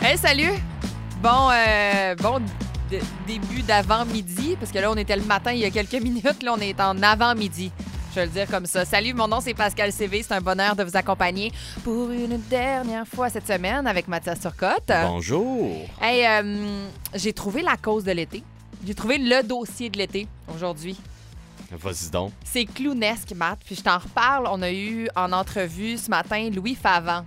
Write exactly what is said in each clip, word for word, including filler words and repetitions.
Hey, salut! Bon, euh, bon d- début d'avant-midi, parce que là, on était le matin il y a quelques minutes. Là, on est en avant-midi. Je vais le dire comme ça. Salut, mon nom, c'est Pascal C V. C'est un bonheur de vous accompagner pour une dernière fois cette semaine avec Mathias Turcotte. Bonjour! Hey, euh, j'ai trouvé la cause de l'été. J'ai trouvé le dossier de l'été aujourd'hui. Vas-y donc. C'est clownesque, Matt. Puis je t'en reparle. On a eu en entrevue ce matin Louis Favant.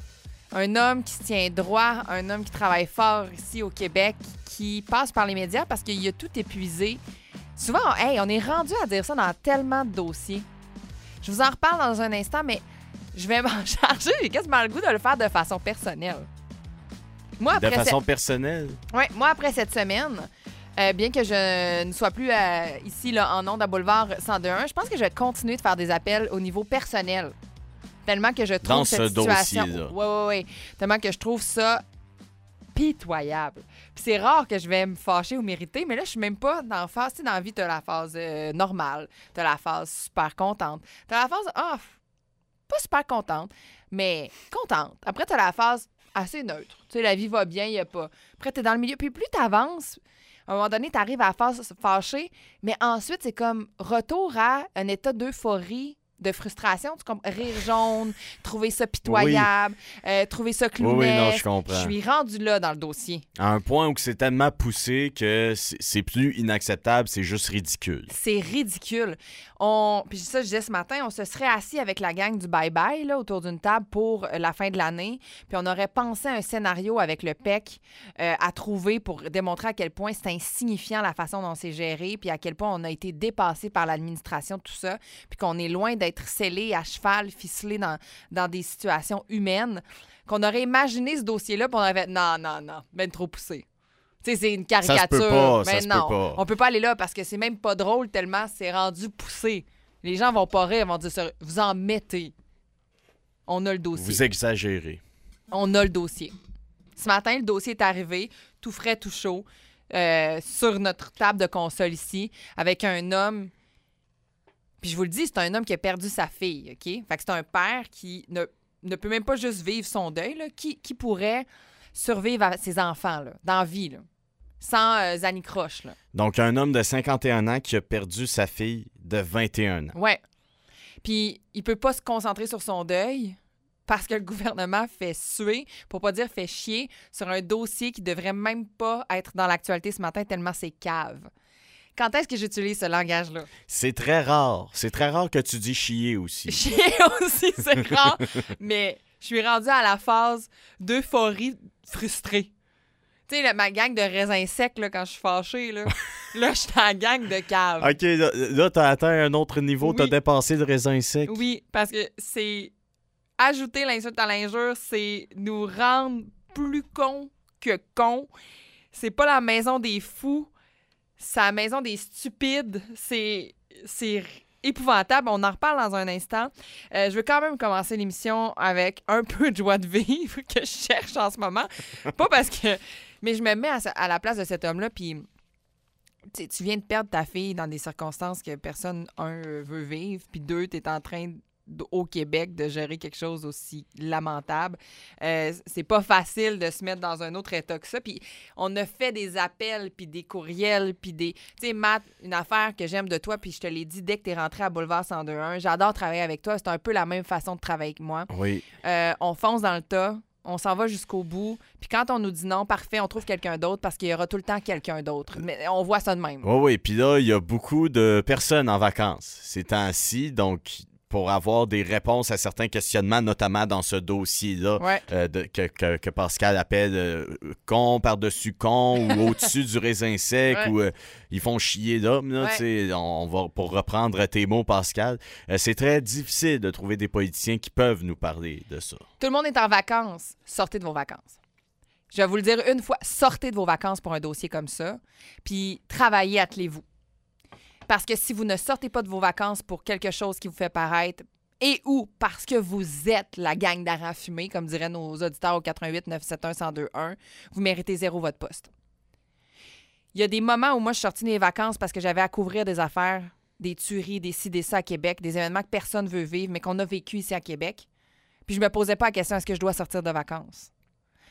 Un homme qui se tient droit, un homme qui travaille fort ici au Québec, qui passe par les médias parce qu'il a tout épuisé. Souvent, hey, on est rendu à dire ça dans tellement de dossiers. Je vous en reparle dans un instant, mais je vais m'en charger. J'ai quasiment le goût de le faire de façon personnelle. Moi, De après façon ce- personnelle? Ouais, moi, après cette semaine, euh, bien que je ne sois plus euh, ici là, en ondes à Boulevard cent deux un, je pense que je vais continuer de faire des appels au niveau personnel. Tellement que je trouve Dans cette ce situation... dossier-là. Oui, oui, oui. Tellement que je trouve ça pitoyable. Puis c'est rare que je vais me fâcher ou m'irriter, mais là, je suis même pas dans la phase... Tu sais, dans la vie, t'as la phase euh, normale, t'as la phase super contente, t'as la phase... Ah, pas super contente, mais contente. Après, t'as la phase assez neutre. Tu sais, la vie va bien, il y a pas... Après, t'es dans le milieu. Puis plus t'avances... À un moment donné, tu arrives à la phase fâchée, mais ensuite, c'est comme retour à un état d'euphorie, de frustration. Tu comprends? Rire jaune, trouver ça pitoyable, oui. euh, trouver ça clownesque. Oui, oui, non, je comprends. Je suis rendu là dans le dossier. À un point où c'est tellement poussé que c'est c'est plus inacceptable, c'est juste ridicule. C'est ridicule. On... Puis ça, je disais ce matin, on se serait assis avec la gang du bye-bye là, autour d'une table pour la fin de l'année, puis on aurait pensé à un scénario avec le P E C euh, à trouver pour démontrer à quel point c'est insignifiant la façon dont c'est géré, puis à quel point on a été dépassé par l'administration, tout ça, puis qu'on est loin d'être scellé à cheval, ficelé dans, dans des situations humaines, qu'on aurait imaginé ce dossier-là, puis on aurait fait « Non, non, non, ben trop poussé. » Tu sais, c'est une caricature. Ça se peut pas, mais ça non, se peut pas. on peut pas aller là parce que c'est même pas drôle tellement c'est rendu poussé. Les gens vont pas rire, ils vont dire ça. Vous en mettez. On a le dossier. Vous exagérez. On a le dossier. Ce matin, le dossier est arrivé, tout frais, tout chaud, euh, sur notre table de console ici, avec un homme. Puis je vous le dis, c'est un homme qui a perdu sa fille, OK? Fait que c'est un père qui ne, ne peut même pas juste vivre son deuil, là, qui, qui pourrait survivre à ses enfants, là, dans la vie, là, sans euh, anicroche, là. Donc, un homme de cinquante et un ans qui a perdu sa fille de vingt et un ans. Ouais. Puis il peut pas se concentrer sur son deuil parce que le gouvernement fait suer, pour pas dire fait chier, sur un dossier qui devrait même pas être dans l'actualité ce matin tellement c'est cave. Quand est-ce que j'utilise ce langage-là? C'est très rare. C'est très rare que tu dis chier aussi. Chier aussi, c'est rare, mais je suis rendue à la phase d'euphorie frustrée. Tu sais, là, ma gang de raisins secs, là, quand je suis fâchée, là, là je suis en gang de cave. OK, là, là t'as atteint un autre niveau. Oui. T'as dépassé le raisin sec. Oui, parce que c'est... Ajouter l'insulte à l'injure, c'est nous rendre plus cons que cons. C'est pas la maison des fous, c'est la maison des stupides. C'est... c'est épouvantable. On en reparle dans un instant. Euh, je veux quand même commencer l'émission avec un peu de joie de vivre que je cherche en ce moment. Pas parce que... Mais je me mets à, à la place de cet homme-là, puis tu tu viens de perdre ta fille dans des circonstances que personne, un, veut vivre, puis deux, tu es en train, de, au Québec, de gérer quelque chose aussi lamentable. Euh, c'est pas facile de se mettre dans un autre état que ça. Puis on a fait des appels, puis des courriels, puis des... Tu sais, Matt, une affaire que j'aime de toi, puis je te l'ai dit dès que tu es rentré à Boulevard cent deux un, j'adore travailler avec toi. C'est un peu la même façon de travailler que moi. Oui. Euh, on fonce dans le tas. On s'en va jusqu'au bout. Puis quand on nous dit non, parfait, on trouve quelqu'un d'autre parce qu'il y aura tout le temps quelqu'un d'autre. Mais on voit ça de même. Oui, oui. Puis là, il y a beaucoup de personnes en vacances ces temps-ci. Donc, pour avoir des réponses à certains questionnements, notamment dans ce dossier-là, Ouais. euh, de, que, que, que Pascal appelle euh, con par-dessus con ou au-dessus du raisin sec, Ouais. ou euh, ils font chier d'hommes. Là, Ouais. tu sais, on, on va, pour reprendre tes mots, Pascal, euh, c'est très difficile de trouver des politiciens qui peuvent nous parler de ça. Tout le monde est en vacances. Sortez de vos vacances. Je vais vous le dire une fois. Sortez de vos vacances pour un dossier comme ça. Puis travaillez, attelez-vous. Parce que si vous ne sortez pas de vos vacances pour quelque chose qui vous fait paraître et ou parce que vous êtes la gang d'Aran fumé, comme diraient nos auditeurs au quatre un huit neuf sept un un zéro deux un, vous méritez zéro votre poste. Il y a des moments où moi, je suis sortie de mes vacances parce que j'avais à couvrir des affaires, des tueries, des ci, des ça à Québec, des événements que personne ne veut vivre, mais qu'on a vécu ici à Québec. Puis je me posais pas la question, est-ce que je dois sortir de vacances?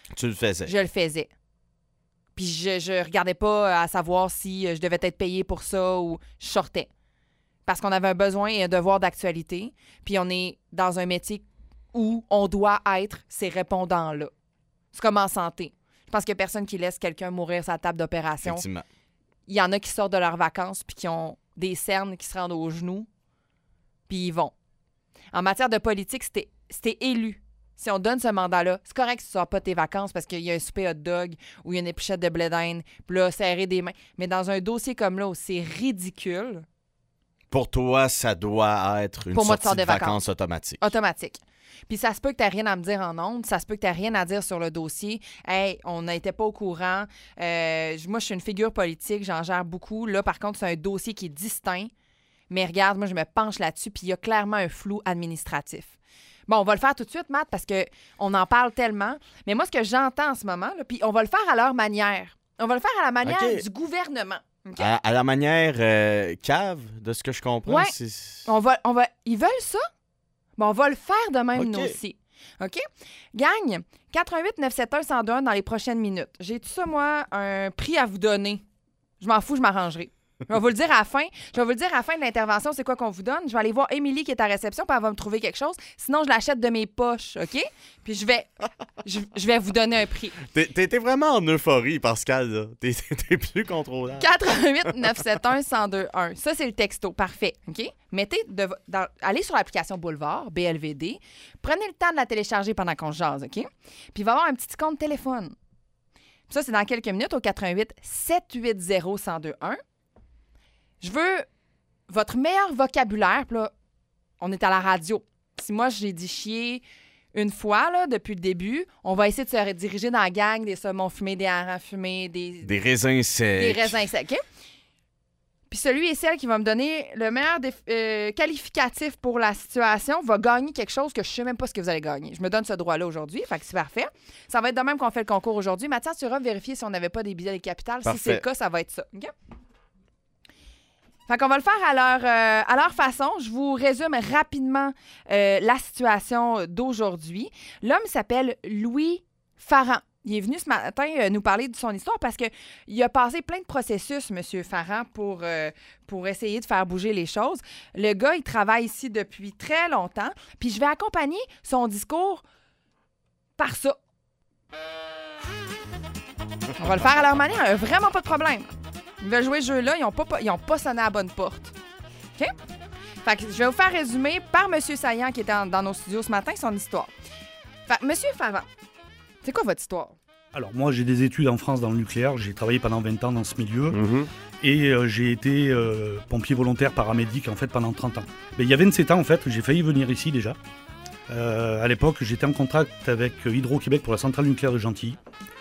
Tu le faisais. Je le faisais. Puis je, je regardais pas à savoir si je devais être payée pour ça ou je sortais. Parce qu'on avait un besoin et un devoir d'actualité. Puis on est dans un métier où on doit être ces répondants-là. C'est comme en santé. Je pense qu'il n'y a personne qui laisse quelqu'un mourir sur la table d'opération. Effectivement. Il y en a qui sortent de leurs vacances puis qui ont des cernes qui se rendent aux genoux, puis ils vont. En matière de politique, c'était, c'était élu. Si on donne ce mandat-là, c'est correct que tu ne sors pas tes vacances parce qu'il y a un souper hot dog ou il y a une épluchette de blé d'Inde, puis là, serrer des mains. Mais dans un dossier comme là où c'est ridicule... Pour toi, ça doit être une Pour moi, sortie tu sors de des vacances, vacances. automatique. Automatique. Puis ça se peut que tu n'aies rien à me dire en ondes, ça se peut que tu n'aies rien à dire sur le dossier. Hey, on n'était pas au courant. Euh, moi, je suis une figure politique, j'en gère beaucoup. Là, par contre, c'est un dossier qui est distinct. Mais regarde, moi, je me penche là-dessus, puis il y a clairement un flou administratif. Bon, on va le faire tout de suite, Matt, parce qu'on en parle tellement. Mais moi, ce que j'entends en ce moment, là, puis on va le faire à leur manière. On va le faire à la manière OK. du gouvernement. Okay? À, à la manière euh, cave, de ce que je comprends. Ouais. C'est... On va, on va... Ils veulent ça? Bon, on va le faire de même, OK. nous aussi. OK? Gagne quatre un huit neuf sept un un zéro deux un dans les prochaines minutes. J'ai tout ça, moi, un prix à vous donner. Je m'en fous, je m'arrangerai. Je vais vous le dire à la fin. Je vais vous le dire à la fin de l'intervention, c'est quoi qu'on vous donne. Je vais aller voir Émilie qui est à réception, puis elle va me trouver quelque chose. Sinon, je l'achète de mes poches, OK? Puis je vais, je, je vais vous donner un prix. T'es, t'es vraiment en euphorie, Pascal. Là. T'es, t'es plus contrôlable. quatre un huit neuf sept un un zéro deux un. Ça, c'est le texto. Parfait. OK? Mettez de, dans, allez sur l'application Boulevard, B L V D. Prenez le temps de la télécharger pendant qu'on jase, OK? Puis il va y avoir un petit compte téléphone. Puis ça, c'est dans quelques minutes au quatre un huit sept huit zéro un zéro deux un. Je veux votre meilleur vocabulaire. Puis là, on est à la radio. Si moi, j'ai dit chier une fois, là, depuis le début, on va essayer de se rediriger dans la gang des saumons fumés, des harengs fumés, des, Des raisins secs. des raisins secs. OK? Puis celui et celle qui va me donner le meilleur déf- euh, qualificatif pour la situation va gagner quelque chose que je ne sais même pas ce que vous allez gagner. Je me donne ce droit-là aujourd'hui, fait que c'est parfait. Ça va être de même qu'on fait le concours aujourd'hui. Mathias, tu iras vérifier si on n'avait pas des billets des capitales. Parfait. Si c'est le cas, ça va être ça. OK? Fait qu'on va le faire à leur, euh, à leur façon. Je vous résume rapidement euh, la situation d'aujourd'hui. L'homme s'appelle Louis Farran. Il est venu ce matin euh, nous parler de son histoire parce qu'il a passé plein de processus, M. Farran, pour, euh, pour essayer de faire bouger les choses. Le gars, il travaille ici depuis très longtemps. Puis je vais accompagner son discours par ça. On va le faire à leur manière. Euh, vraiment pas de problème. Ils veulent jouer ce jeu-là, ils n'ont pas, ils ont pas sonné à la bonne porte. OK? Fait que je vais vous faire résumer par M. Saillant qui était en- dans nos studios ce matin son histoire. Fait que, M. Farran, c'est quoi votre histoire? Alors moi j'ai des études en France dans le nucléaire, j'ai travaillé pendant vingt ans dans ce milieu Mhm. et euh, j'ai été euh, pompier volontaire paramédic en fait pendant trente ans. Mais il y a vingt-sept ans en fait, j'ai failli venir ici déjà. Euh, à l'époque j'étais en contact avec Hydro-Québec pour la centrale nucléaire de Gentilly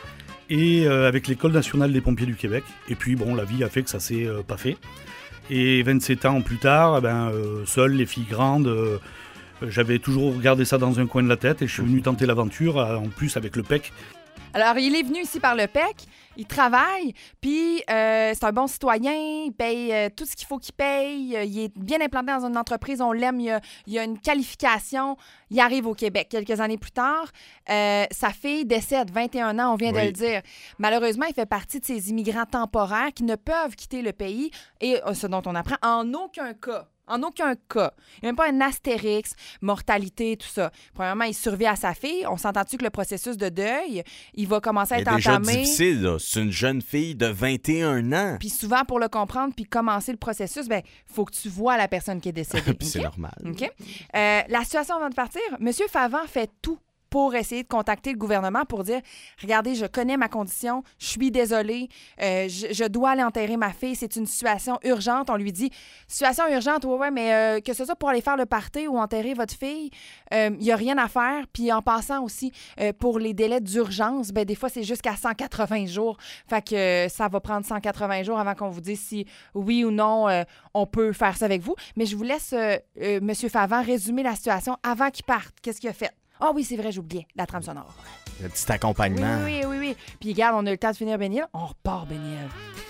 et euh, avec l'École nationale des pompiers du Québec. Et puis bon, la vie a fait que ça s'est euh, pas fait. Et vingt-sept ans plus tard, eh ben, euh, seul, les filles grandes, euh, j'avais toujours regardé ça dans un coin de la tête et je suis venu tenter l'aventure, euh, en plus avec le P E C. Alors, il est venu ici par le P E C, il travaille, puis euh, c'est un bon citoyen, il paye euh, tout ce qu'il faut qu'il paye, euh, il est bien implanté dans une entreprise, on l'aime, il a, il a une qualification, il arrive au Québec. Quelques années plus tard, euh, sa fille décède, vingt et un ans, on vient Oui. de le dire. Malheureusement, il fait partie de ces immigrants temporaires qui ne peuvent quitter le pays, et euh, ce dont on apprend en aucun cas. En aucun cas. Il n'y a même pas un astérix, mortalité, tout ça. Premièrement, il survit à sa fille. On s'entend-tu que le processus de deuil, il va commencer à C'est être déjà entamé. difficile, là. C'est une jeune fille de vingt et un ans. Puis souvent, pour le comprendre puis commencer le processus, ben faut que tu vois la personne qui est décédée. Puis c'est OK? normal. OK? Euh, la situation avant de partir, M. Favant fait tout pour essayer de contacter le gouvernement pour dire « Regardez, je connais ma condition, je suis désolée, euh, je, je dois aller enterrer ma fille, c'est une situation urgente. » On lui dit « Situation urgente, ouais, ouais, mais euh, que ce soit pour aller faire le party ou enterrer votre fille, il n'y a rien à faire. » Puis en passant aussi, euh, pour les délais d'urgence, ben des fois, c'est jusqu'à cent quatre-vingts jours. Fait que euh, ça va prendre cent quatre-vingts jours avant qu'on vous dise si oui ou non euh, on peut faire ça avec vous. Mais je vous laisse, euh, euh, M. Favant, résumer la situation avant qu'il parte. Qu'est-ce qu'il a fait? Ah oui, c'est vrai, j'oubliais. La trame sonore. Le petit Oui, accompagnement. oui, oui, oui, oui. Puis regarde, on a eu le temps de finir Béniel. On repart Béniel.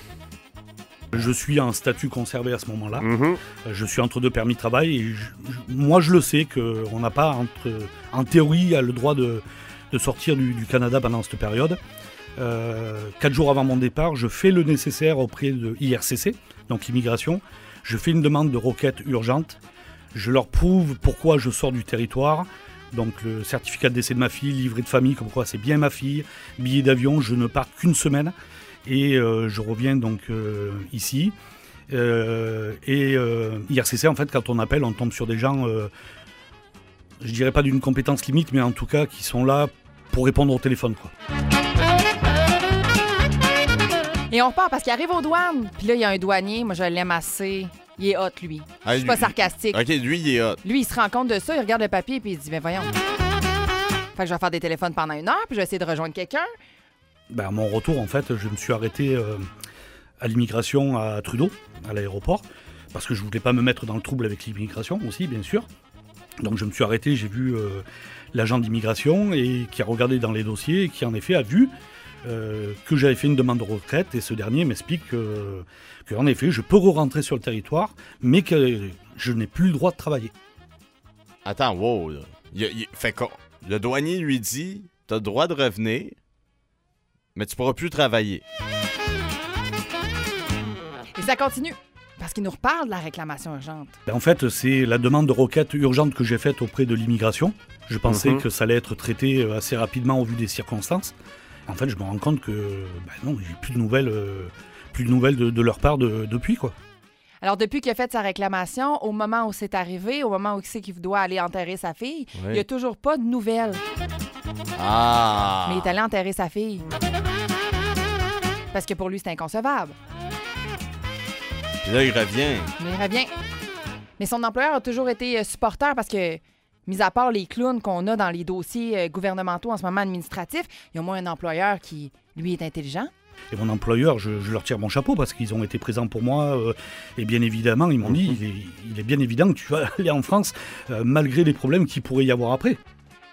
Je suis en statut conservé à ce moment-là. Mhm. Euh, Je suis entre deux permis de travail et je- je- moi je le sais qu'on n'a pas, entre, en théorie, le droit de, de sortir du, du Canada pendant cette période. Euh, quatre jours avant mon départ, je fais le nécessaire auprès de I R C C, donc l'immigration. Je fais une demande de requête urgente. Je leur prouve pourquoi je sors du territoire. Donc le certificat de décès de ma fille, livret de famille, comme quoi c'est bien ma fille, billet d'avion, je ne pars qu'une semaine. Et euh, je reviens donc euh, ici. Euh, et euh, I R C C, en fait, quand on appelle, on tombe sur des gens, euh, je dirais pas d'une compétence limite, mais en tout cas qui sont là pour répondre au téléphone, quoi. Et on repart parce qu'il arrive aux douanes. Puis là, il y a un douanier, moi je l'aime assez. Il est hot, lui. Ah, Je suis pas lui- sarcastique. OK, lui, il est hot. Lui, il se rend compte de ça, il regarde le papier puis il dit, ben voyons. Fait que je vais faire des téléphones pendant une heure, puis je vais essayer de rejoindre quelqu'un. Ben, à mon retour, en fait, je me suis arrêté euh, à l'immigration à Trudeau, à l'aéroport, parce que je voulais pas me mettre dans le trouble avec l'immigration aussi, bien sûr. Donc je me suis arrêté, j'ai vu euh, l'agent d'immigration et qui a regardé dans les dossiers et qui en effet a vu euh, que j'avais fait une demande de retraite, et ce dernier m'explique que, que en effet je peux re-rentrer sur le territoire, mais que je n'ai plus le droit de travailler. Attends, wow. Là. Il, il- fait quoi? Le douanier lui dit, t'as le droit de revenir, mais tu pourras plus travailler. Et ça continue. Parce qu'il nous reparle de la réclamation urgente. Ben, en fait, c'est la demande de requête urgente que j'ai faite auprès de l'immigration. Je pensais Mhm. que ça allait être traité euh, assez rapidement au vu des circonstances. En fait, je me rends compte que ben non, j'ai plus de nouvelles, euh, plus de nouvelles de, de leur part de- depuis, quoi. Alors, depuis qu'il a fait sa réclamation, au moment où c'est arrivé, au moment où il sait qu'il doit aller enterrer sa fille, Oui. il n'y a toujours pas de nouvelles. Ah! Mais il est allé enterrer sa fille. Parce que pour lui, c'est inconcevable. Puis là, il revient. Mais il revient. Mais son employeur a toujours été euh, supporter parce que, mis à part les clowns qu'on a dans les dossiers euh, gouvernementaux en ce moment administratifs, il y a au moins un employeur qui, lui, est intelligent. Et mon employeur, je, je leur tire mon chapeau parce qu'ils ont été présents pour moi. euh, et bien évidemment, ils m'ont dit, il est, il est bien évident que tu vas aller en France euh, malgré les problèmes qu'il pourrait y avoir après.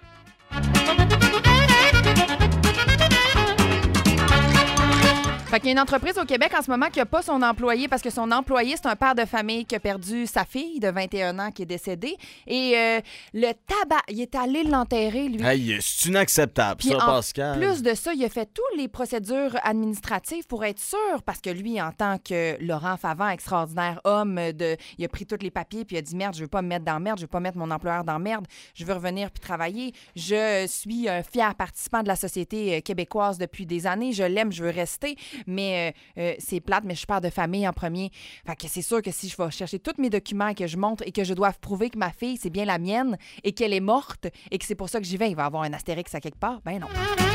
Fait qu'il y a une entreprise au Québec en ce moment qui n'a pas son employé parce que son employé, c'est un père de famille qui a perdu sa fille de vingt et un ans qui est décédée. Et euh, le tabac, il est allé l'enterrer, lui. Hey, c'est inacceptable, Puis ça, en Pascal. plus de ça, il a fait toutes les procédures administratives pour être sûr, parce que lui, en tant que Laurent Favant, extraordinaire homme, de, il a pris tous les papiers puis il a dit « Merde, je veux pas me mettre dans la merde, je veux pas mettre mon employeur dans la merde, je veux revenir puis travailler. Je suis un fier participant de la société euh, québécoise depuis des années, je l'aime, je veux rester, mais euh, euh, c'est plate, mais je suis père de famille en premier. Fait que c'est sûr que si je vais chercher tous mes documents et que je montre et que je dois prouver que ma fille, c'est bien la mienne et qu'elle est morte et que c'est pour ça que j'y vais, il va y avoir un astérix à quelque part, ben non.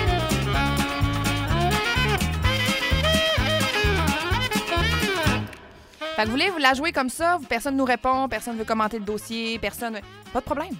Fait que vous voulez vous la jouer comme ça, personne nous répond, personne veut commenter le dossier, personne... Pas de problème.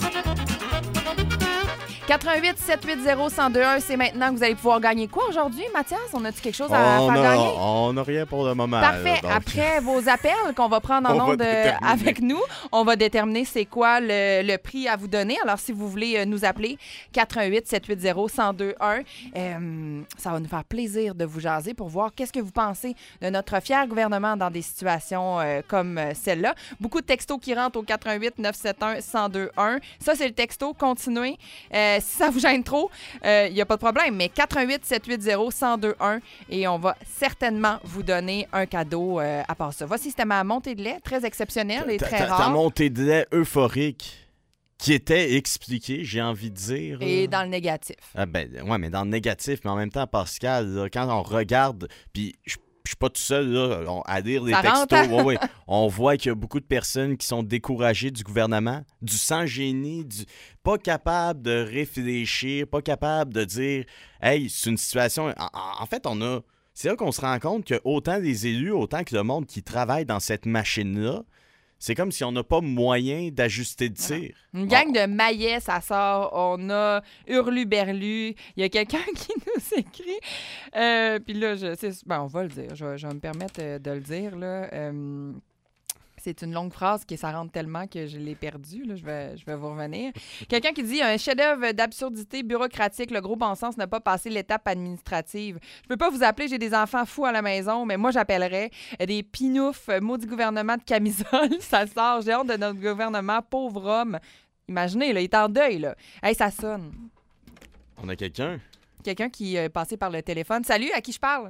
quatre un huit sept huit zéro un zéro deux un, c'est maintenant que vous allez pouvoir gagner quoi aujourd'hui, Mathias? On a-tu quelque chose à on faire a, gagner? on n'a rien pour le moment. Parfait. là, donc. Après vos appels qu'on va prendre en On va ondes euh, déterminer. avec nous, on va déterminer c'est quoi le, le prix à vous donner. Alors, si vous voulez euh, nous appeler, quatre un huit sept huit zéro un zéro deux un, euh, ça va nous faire plaisir de vous jaser pour voir qu'est-ce que vous pensez de notre fier gouvernement dans des situations euh, comme euh, celle-là. Beaucoup de textos qui rentrent au quatre un huit neuf sept un un zéro deux un. Ça, c'est le texto. Continuez. Euh, si ça vous gêne trop, il n'y a pas de problème, mais quatre un huit sept huit zéro un zéro deux un et on va certainement vous donner un cadeau euh, à part ça. Voici, c'était ma montée de lait, très exceptionnelle et Ta- très ta- Ta rare. montée de lait euphorique qui était expliquée, j'ai envie de dire. Et euh. dans le négatif. Ah ben, ouais, mais dans le négatif, mais en même temps, Pascal, là, quand on regarde, puis je je suis pas tout seul là, on- à lire les Ça textos, rentre, hein? ouais, ouais. On voit qu'il y a beaucoup de personnes qui sont découragées du gouvernement, du sans-génie, du pas capable de réfléchir, pas capable de dire « Hey, c'est une situation... » En, en- en fait, on a... C'est là qu'on se rend compte que autant les élus, autant que le monde qui travaille dans cette machine-là, c'est comme si on n'a pas moyen d'ajuster le tir. Une gang de maillets, ça sort. On a hurlu-berlu. Il y a quelqu'un qui nous écrit. Euh, Puis là, je, c'est, ben, on va le dire. Je, vais- je vais me permettre euh, de le dire. Là. Euh, c'est une longue phrase qui ça rentre tellement que je l'ai perdue. Là. Je, vais, je vais vous revenir. Quelqu'un qui dit un chef-d'œuvre d'absurdité bureaucratique. Le gros bon sens n'a pas passé l'étape administrative. Je peux pas vous appeler, j'ai des enfants fous à la maison, mais moi, j'appellerais des pinoufs, euh, maudit gouvernement de camisole. Ça sort. J'ai hâte de notre gouvernement, pauvre homme. Imaginez, là, il est en deuil. Là. Hey, ça sonne. On a quelqu'un? Quelqu'un qui est passé par le téléphone. Salut, à qui je parle?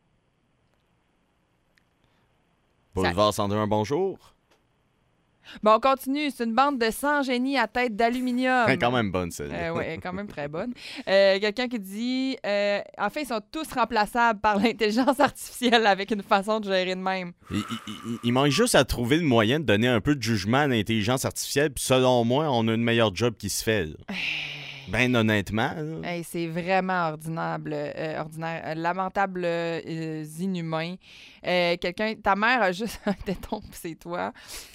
Boulevard cent deux, un bonjour. Bon, on continue. C'est une bande de cent génies à tête d'aluminium. Elle est quand même bonne, celle-là. Euh, oui, elle est quand même très bonne. Euh, quelqu'un qui dit euh, en fait, ils sont tous remplaçables par l'intelligence artificielle avec une façon de gérer de même. Il, il, il, il manque juste à trouver le moyen de donner un peu de jugement à l'intelligence artificielle. Puis selon moi, on a une meilleure job qui se fait. Ben honnêtement. Là. Hey, c'est vraiment ordinaire, euh, ordinaire euh, lamentable, euh, inhumain. Euh, quelqu'un, ta mère a juste un téton, puis c'est toi.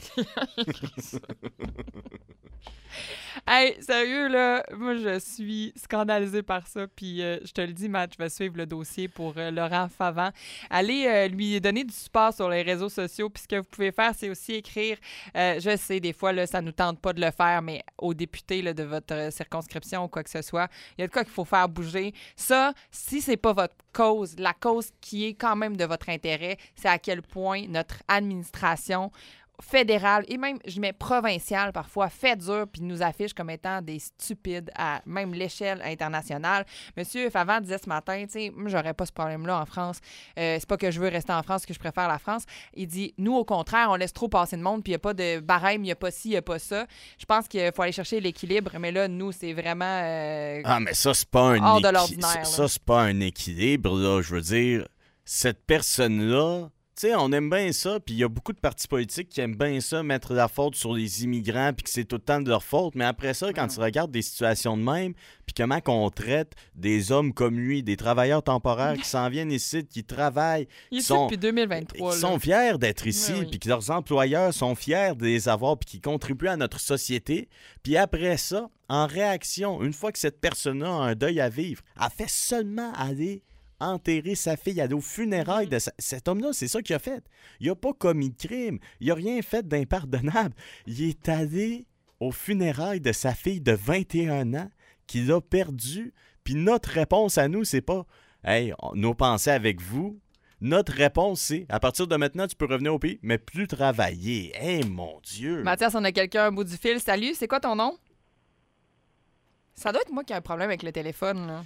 Hey, sérieux, là, moi, je suis scandalisée par ça. Puis, euh, je te le dis, Matt, je vais suivre le dossier pour euh, Laurent Favant. Allez euh, lui donner du support sur les réseaux sociaux. Puis, ce que vous pouvez faire, c'est aussi écrire. Euh, je sais, des fois, là, ça nous tente pas de le faire, mais aux députés là, de votre euh, circonscription ou quoi que ce soit, il y a de quoi qu'il faut faire bouger. Ça, si c'est pas votre cause, la cause qui est quand même de votre intérêt, c'est à quel point notre administration fédérale et même, je mets provinciale parfois, fait dur puis nous affiche comme étant des stupides à même l'échelle internationale. Monsieur Favant disait ce matin, tu sais, moi, j'aurais pas ce problème-là en France. Euh, c'est pas que je veux rester en France, que je préfère la France. Il dit, nous, au contraire, on laisse trop passer de monde puis il n'y a pas de barème, il n'y a pas ci, il n'y a pas ça. Je pense qu'il faut aller chercher l'équilibre, mais là, nous, c'est vraiment euh, ah, mais ça, c'est pas un hors de équi... l'ordinaire. Ça, ça, c'est pas un équilibre, là. Je veux dire, cette personne-là... Tu sais, on aime bien ça, puis il y a beaucoup de partis politiques qui aiment bien ça, mettre la faute sur les immigrants, puis que c'est tout le temps de leur faute. Mais après ça, quand tu regardes des situations de même, puis comment qu'on traite des hommes comme lui, des travailleurs temporaires qui s'en viennent ici, qui travaillent, Il est qui sont, depuis deux mille vingt-trois. qui sont fiers d'être ici, Oui, oui. puis que leurs employeurs sont fiers de les avoir, puis qui contribuent à notre société. Puis après ça, en réaction, une fois que cette personne-là a un deuil à vivre, elle fait seulement aller enterrer sa fille, aller aux funérailles de sa... Cet homme-là, c'est ça qu'il a fait. Il n'a pas commis de crime. Il n'a rien fait d'impardonnable. Il est allé aux funérailles de sa fille de vingt et un ans qu'il a perdue. Puis notre réponse à nous, c'est pas « Hey, on- nos pensées avec vous ». Notre réponse, c'est « À partir de maintenant, tu peux revenir au pays, mais plus travailler. » Hey, mon Dieu! Mathias, on a quelqu'un au bout du fil. Salut, c'est quoi ton nom? Ça doit être moi qui ai un problème avec le téléphone, là.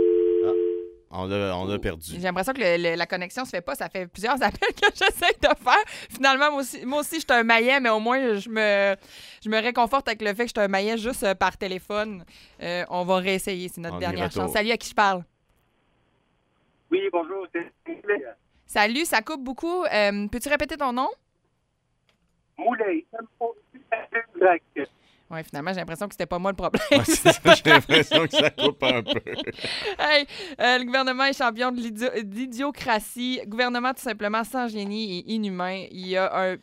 On l'a, on l'a perdu. J'ai l'impression que le- le- la connexion se fait pas. Ça fait plusieurs appels que j'essaie de faire. Finalement, moi aussi, moi aussi je suis un maillet, mais au moins, je me, je me réconforte avec le fait que je suis un maillet juste euh, par téléphone. Euh, on va réessayer. C'est notre On y dernière retourne. chance. Salut, à qui je parle? Oui, bonjour, c'est Moulay. Salut, ça coupe beaucoup. Euh, peux-tu répéter ton nom? Moulay, M O U L Y. Oui, finalement, j'ai l'impression que c'était pas moi le problème. Ouais, c'est ça, j'ai l'impression que ça coupe un peu. Hey, euh, le gouvernement est champion de l'idio- d'idiocratie. Gouvernement tout simplement sans génie et inhumain. Il y a un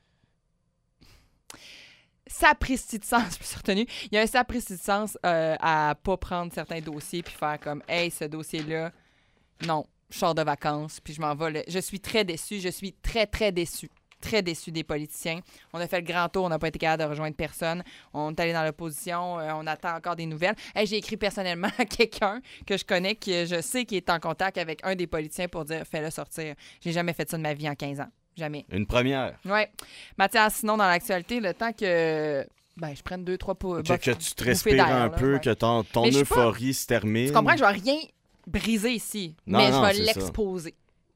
sapristi de sens, je me suis retenue. Il y a un sapristi de sens euh, à pas prendre certains dossiers puis faire comme, hey, ce dossier-là, non, je sors de vacances puis je m'en vais. Je suis très déçue. Je suis très, très déçue. Très déçue des politiciens. On a fait le grand tour, on n'a pas été capable de rejoindre personne. On est allé dans l'opposition, euh, on attend encore des nouvelles. Hey, j'ai écrit personnellement à quelqu'un que je connais, que je sais qui est en contact avec un des politiciens pour dire fais-le sortir. J'ai jamais fait ça de ma vie en quinze ans. Jamais. Une première. Ouais. Mathias, sinon, dans l'actualité, le temps que ben, je prenne deux, trois po- Que, bof- que tu te bouffées respires d'air, un là, peu, ouais. que ton, ton Mais je suis pas- euphorie se termine. Tu comprends que je vais rien briser ici, Non, mais non, je vais c'est ça. l'exposer.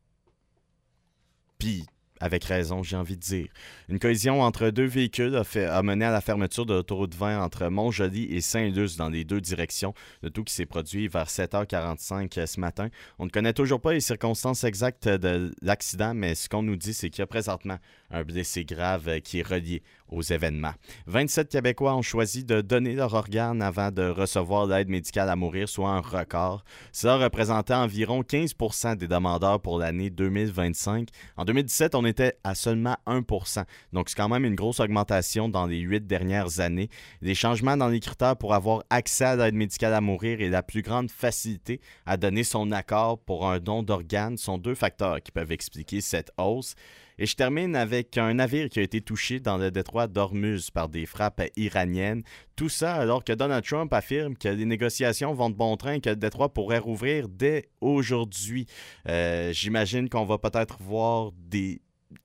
Puis, avec raison, j'ai envie de dire. Une collision entre deux véhicules a, fait, a mené à la fermeture de l'autoroute vingt entre Montjoly et Saint-Luce dans les deux directions. Le tout qui s'est produit vers sept heures quarante-cinq ce matin. On ne connaît toujours pas les circonstances exactes de l'accident, mais ce qu'on nous dit, c'est qu'il y a présentement un blessé grave qui est relié aux événements. vingt-sept Québécois ont choisi de donner leur organe avant de recevoir l'aide médicale à mourir, soit un record. Cela représentait environ quinze pour cent des demandeurs pour l'année deux mille vingt-cinq. En deux mille dix-sept, on était à seulement un pour cent. Donc, c'est quand même une grosse augmentation dans les huit dernières années. Les changements dans les critères pour avoir accès à l'aide médicale à mourir et la plus grande facilité à donner son accord pour un don d'organes sont deux facteurs qui peuvent expliquer cette hausse. Et je termine avec un navire qui a été touché dans le détroit d'Ormuz par des frappes iraniennes. Tout ça alors que Donald Trump affirme que les négociations vont de bon train et que le détroit pourrait rouvrir dès aujourd'hui. Euh, j'imagine qu'on va peut-être voir des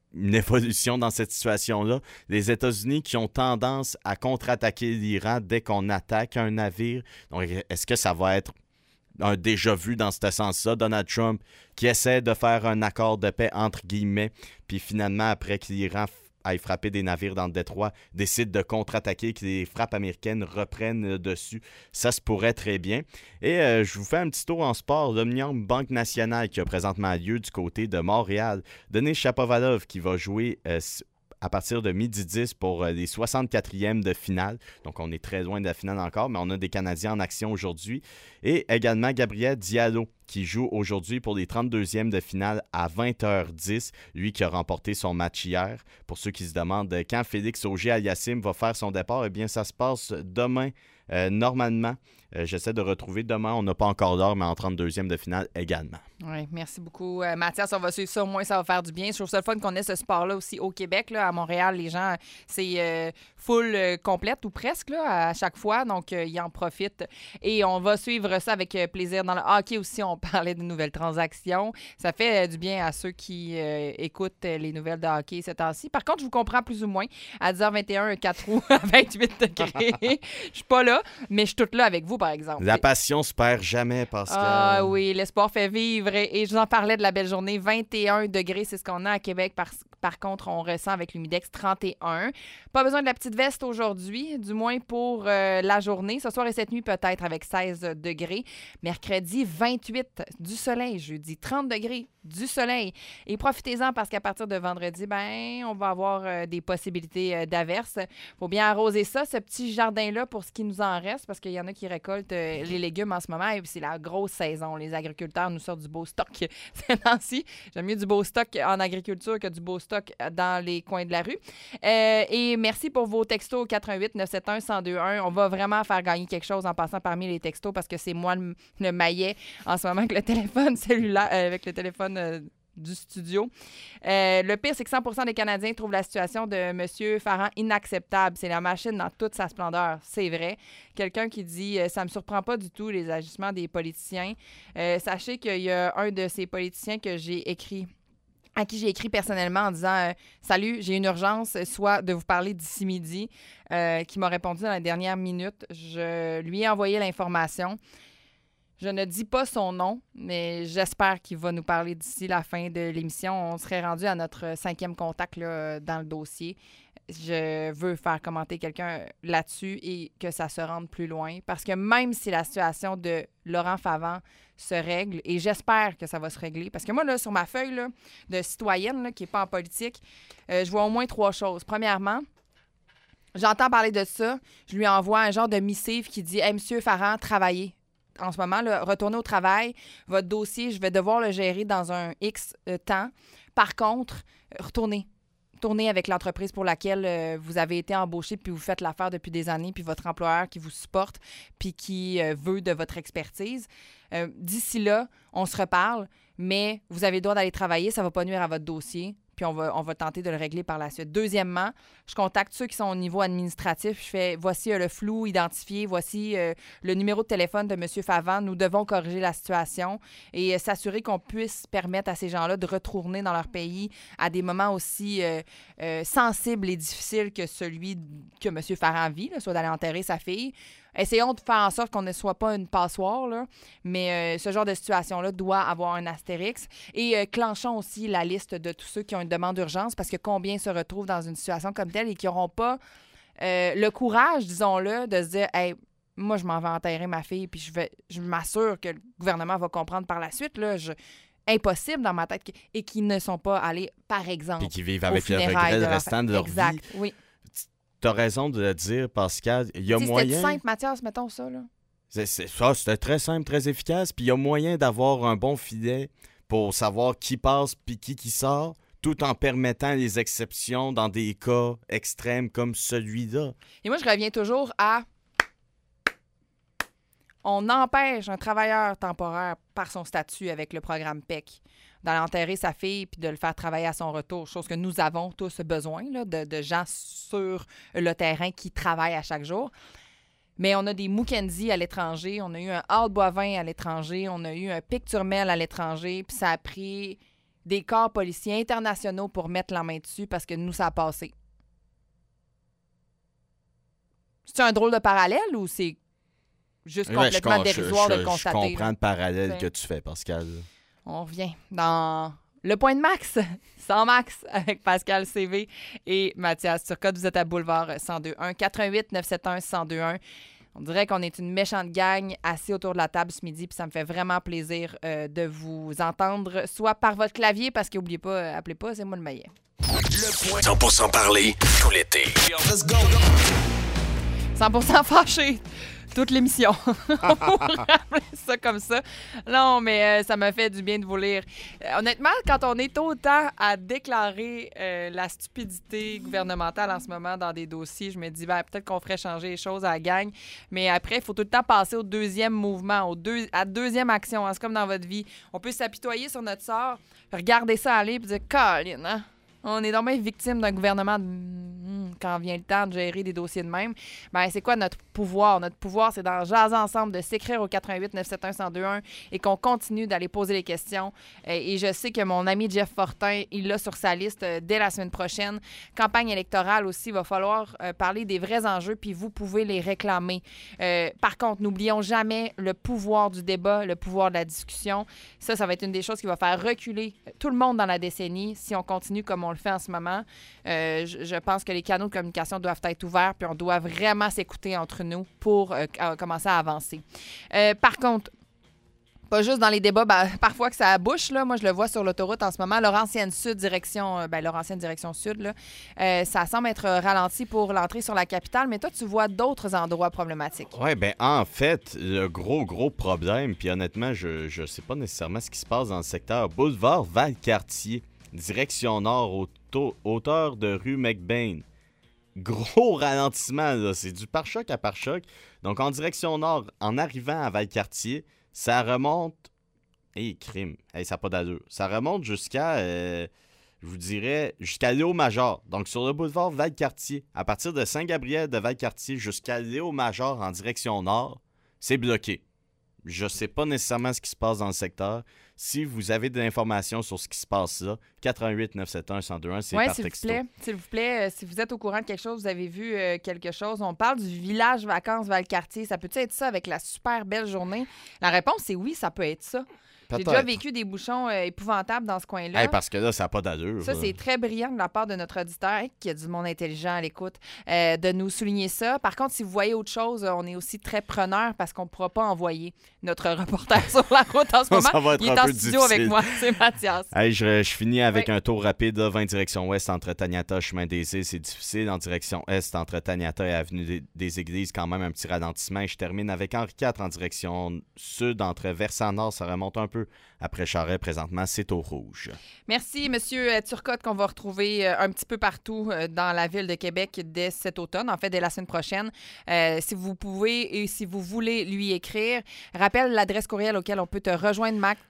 une évolution dans cette situation-là. Les États-Unis qui ont tendance à contre-attaquer l'Iran dès qu'on attaque un navire. Donc, est-ce que ça va être un déjà-vu dans ce sens-là? Donald Trump qui essaie de faire un accord de paix entre guillemets, puis finalement, après que l'Iran aille frapper des navires dans le détroit, décide de contre-attaquer, que les frappes américaines reprennent le dessus. Ça se pourrait très bien. Et euh, je vous fais un petit tour en sport. L'Omnium Banque Nationale qui a présentement lieu du côté de Montréal. Denis Shapovalov qui va jouer euh, à partir de midi dix pour euh, les soixante-quatrièmes de finale. Donc, on est très loin de la finale encore, mais on a des Canadiens en action aujourd'hui. Et également Gabriel Diallo qui joue aujourd'hui pour les trente-deuxièmes de finale à vingt heures dix. Lui qui a remporté son match hier. Pour ceux qui se demandent quand Félix Auger-Aliassime va faire son départ, eh bien, ça se passe demain. Euh, normalement, euh, j'essaie de retrouver demain. On n'a pas encore d'heure, mais en trente-deuxième de finale également. Oui, merci beaucoup, euh, Mathias. On va suivre ça. Au moins, ça va faire du bien. Je trouve ça le fun qu'on ait ce sport-là aussi au Québec. Là, à Montréal, les gens, c'est euh, full euh, complète ou presque là, à chaque fois. Donc, euh, ils en profitent. Et on va suivre ça avec euh, plaisir. Dans le hockey aussi, on parlait de nouvelles transactions. Ça fait euh, du bien à ceux qui euh, écoutent euh, les nouvelles de hockey ces temps-ci. Par contre, je vous comprends plus ou moins. À dix heures vingt et un, quatre roues à vingt-huit degrés. Je suis pas là, mais je suis toute là avec vous, par exemple. La passion se perd jamais, Pascal. Ah oui, l'espoir fait vivre. Et je vous en parlais de la belle journée. vingt et un degrés, c'est ce qu'on a à Québec. Par, par contre, on ressent avec l'humidex trente et un. Pas besoin de la petite veste aujourd'hui, du moins pour euh, la journée. Ce soir et cette nuit, peut-être avec seize degrés. Mercredi, vingt-huit, du soleil. Jeudi, trente degrés, du soleil. Et profitez-en parce qu'à partir de vendredi, ben, on va avoir euh, des possibilités euh, d'averses. Il faut bien arroser ça, ce petit jardin-là, pour ce qui nous en reste, parce qu'il y en a qui récoltent euh, les légumes en ce moment. Et puis c'est la grosse saison. Les agriculteurs nous sortent du beau stock ces temps-ci. J'aime mieux du beau stock en agriculture que du beau stock dans les coins de la rue. Euh, et merci pour vos textos au quatre un huit neuf sept un un zéro deux un. On va vraiment faire gagner quelque chose en passant parmi les textos parce que c'est moi le, le maillet en ce moment avec le téléphone cellulaire, euh, avec le téléphone euh, du studio. Euh, le pire, c'est que cent pour cent des Canadiens trouvent la situation de M. Farrand inacceptable. C'est la machine dans toute sa splendeur. C'est vrai. Quelqu'un qui dit euh, « ça me surprend pas du tout les agissements des politiciens euh, ». Sachez qu'il y a un de ces politiciens que j'ai écrit à qui j'ai écrit personnellement en disant euh, « Salut, j'ai une urgence, soit de vous parler d'ici midi euh, », qui m'a répondu dans la dernière minute. Je lui ai envoyé l'information. Je ne dis pas son nom, mais j'espère qu'il va nous parler d'ici la fin de l'émission. On serait rendu à notre cinquième contact là, dans le dossier. Je veux faire commenter quelqu'un là-dessus et que ça se rende plus loin. Parce que même si la situation de Laurent Favant se règle, et j'espère que ça va se régler, parce que moi, là, sur ma feuille là, de citoyenne là, qui n'est pas en politique, euh, je vois au moins trois choses. Premièrement, j'entends parler de ça. Je lui envoie un genre de missive qui dit hey, « Monsieur Farrand, travaillez. » En ce moment, là, retournez au travail. Votre dossier, je vais devoir le gérer dans un X euh, temps. Par contre, retournez. Tournez avec l'entreprise pour laquelle euh, vous avez été embauché puis vous faites l'affaire depuis des années, puis votre employeur qui vous supporte puis qui euh, veut de votre expertise. Euh, d'ici là, on se reparle, mais vous avez le droit d'aller travailler. Ça ne va pas nuire à votre dossier. Puis on va, on va tenter de le régler par la suite. Deuxièmement, je contacte ceux qui sont au niveau administratif. Je fais, voici euh, le flou identifié, voici euh, le numéro de téléphone de M. Favant. Nous devons corriger la situation et euh, s'assurer qu'on puisse permettre à ces gens-là de retourner dans leur pays à des moments aussi euh, euh, sensibles et difficiles que celui que M. Farrand vit, là, soit d'aller enterrer sa fille. Essayons de faire en sorte qu'on ne soit pas une passoire, là, mais euh, ce genre de situation-là doit avoir un astérix. Et euh, clenchons aussi la liste de tous ceux qui ont une demande d'urgence, parce que combien se retrouvent dans une situation comme telle et qui n'auront pas euh, le courage, disons-le, de se dire « Hey, moi, je m'en vais enterrer ma fille, puis je vais, je m'assure que le gouvernement va comprendre par la suite. » là, je... impossible dans ma tête, et qui ne sont pas allés, par exemple, et qui vivent avec le regret le restant de leur exact, vie. Exact, oui. T'as raison de le dire, Pascal. Il y a t'sais, moyen... C'était simple, Mathias, mettons ça, là. C'est, c'est, ça, c'était très simple, très efficace. Puis il y a moyen d'avoir un bon filet pour savoir qui passe puis qui qui sort, tout en permettant les exceptions dans des cas extrêmes comme celui-là. Et moi, je reviens toujours à... On empêche un travailleur temporaire par son statut avec le programme P E C d'aller enterrer sa fille puis de le faire travailler à son retour, chose que nous avons tous besoin, là, de, de gens sur le terrain qui travaillent à chaque jour. Mais on a des Mukendi à l'étranger, on a eu un Hall Boivin à l'étranger, on a eu un Pic Turmel à l'étranger, puis ça a pris des corps policiers internationaux pour mettre la main dessus parce que nous, ça a passé. C'est un drôle de parallèle ou c'est juste complètement ouais, je, dérisoire je, de le je, constater? Je comprends là. le parallèle T'sais. que tu fais, Pascal. On revient dans le point de Max, sans Max, avec Pascal C V et Mathias Turcotte. Vous êtes à Boulevard cent deux un, quatre un huit, neuf sept un, un zéro deux un. On dirait qu'on est une méchante gang assis autour de la table ce midi, puis ça me fait vraiment plaisir euh, de vous entendre, soit par votre clavier, parce qu'oubliez pas, euh, appelez pas, c'est moi le maillet. Le point cent pour cent parler tout l'été. Let's go! cent pour cent fâché toute l'émission. On pourrait appeler ça comme ça. Non, mais euh, ça m'a fait du bien de vous lire. Euh, honnêtement, quand on est autant à déclarer euh, la stupidité gouvernementale en ce moment dans des dossiers, je me dis, ben, peut-être qu'on ferait changer les choses à la gang. Mais après, il faut tout le temps passer au deuxième mouvement, au deux, à deuxième action. Hein. C'est comme dans votre vie. On peut s'apitoyer sur notre sort, regarder ça aller et dire, Colin, hein? On est donc bien victime d'un gouvernement de... quand vient le temps de gérer des dossiers de même. Ben, c'est quoi notre pouvoir? Notre pouvoir, c'est d'en jaser ensemble, de s'écrire au quatre un huit, neuf sept un, un zéro deux un et qu'on continue d'aller poser les questions. Et je sais que mon ami Jeff Fortin, il l'a sur sa liste dès la semaine prochaine. Campagne électorale aussi, il va falloir euh, parler des vrais enjeux, puis vous pouvez les réclamer. Euh, par contre, n'oublions jamais le pouvoir du débat, le pouvoir de la discussion. Ça, ça va être une des choses qui va faire reculer tout le monde dans la décennie si on continue comme on on le fait en ce moment. Euh, je, je pense que les canaux de communication doivent être ouverts puis on doit vraiment s'écouter entre nous pour euh, commencer à avancer. Euh, par contre, pas juste dans les débats, ben, parfois que ça bouche, là. Moi, je le vois sur l'autoroute en ce moment. Laurentienne Sud, direction, ben, Laurentienne direction Sud, là. Euh, ça semble être ralenti pour l'entrée sur la capitale, mais toi, tu vois d'autres endroits problématiques. Oui, bien, en fait, le gros, gros problème, puis honnêtement, je ne sais pas nécessairement ce qui se passe dans le secteur. Boulevard Valcartier, direction nord, auto, hauteur de rue McBain. Gros ralentissement, là. C'est du pare-choc à pare-choc. Donc, en direction nord, en arrivant à Valcartier, ça remonte... Hé, hey, crime. Hey, ça n'a pas d'allure. Ça remonte jusqu'à, euh, je vous dirais, jusqu'à Léo-Major. Donc, sur le boulevard Valcartier, à partir de Saint-Gabriel de Valcartier jusqu'à Léo-Major en direction nord, c'est bloqué. Je ne sais pas nécessairement ce qui se passe dans le secteur. Si vous avez de l'information sur ce qui se passe là, quatre un huit, neuf sept un, un zéro deux un, c'est ouais, par s'il texto. Vous plaît, s'il vous plaît, euh, si vous êtes au courant de quelque chose, vous avez vu euh, quelque chose, on parle du village vacances Valcartier. Ça peut-tu être ça avec la super belle journée? La réponse, c'est oui, ça peut être ça. J'ai déjà vécu des bouchons euh, épouvantables dans ce coin-là. Hey, parce que là, ça n'a pas d'allure. Ça, là. c'est très brillant de la part de notre auditeur, hey, qui a du monde intelligent à l'écoute, euh, de nous souligner ça. Par contre, si vous voyez autre chose, on est aussi très preneur parce qu'on ne pourra pas envoyer notre reporter sur la route en ce moment. Ça va être Il un est en peu studio difficile. avec moi, c'est Mathias. Hey, je, je finis avec oui. un tour rapide, là, vingt direction ouest entre Taniata, chemin des îles, c'est difficile. En direction est entre Taniata et avenue des, des Églises, quand même un petit ralentissement. Et je termine avec Henri quatre en direction sud, entre Versant Nord, ça remonte un peu. Après Charest, présentement, c'est au rouge. Merci, M. Turcotte, qu'on va retrouver euh, un petit peu partout euh, dans la ville de Québec dès cet automne, en fait, dès la semaine prochaine. Euh, si vous pouvez et si vous voulez lui écrire, rappelle l'adresse courriel auquel on peut te rejoindre, Mac.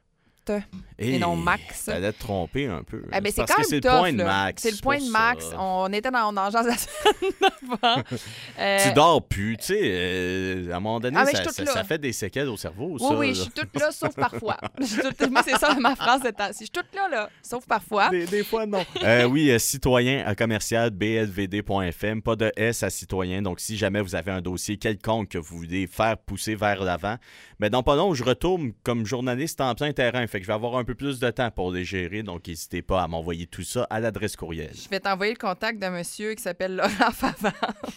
Et, et non Max. T'allais te tromper un peu. Eh ben, c'est parce quand que même c'est tough, le point de là. Max. C'est le point de Max. Ça. On était dans on la semaine d'avant. Euh... Tu dors plus, tu sais. Euh, à un moment donné, ah, ça, ça, ça fait des séquelles au cerveau. Oui, ça, oui, là. je suis toute là, sauf parfois. toute... Moi, c'est ça ma phrase de temps. Je suis toute là, là, sauf parfois. Des, des fois, non. euh, oui, euh, citoyen à commercial b l v d point f m, pas de S à citoyen. Donc, si jamais vous avez un dossier quelconque que vous voulez faire pousser vers l'avant, mais dans pas long, je retourne comme journaliste en plein terrain. Fait que je vais avoir un peu plus de temps pour les gérer. Donc, n'hésitez pas à m'envoyer tout ça à l'adresse courriel. Je vais t'envoyer le contact d'un monsieur qui s'appelle Laurent Favard.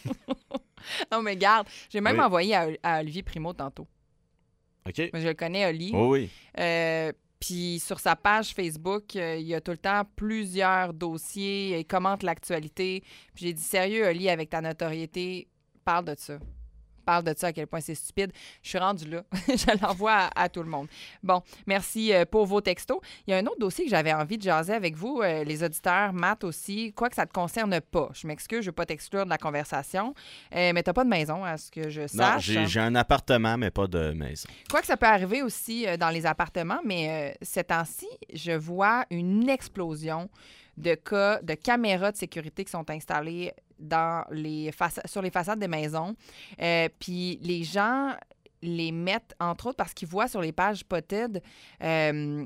Non, mais garde, j'ai même oui. envoyé à, à Olivier Primo tantôt. OK. Mais je le connais, Oli. Oh, oui. Euh, Puis sur sa page Facebook, euh, il y a tout le temps plusieurs dossiers. Il commente l'actualité. Puis j'ai dit, sérieux, Oli, avec ta notoriété, parle de ça. Parle de ça, à quel point c'est stupide. Je suis rendue là. Je l'envoie à, à tout le monde. Bon, merci euh, pour vos textos. Il y a un autre dossier que j'avais envie de jaser avec vous, euh, les auditeurs, Matt aussi, quoi que ça ne te concerne pas. Je m'excuse, je ne veux pas t'exclure de la conversation, euh, mais tu n'as pas de maison, à ce que je sache. Non, j'ai, j'ai un appartement, mais pas de maison. Quoi que ça peut arriver aussi euh, dans les appartements, mais euh, ces temps-ci, je vois une explosion de cas de caméras de sécurité qui sont installées dans les faça- sur les façades des maisons. Euh, puis les gens les mettent, entre autres, parce qu'ils voient sur les pages Spotted euh,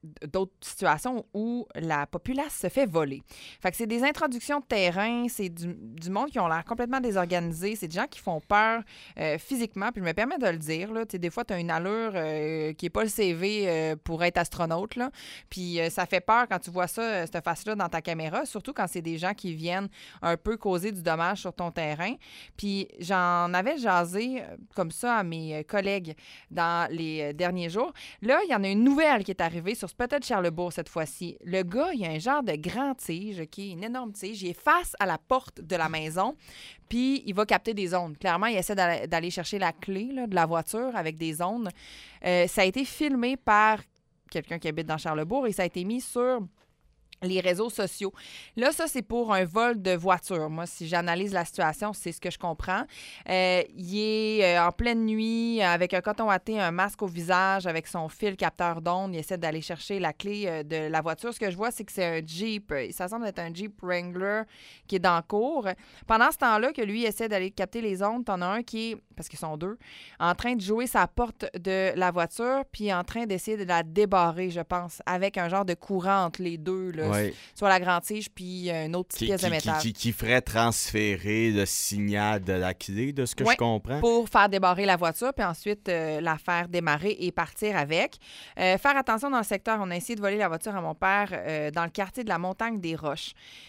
d'autres situations où la populace se fait voler. Fait que c'est des introductions de terrain, c'est du, du monde qui ont l'air complètement désorganisé, c'est des gens qui font peur euh, physiquement, puis je me permets de le dire, là, tu sais, des fois, tu as une allure euh, qui n'est pas le C V euh, pour être astronaute, là, puis euh, ça fait peur quand tu vois ça, euh, cette face-là dans ta caméra, surtout quand c'est des gens qui viennent un peu causer du dommage sur ton terrain. Puis j'en avais jasé euh, comme ça à mes collègues dans les euh, derniers jours. Là, il y en a une nouvelle qui est arrivée sur ce peut-être Charlebourg cette fois-ci. Le gars, il a un genre de grand tige, OK, une énorme tige. Il est face à la porte de la maison, puis il va capter des ondes. Clairement, il essaie d'aller, d'aller chercher la clé là, de la voiture avec des ondes. Euh, ça a été filmé par quelqu'un qui habite dans Charlebourg et ça a été mis sur les réseaux sociaux. Là, ça, c'est pour un vol de voiture. Moi, si j'analyse la situation, c'est ce que je comprends. Euh, il est euh, en pleine nuit, avec un coton watté, un masque au visage, avec son fil capteur d'ondes. Il essaie d'aller chercher la clé euh, de la voiture. Ce que je vois, c'est que c'est un Jeep. Ça semble être un Jeep Wrangler qui est dans le cours. Pendant ce temps-là, que lui il essaie d'aller capter les ondes, t'en as un qui est, parce qu'ils sont deux, en train de jouer sa porte de la voiture, puis en train d'essayer de la débarrer, je pense, avec un genre de courant entre les deux, là. Ouais. Soit la grande tige puis une autre petite Qui, pièce qui, de métal. qui, qui, qui ferait transférer le signal de la clé, de ce que Ouais, je comprends. Pour faire débarrer la voiture, puis ensuite euh, la faire démarrer et partir avec. Euh, faire attention dans le secteur. On a essayé de voler la voiture à mon père euh, dans le quartier de la Montagne des Roches.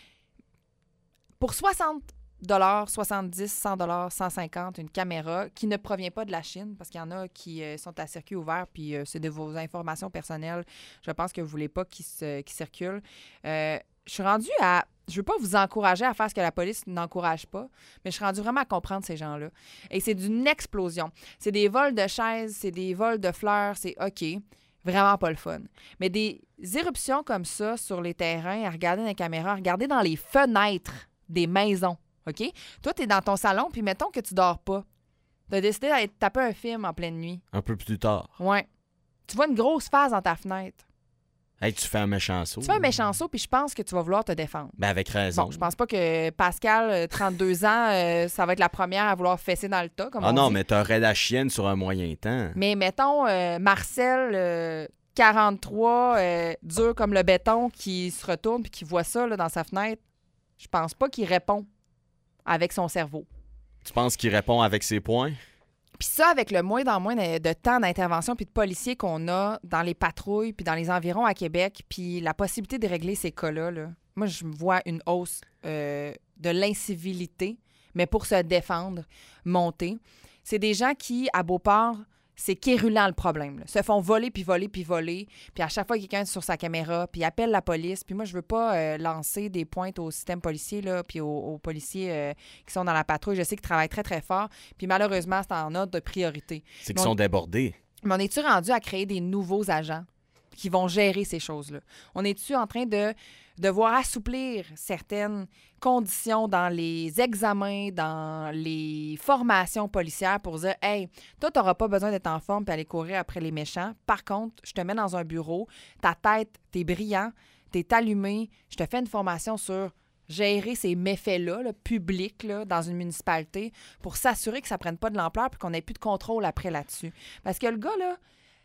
Pour soixante dollars, soixante-dix, cent dollars, cent cinquante, une caméra qui ne provient pas de la Chine, parce qu'il y en a qui euh, sont à circuit ouvert, puis euh, c'est de vos informations personnelles. Je pense que vous ne voulez pas qu'ils se, qu'ils circulent. Euh, je suis rendue à... Je ne veux pas vous encourager à faire ce que la police n'encourage pas, mais je suis rendue vraiment à comprendre ces gens-là. Et c'est d'une explosion. C'est des vols de chaises, c'est des vols de fleurs, c'est OK. Vraiment pas le fun. Mais des éruptions comme ça sur les terrains, à regarder dans les caméras, à regarder dans les fenêtres des maisons, OK? Toi, tu es dans ton salon, puis mettons que tu dors pas. Tu as décidé d'aller te taper un film en pleine nuit. Un peu plus tard. Ouais. Tu vois une grosse phase dans ta fenêtre. Hey, tu fais un méchant saut. Tu fais un méchant saut, puis je pense que tu vas vouloir te défendre. Ben avec raison. Bon, je pense pas que Pascal, euh, trente-deux ans, euh, ça va être la première à vouloir fesser dans le tas, comme Ah on non, dit. mais t'aurais la chienne sur un moyen temps. Mais mettons, euh, Marcel, euh, quarante-trois, euh, dur comme le béton, qui se retourne puis qui voit ça là, dans sa fenêtre, je pense pas qu'il répond avec son cerveau. Tu penses qu'il répond avec ses poings? Puis ça, avec le moins en moins de, de temps d'intervention puis de policiers qu'on a dans les patrouilles puis dans les environs à Québec, puis la possibilité de régler ces cas-là, là, moi, je vois une hausse euh, de l'incivilité, mais pour se défendre, monter. C'est des gens qui, à Beauport, c'est quérulant le problème. Là. Se font voler, puis voler, puis voler. Puis à chaque fois, quelqu'un est sur sa caméra, puis appelle la police. Puis moi, je veux pas euh, lancer des pointes au système policier, là, puis aux, aux policiers euh, qui sont dans la patrouille. Je sais qu'ils travaillent très, très fort. Puis malheureusement, c'est en ordre de priorité. C'est qu'ils Mais on- sont débordés. Mais on est-tu rendu à créer des nouveaux agents qui vont gérer ces choses-là? On est-tu en train de devoir assouplir certaines conditions dans les examens, dans les formations policières pour dire « Hey, toi, tu n'auras pas besoin d'être en forme et aller courir après les méchants. Par contre, je te mets dans un bureau, ta tête, t'es brillant, t'es allumé, je te fais une formation sur gérer ces méfaits-là, là, publics, là, dans une municipalité pour s'assurer que ça ne prenne pas de l'ampleur et qu'on n'ait plus de contrôle après là-dessus. » Parce que le gars, là,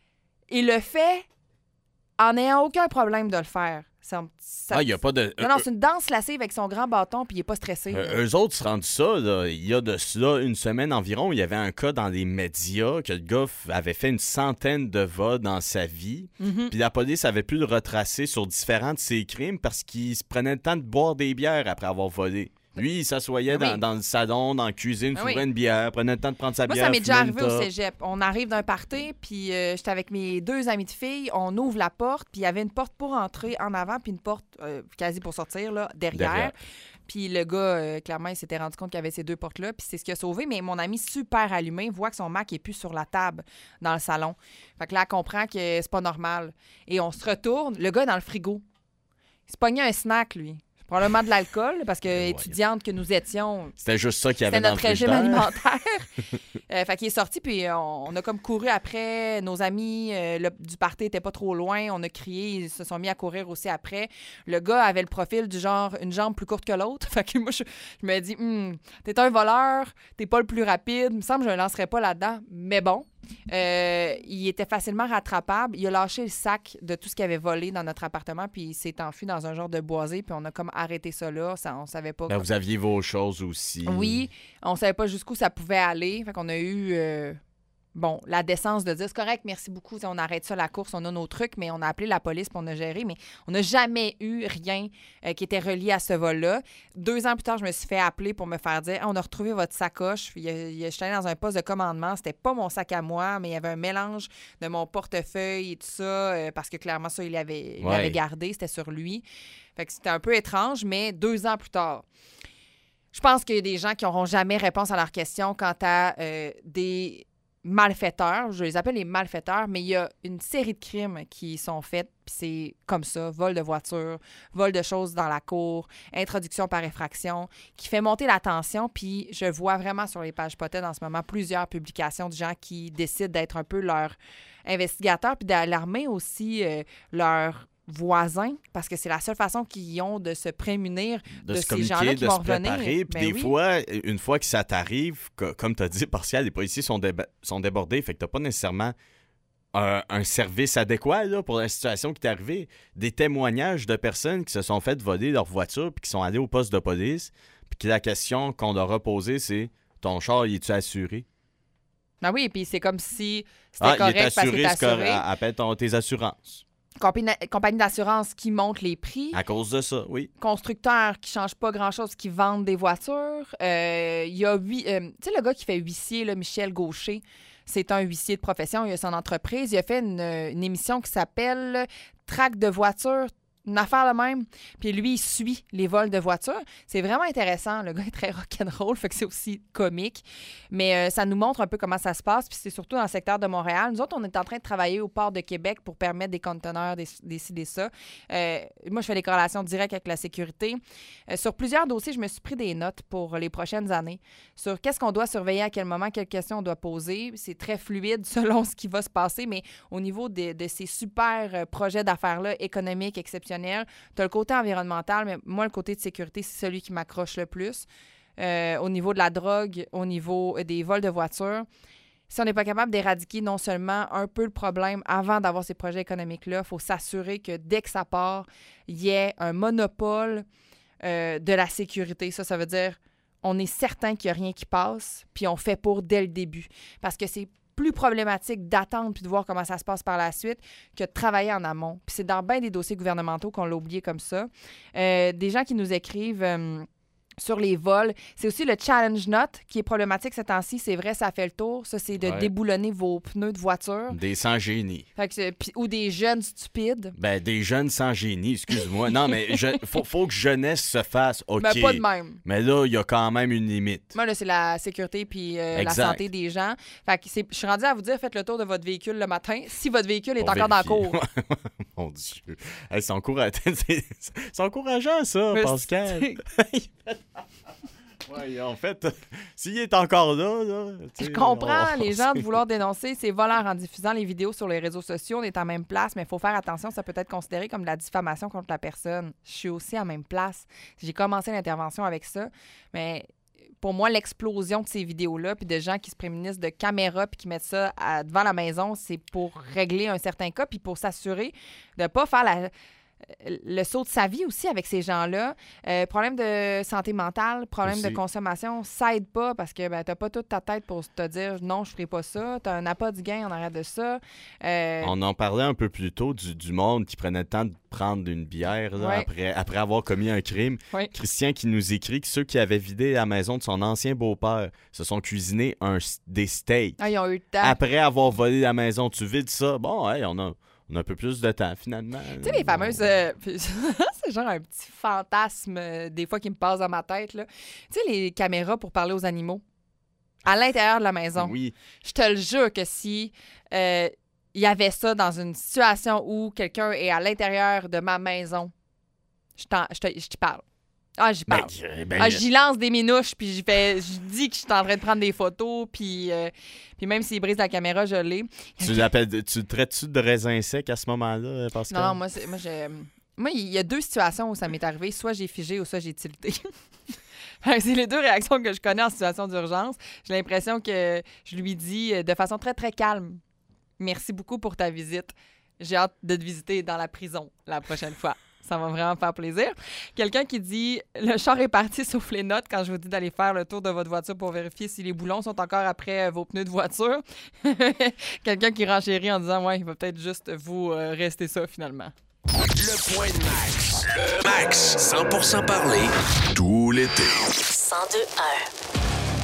il le fait en n'ayant aucun problème de le faire. Ça, ça- Ah, il n'y a pas de... Non, non, c'est une danse lascive avec son grand bâton puis il n'est pas stressé. là. Euh, eux autres se rendent ça, là, il y a de cela une semaine environ, il y avait un cas dans les médias que le gars f- avait fait une centaine de vols dans sa vie. Mhm. Puis la police avait pu le retracer sur différents de ses crimes parce qu'il se prenait le temps de boire des bières après avoir volé. Lui, il s'assoyait Ah oui. dans, dans le salon, dans la cuisine, Ah s'ouvrait oui. une bière, prenait le temps de prendre sa Moi, bière. ça m'est déjà fumait une arrivé au top. cégep. On arrive d'un party, puis euh, j'étais avec mes deux amis de filles, on ouvre la porte, puis il y avait une porte pour entrer en avant, puis une porte euh, quasi pour sortir, là, derrière. Derrière. Puis le gars, euh, clairement, il s'était rendu compte qu'il y avait ces deux portes-là, puis c'est ce qui a sauvé. Mais mon ami, super allumé, voit que son Mac est plus sur la table dans le salon. Fait que là, elle comprend que c'est pas normal. Et on se retourne, le gars est dans le frigo. Il se pognait un snack, lui. Probablement de l'alcool, parce que Ben étudiante que nous étions, C'était juste ça qu'il y avait c'était dans notre le régime frigidaire. alimentaire. euh, fait qu'il est sorti, puis on, on a comme couru après. Nos amis euh, le- du party n'étaient pas trop loin. On a crié, ils se sont mis à courir aussi après. Le gars avait le profil du genre, une jambe plus courte que l'autre. Fait que moi, je, je me dis, Hum, t'es un voleur, t'es pas le plus rapide. Il me semble que je ne lancerais pas là-dedans. Mais bon, Euh, il était facilement rattrapable. Il a lâché le sac de tout ce qu'il avait volé dans notre appartement, puis il s'est enfui dans un genre de boisé, puis on a comme arrêté ça là. Ça, on savait pas. Ben, comme... vous aviez vos choses aussi. Oui, on savait pas jusqu'où ça pouvait aller. Fait qu'on a eu... Euh... Bon, la décence de dire, c'est correct, merci beaucoup, on arrête ça, la course, on a nos trucs, mais on a appelé la police puis on a géré, mais on n'a jamais eu rien euh, qui était relié à ce vol-là. Deux ans plus tard, je me suis fait appeler pour me faire dire, ah, on a retrouvé votre sacoche. Il, il, j'étais allée dans un poste de commandement, c'était pas mon sac à moi, mais il y avait un mélange de mon portefeuille et tout ça, euh, parce que clairement, ça, il l'avait il ouais. l'avait gardé, c'était sur lui. Fait que c'était un peu étrange, mais deux ans plus tard. Je pense qu'il y a des gens qui n'auront jamais réponse à leurs questions quant à euh, des... malfaiteurs, je les appelle les malfaiteurs, mais il y a une série de crimes qui sont faits, puis c'est comme ça, vol de voiture, vol de choses dans la cour, introduction par effraction, qui fait monter la tension, puis je vois vraiment sur les pages Potet en ce moment plusieurs publications de gens qui décident d'être un peu leurs investigateurs, puis d'alarmer aussi euh, leurs voisins, parce que c'est la seule façon qu'ils ont de se prémunir de, de ces se gens-là qui de vont se revenir. préparer. Puis Ben des oui. fois, une fois que ça t'arrive, que, comme tu as dit, partiel, les policiers sont, déba- sont débordés, fait que tu n'as pas nécessairement un, un service adéquat là, pour la situation qui t'est arrivée. Des témoignages de personnes qui se sont fait voler leur voiture puis qui sont allées au poste de police, puis que la question qu'on leur a posée, c'est « Ton char, il est-tu assuré? » Ah oui, puis c'est comme si c'était Ah, correct il est assuré, parce qu'il est c'est correct. assuré. Appelle ton, tes assurances. Compagnie, compagnie d'assurance qui monte les prix. À cause de ça, oui. Constructeurs qui ne changent pas grand-chose, qui vendent des voitures. Euh, Il y a huit... Euh, tu sais, le gars qui fait huissier, là, Michel Gaucher, c'est un huissier de profession. Il a son entreprise. Il a fait une, une émission qui s'appelle « Traque de voiture ». Une affaire le même. Puis lui, il suit les vols de voitures. C'est vraiment intéressant. Le gars est très rock'n'roll, fait que c'est aussi comique. Mais euh, ça nous montre un peu comment ça se passe. Puis c'est surtout dans le secteur de Montréal. Nous autres, on est en train de travailler au port de Québec pour permettre des conteneurs, des, des ci, des ça. Euh, moi, je fais des corrélations directes avec la sécurité. Euh, sur plusieurs dossiers, je me suis pris des notes pour les prochaines années sur qu'est-ce qu'on doit surveiller à quel moment, quelles questions on doit poser. C'est très fluide selon ce qui va se passer, mais au niveau de, de ces super projets d'affaires-là, économiques, exceptionnels, tu as le côté environnemental, mais moi, le côté de sécurité, c'est celui qui m'accroche le plus. Euh, au niveau de la drogue, au niveau des vols de voitures, si on n'est pas capable d'éradiquer non seulement un peu le problème avant d'avoir ces projets économiques-là, il faut s'assurer que dès que ça part, il y ait un monopole euh, de la sécurité. Ça, ça veut dire on est certain qu'il n'y a rien qui passe, puis on fait pour dès le début. Parce que c'est plus problématique d'attendre puis de voir comment ça se passe par la suite que de travailler en amont. Puis c'est dans bien des dossiers gouvernementaux qu'on l'a oublié comme ça. Euh, des gens qui nous écrivent euh, sur les vols. C'est aussi le challenge note qui est problématique ces temps-ci. C'est vrai, ça fait le tour. Ça, c'est de Ouais. déboulonner vos pneus de voiture. Des sans-génie. Fait que c'est- puis- ou des jeunes stupides. Ben, des jeunes sans génie, excuse-moi. Non, mais je, faut, faut que jeunesse se fasse, OK. Mais pas de même. Mais là, il y a quand même une limite. Moi, là, c'est la sécurité puis euh, la Exact. santé des gens. Fait que c'est- je suis rendue à vous dire, faites le tour de votre véhicule le matin si votre véhicule est Pour encore dans la vérifier. cour. Mon Dieu. Hey, c'est, encourag... c'est... c'est encourageant, ça, Mais Pascal. c'est- Ouais, en fait, s'il est encore là, là tu Je sais, comprends on- les gens de vouloir dénoncer ces voleurs en diffusant les vidéos sur les réseaux sociaux. On est en même place, mais il faut faire attention. Ça peut être considéré comme de la diffamation contre la personne. Je suis aussi en même place. J'ai commencé l'intervention avec ça, mais pour moi, l'explosion de ces vidéos-là, puis de gens qui se prémunissent de caméras puis qui mettent ça à- devant la maison, c'est pour régler un certain cas puis pour s'assurer de ne pas faire la... le saut de sa vie aussi avec ces gens-là. Euh, problème de santé mentale, problème Aussi. de consommation, ça aide pas parce que ben, t'as pas toute ta tête pour te dire non, je ferai pas ça. T'as un appât du gain en arrière de ça. Euh, On en parlait un peu plus tôt du, du monde qui prenait le temps de prendre une bière là, Ouais. après, après avoir commis un crime. Ouais. Christian qui nous écrit que ceux qui avaient vidé la maison de son ancien beau-père se sont cuisinés un, des steaks. ah, ils ont eu le temps. Après avoir volé la maison, tu vides ça. Bon, hey, on a, on a un peu plus de temps finalement. Tu sais, les fameuses... euh, puis c'est genre un petit fantasme euh, des fois qui me passe dans ma tête. Là. Tu sais, les caméras pour parler aux animaux à l'intérieur de la maison. Oui. Je te le jure que si euh, il y avait ça dans une situation où quelqu'un est à l'intérieur de ma maison, je t'en- je te- je t'y parle. Ah, j'y Ben, parle. euh, ben, Ah, j'y lance des minouches, puis j'y fais, je dis que je suis en train de prendre des photos, puis, euh, puis même s'il brise la caméra, je l'ai. tu l'appelles, tu le traites-tu de raisin sec à ce moment-là, Pascal? Non, non, moi, c'est- moi, je- moi, il y a deux situations où ça m'est arrivé. Soit j'ai figé ou soit j'ai tilté. C'est les deux réactions que je connais en situation d'urgence. J'ai l'impression que je lui dis de façon très, très calme, « Merci beaucoup pour ta visite. J'ai hâte de te visiter dans la prison la prochaine fois. » Ça va vraiment faire plaisir. Quelqu'un qui dit « Le char est parti sauf les notes quand je vous dis d'aller faire le tour de votre voiture pour vérifier si les boulons sont encore après euh, vos pneus de voiture. » Quelqu'un qui renchérit en disant « Ouais, il va peut-être juste vous euh, rester ça finalement. » Le point de Max. Le Max. cent pour cent parler. Tout l'été. cent deux un.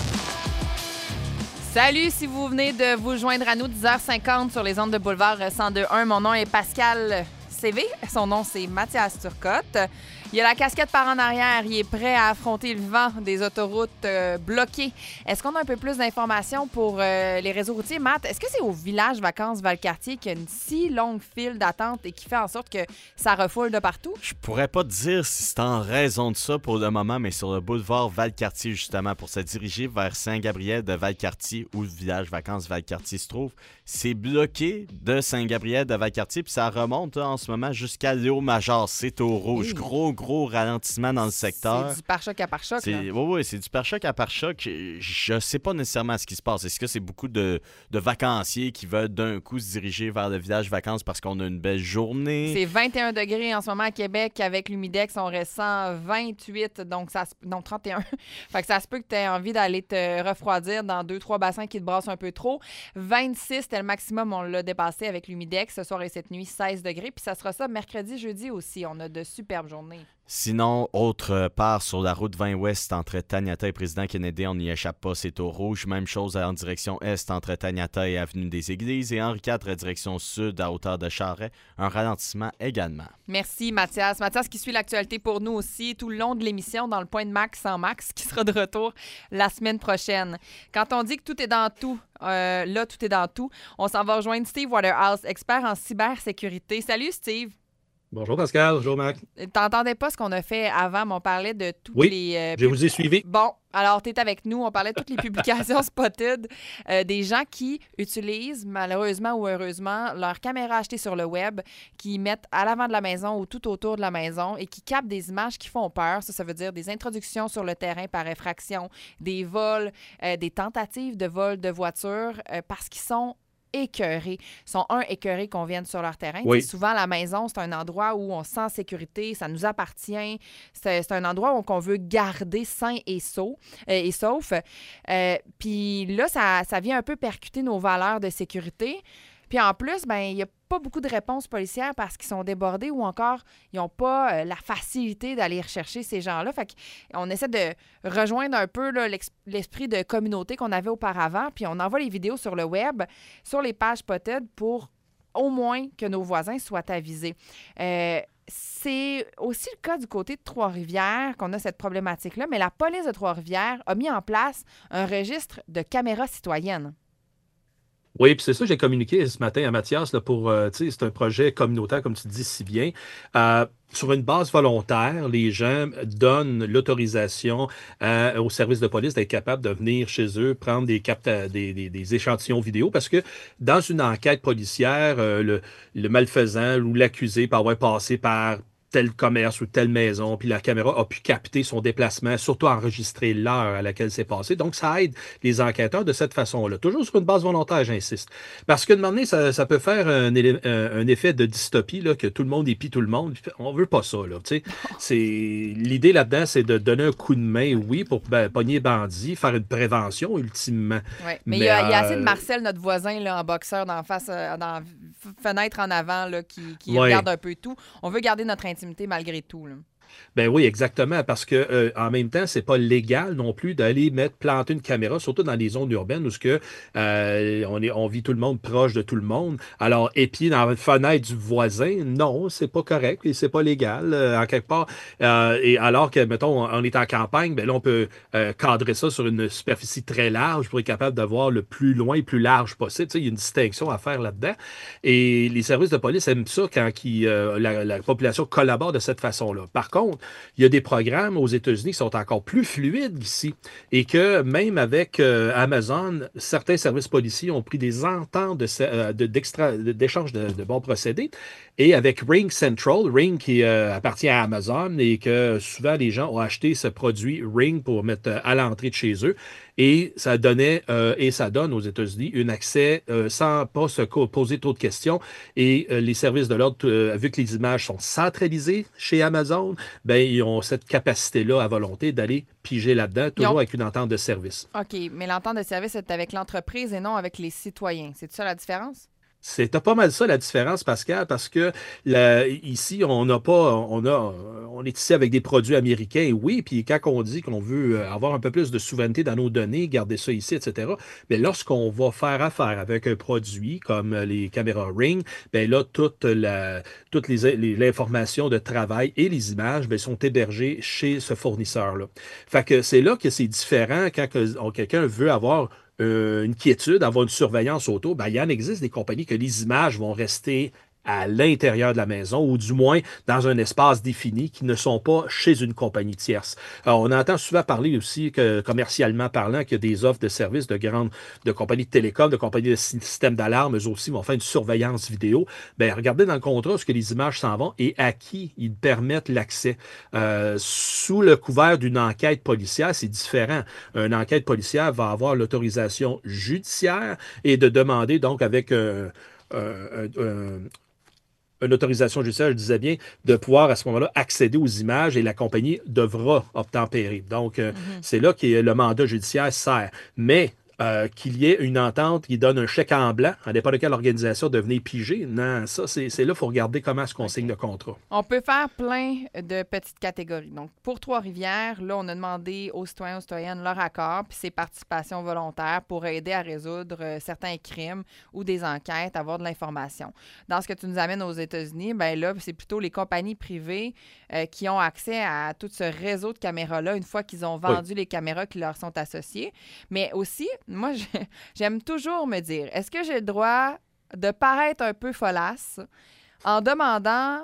Salut, si vous venez de vous joindre à nous, dix heures cinquante sur les ondes de Boulevard cent deux un. Mon nom est Pascal C V. Son nom, c'est Mathias Turcotte. Il a la casquette par en arrière. Il est prêt à affronter le vent des autoroutes euh, bloquées. Est-ce qu'on a un peu plus d'informations pour euh, les réseaux routiers? Matt, est-ce que c'est au village Vacances Valcartier qu'il y a une si longue file d'attente et qui fait en sorte que ça refoule de partout? Je pourrais pas te dire si c'est en raison de ça pour le moment, mais sur le boulevard Valcartier, justement, pour se diriger vers Saint-Gabriel de Valcartier, où le village Vacances Valcartier se trouve, c'est bloqué de Saint-Gabriel de Valcartier, puis ça remonte là, en ce moment jusqu'à Léo-Major. C'est au rouge. Oui. Gros, gros ralentissement dans le secteur. C'est du pare-choc à pare-choc. Oui, oui, c'est du pare-choc à pare-choc. Je sais pas nécessairement ce qui se passe. Est-ce que c'est beaucoup de, de vacanciers qui veulent d'un coup se diriger vers le village vacances parce qu'on a une belle journée? C'est vingt et un degrés en ce moment à Québec. Avec l'humidex, on ressent vingt-huit, donc ça se... non, trente et un. Fait que ça se peut que tu aies envie d'aller te refroidir dans deux, trois bassins qui te brassent un peu trop. vingt-six, c'était le maximum, on l'a dépassé avec l'humidex. Ce soir et cette nuit, seize degrés. Puis ça sera ça mercredi, jeudi aussi. On a de superbes journées. Sinon, autre part sur la route vingt ouest entre Taniata et Président Kennedy, on n'y échappe pas, c'est au rouge. Même chose en direction est entre Taniata et Avenue des Églises. Et Henri quatre, direction sud à hauteur de Charret, un ralentissement également. Merci Mathias. Mathias qui suit l'actualité pour nous aussi tout le long de l'émission dans le point de Max sans Max qui sera de retour la semaine prochaine. Quand on dit que tout est dans tout, euh, là, tout est dans tout, on s'en va rejoindre Steve Waterhouse, expert en cybersécurité. Salut Steve! Bonjour Pascal, bonjour Mac. T'entendais pas ce qu'on a fait avant, mais on parlait de toutes oui, les... Euh, je vous ai suivi. Bon, alors t'es avec nous, on parlait de toutes les publications Spotted, euh, des gens qui utilisent, malheureusement ou heureusement, leur caméra achetée sur le web, qui mettent à l'avant de la maison ou tout autour de la maison et qui captent des images qui font peur. Ça, ça veut dire des introductions sur le terrain par effraction, des vols, euh, des tentatives de vol de voitures, euh, parce qu'ils sont écœurés. Ils sont, un, écœurés qu'on vienne sur leur terrain. Oui. Souvent, la maison, c'est un endroit où on se sent en sécurité, ça nous appartient. C'est, c'est un endroit où on veut garder sain et, sauf. Euh, et sauf. Euh, Puis là, ça, ça vient un peu percuter nos valeurs de sécurité. Puis en plus, ben il n'y a pas beaucoup de réponses policières parce qu'ils sont débordés ou encore ils n'ont pas euh, la facilité d'aller rechercher ces gens-là. Fait qu'on essaie de rejoindre un peu là, l'esprit de communauté qu'on avait auparavant, puis on envoie les vidéos sur le web, sur les pages Spotted pour au moins que nos voisins soient avisés. Euh, c'est aussi le cas du côté de Trois-Rivières qu'on a cette problématique-là, mais la police de Trois-Rivières a mis en place un registre de caméras citoyennes. Oui, puis c'est ça que j'ai communiqué ce matin à Mathias là, pour, euh, tu sais, c'est un projet communautaire, comme tu dis si bien. Euh, sur une base volontaire, les gens donnent l'autorisation euh, aux services de police d'être capables de venir chez eux, prendre des, capta- des, des, des échantillons vidéo, parce que dans une enquête policière, euh, le, le malfaisant ou l'accusé peut avoir passé par tel commerce ou telle maison, puis la caméra a pu capter son déplacement, surtout enregistrer l'heure à laquelle c'est passé. Donc, ça aide les enquêteurs de cette façon-là. Toujours sur une base volontaire, j'insiste. Parce qu'à un moment donné, ça, ça peut faire un, un, un effet de dystopie, là, que tout le monde épie tout le monde. On veut pas ça, là. Tu sais, c'est, l'idée là-dedans, c'est de donner un coup de main, oui, pour ben, pogner bandit, faire une prévention, ultimement. Oui, mais il y, a, il y a assez de Marcel, notre voisin, là, en boxeur, d'en face, euh, dans fenêtre en avant, là, qui, qui ouais. regarde un peu tout. On veut garder notre intimité malgré tout, là. Ben oui, exactement, parce que euh, en même temps, c'est pas légal non plus d'aller mettre planter une caméra, surtout dans les zones urbaines où ce que euh, on est, on vit tout le monde proche de tout le monde. Alors épier dans la fenêtre du voisin, non, c'est pas correct et c'est pas légal euh, en quelque part. Euh, et alors que mettons, on est en campagne, ben là on peut euh, cadrer ça sur une superficie très large pour être capable de voir le plus loin et plus large possible. Tu sais, il y a une distinction à faire là-dedans. Et les services de police aiment ça quand qui, euh, la, la population collabore de cette façon-là. Par contre, contre, il y a des programmes aux États-Unis qui sont encore plus fluides qu'ici et que même avec euh, Amazon, certains services policiers ont pris des ententes de, euh, de, d'extra, d'échange de, de bons procédés. Et avec Ring Central, Ring qui euh, appartient à Amazon et que souvent les gens ont acheté ce produit Ring pour mettre euh, à l'entrée de chez eux. Et ça donnait euh, et ça donne aux États-Unis un accès euh, sans pas se poser trop de questions. Et euh, les services de l'ordre, euh, vu que les images sont centralisées chez Amazon, ben ils ont cette capacité-là à volonté d'aller piger là-dedans, toujours ont... avec une entente de service. OK, mais l'entente de service est avec l'entreprise et non avec les citoyens. C'est ça la différence? C'est pas mal ça la différence, Pascal, parce que là, ici, on n'a pas, on a, on est ici avec des produits américains, oui, puis quand on dit qu'on veut avoir un peu plus de souveraineté dans nos données, garder ça ici, et cetera, mais lorsqu'on va faire affaire avec un produit comme les caméras Ring, bien là, toute la, toutes les, les, l'information de travail et les images bien, sont hébergées chez ce fournisseur-là. Fait que c'est là que c'est différent quand que, quelqu'un veut avoir Euh, une quiétude, avoir une surveillance auto, ben, il en existe des compagnies que les images vont rester à l'intérieur de la maison ou du moins dans un espace défini qui ne sont pas chez une compagnie tierce. Alors, on entend souvent parler aussi que, commercialement parlant, qu'il y a des offres de services de grandes de compagnies de télécom, de compagnies de systèmes d'alarme, eux aussi vont faire une surveillance vidéo. Bien, regardez dans le contrat ce que les images s'en vont et à qui ils permettent l'accès. Euh, sous le couvert d'une enquête policière, c'est différent. Une enquête policière va avoir l'autorisation judiciaire et de demander donc avec euh, euh, euh, une autorisation judiciaire, je disais bien, de pouvoir à ce moment-là accéder aux images et la compagnie devra obtempérer. Donc, euh, mm-hmm. c'est là que le mandat judiciaire sert. Mais euh, qu'il y ait une entente qui donne un chèque en blanc, à n'importe de quelle organisation de venir piger, non, ça, c'est, c'est là qu'il faut regarder comment est-ce qu'on okay. signe le contrat. On peut faire plein de petites catégories. Donc, pour Trois-Rivières, là, on a demandé aux citoyens, aux citoyennes leur accord puis ses participations volontaires pour aider à résoudre euh, certains crimes ou des enquêtes, avoir de l'information. Dans ce que tu nous amènes aux États-Unis, bien là, c'est plutôt les compagnies privées euh, qui ont accès à tout ce réseau de caméras-là une fois qu'ils ont vendu oui. les caméras qui leur sont associées. Mais aussi, moi, j'aime toujours me dire, est-ce que j'ai le droit de paraître un peu folasse en demandant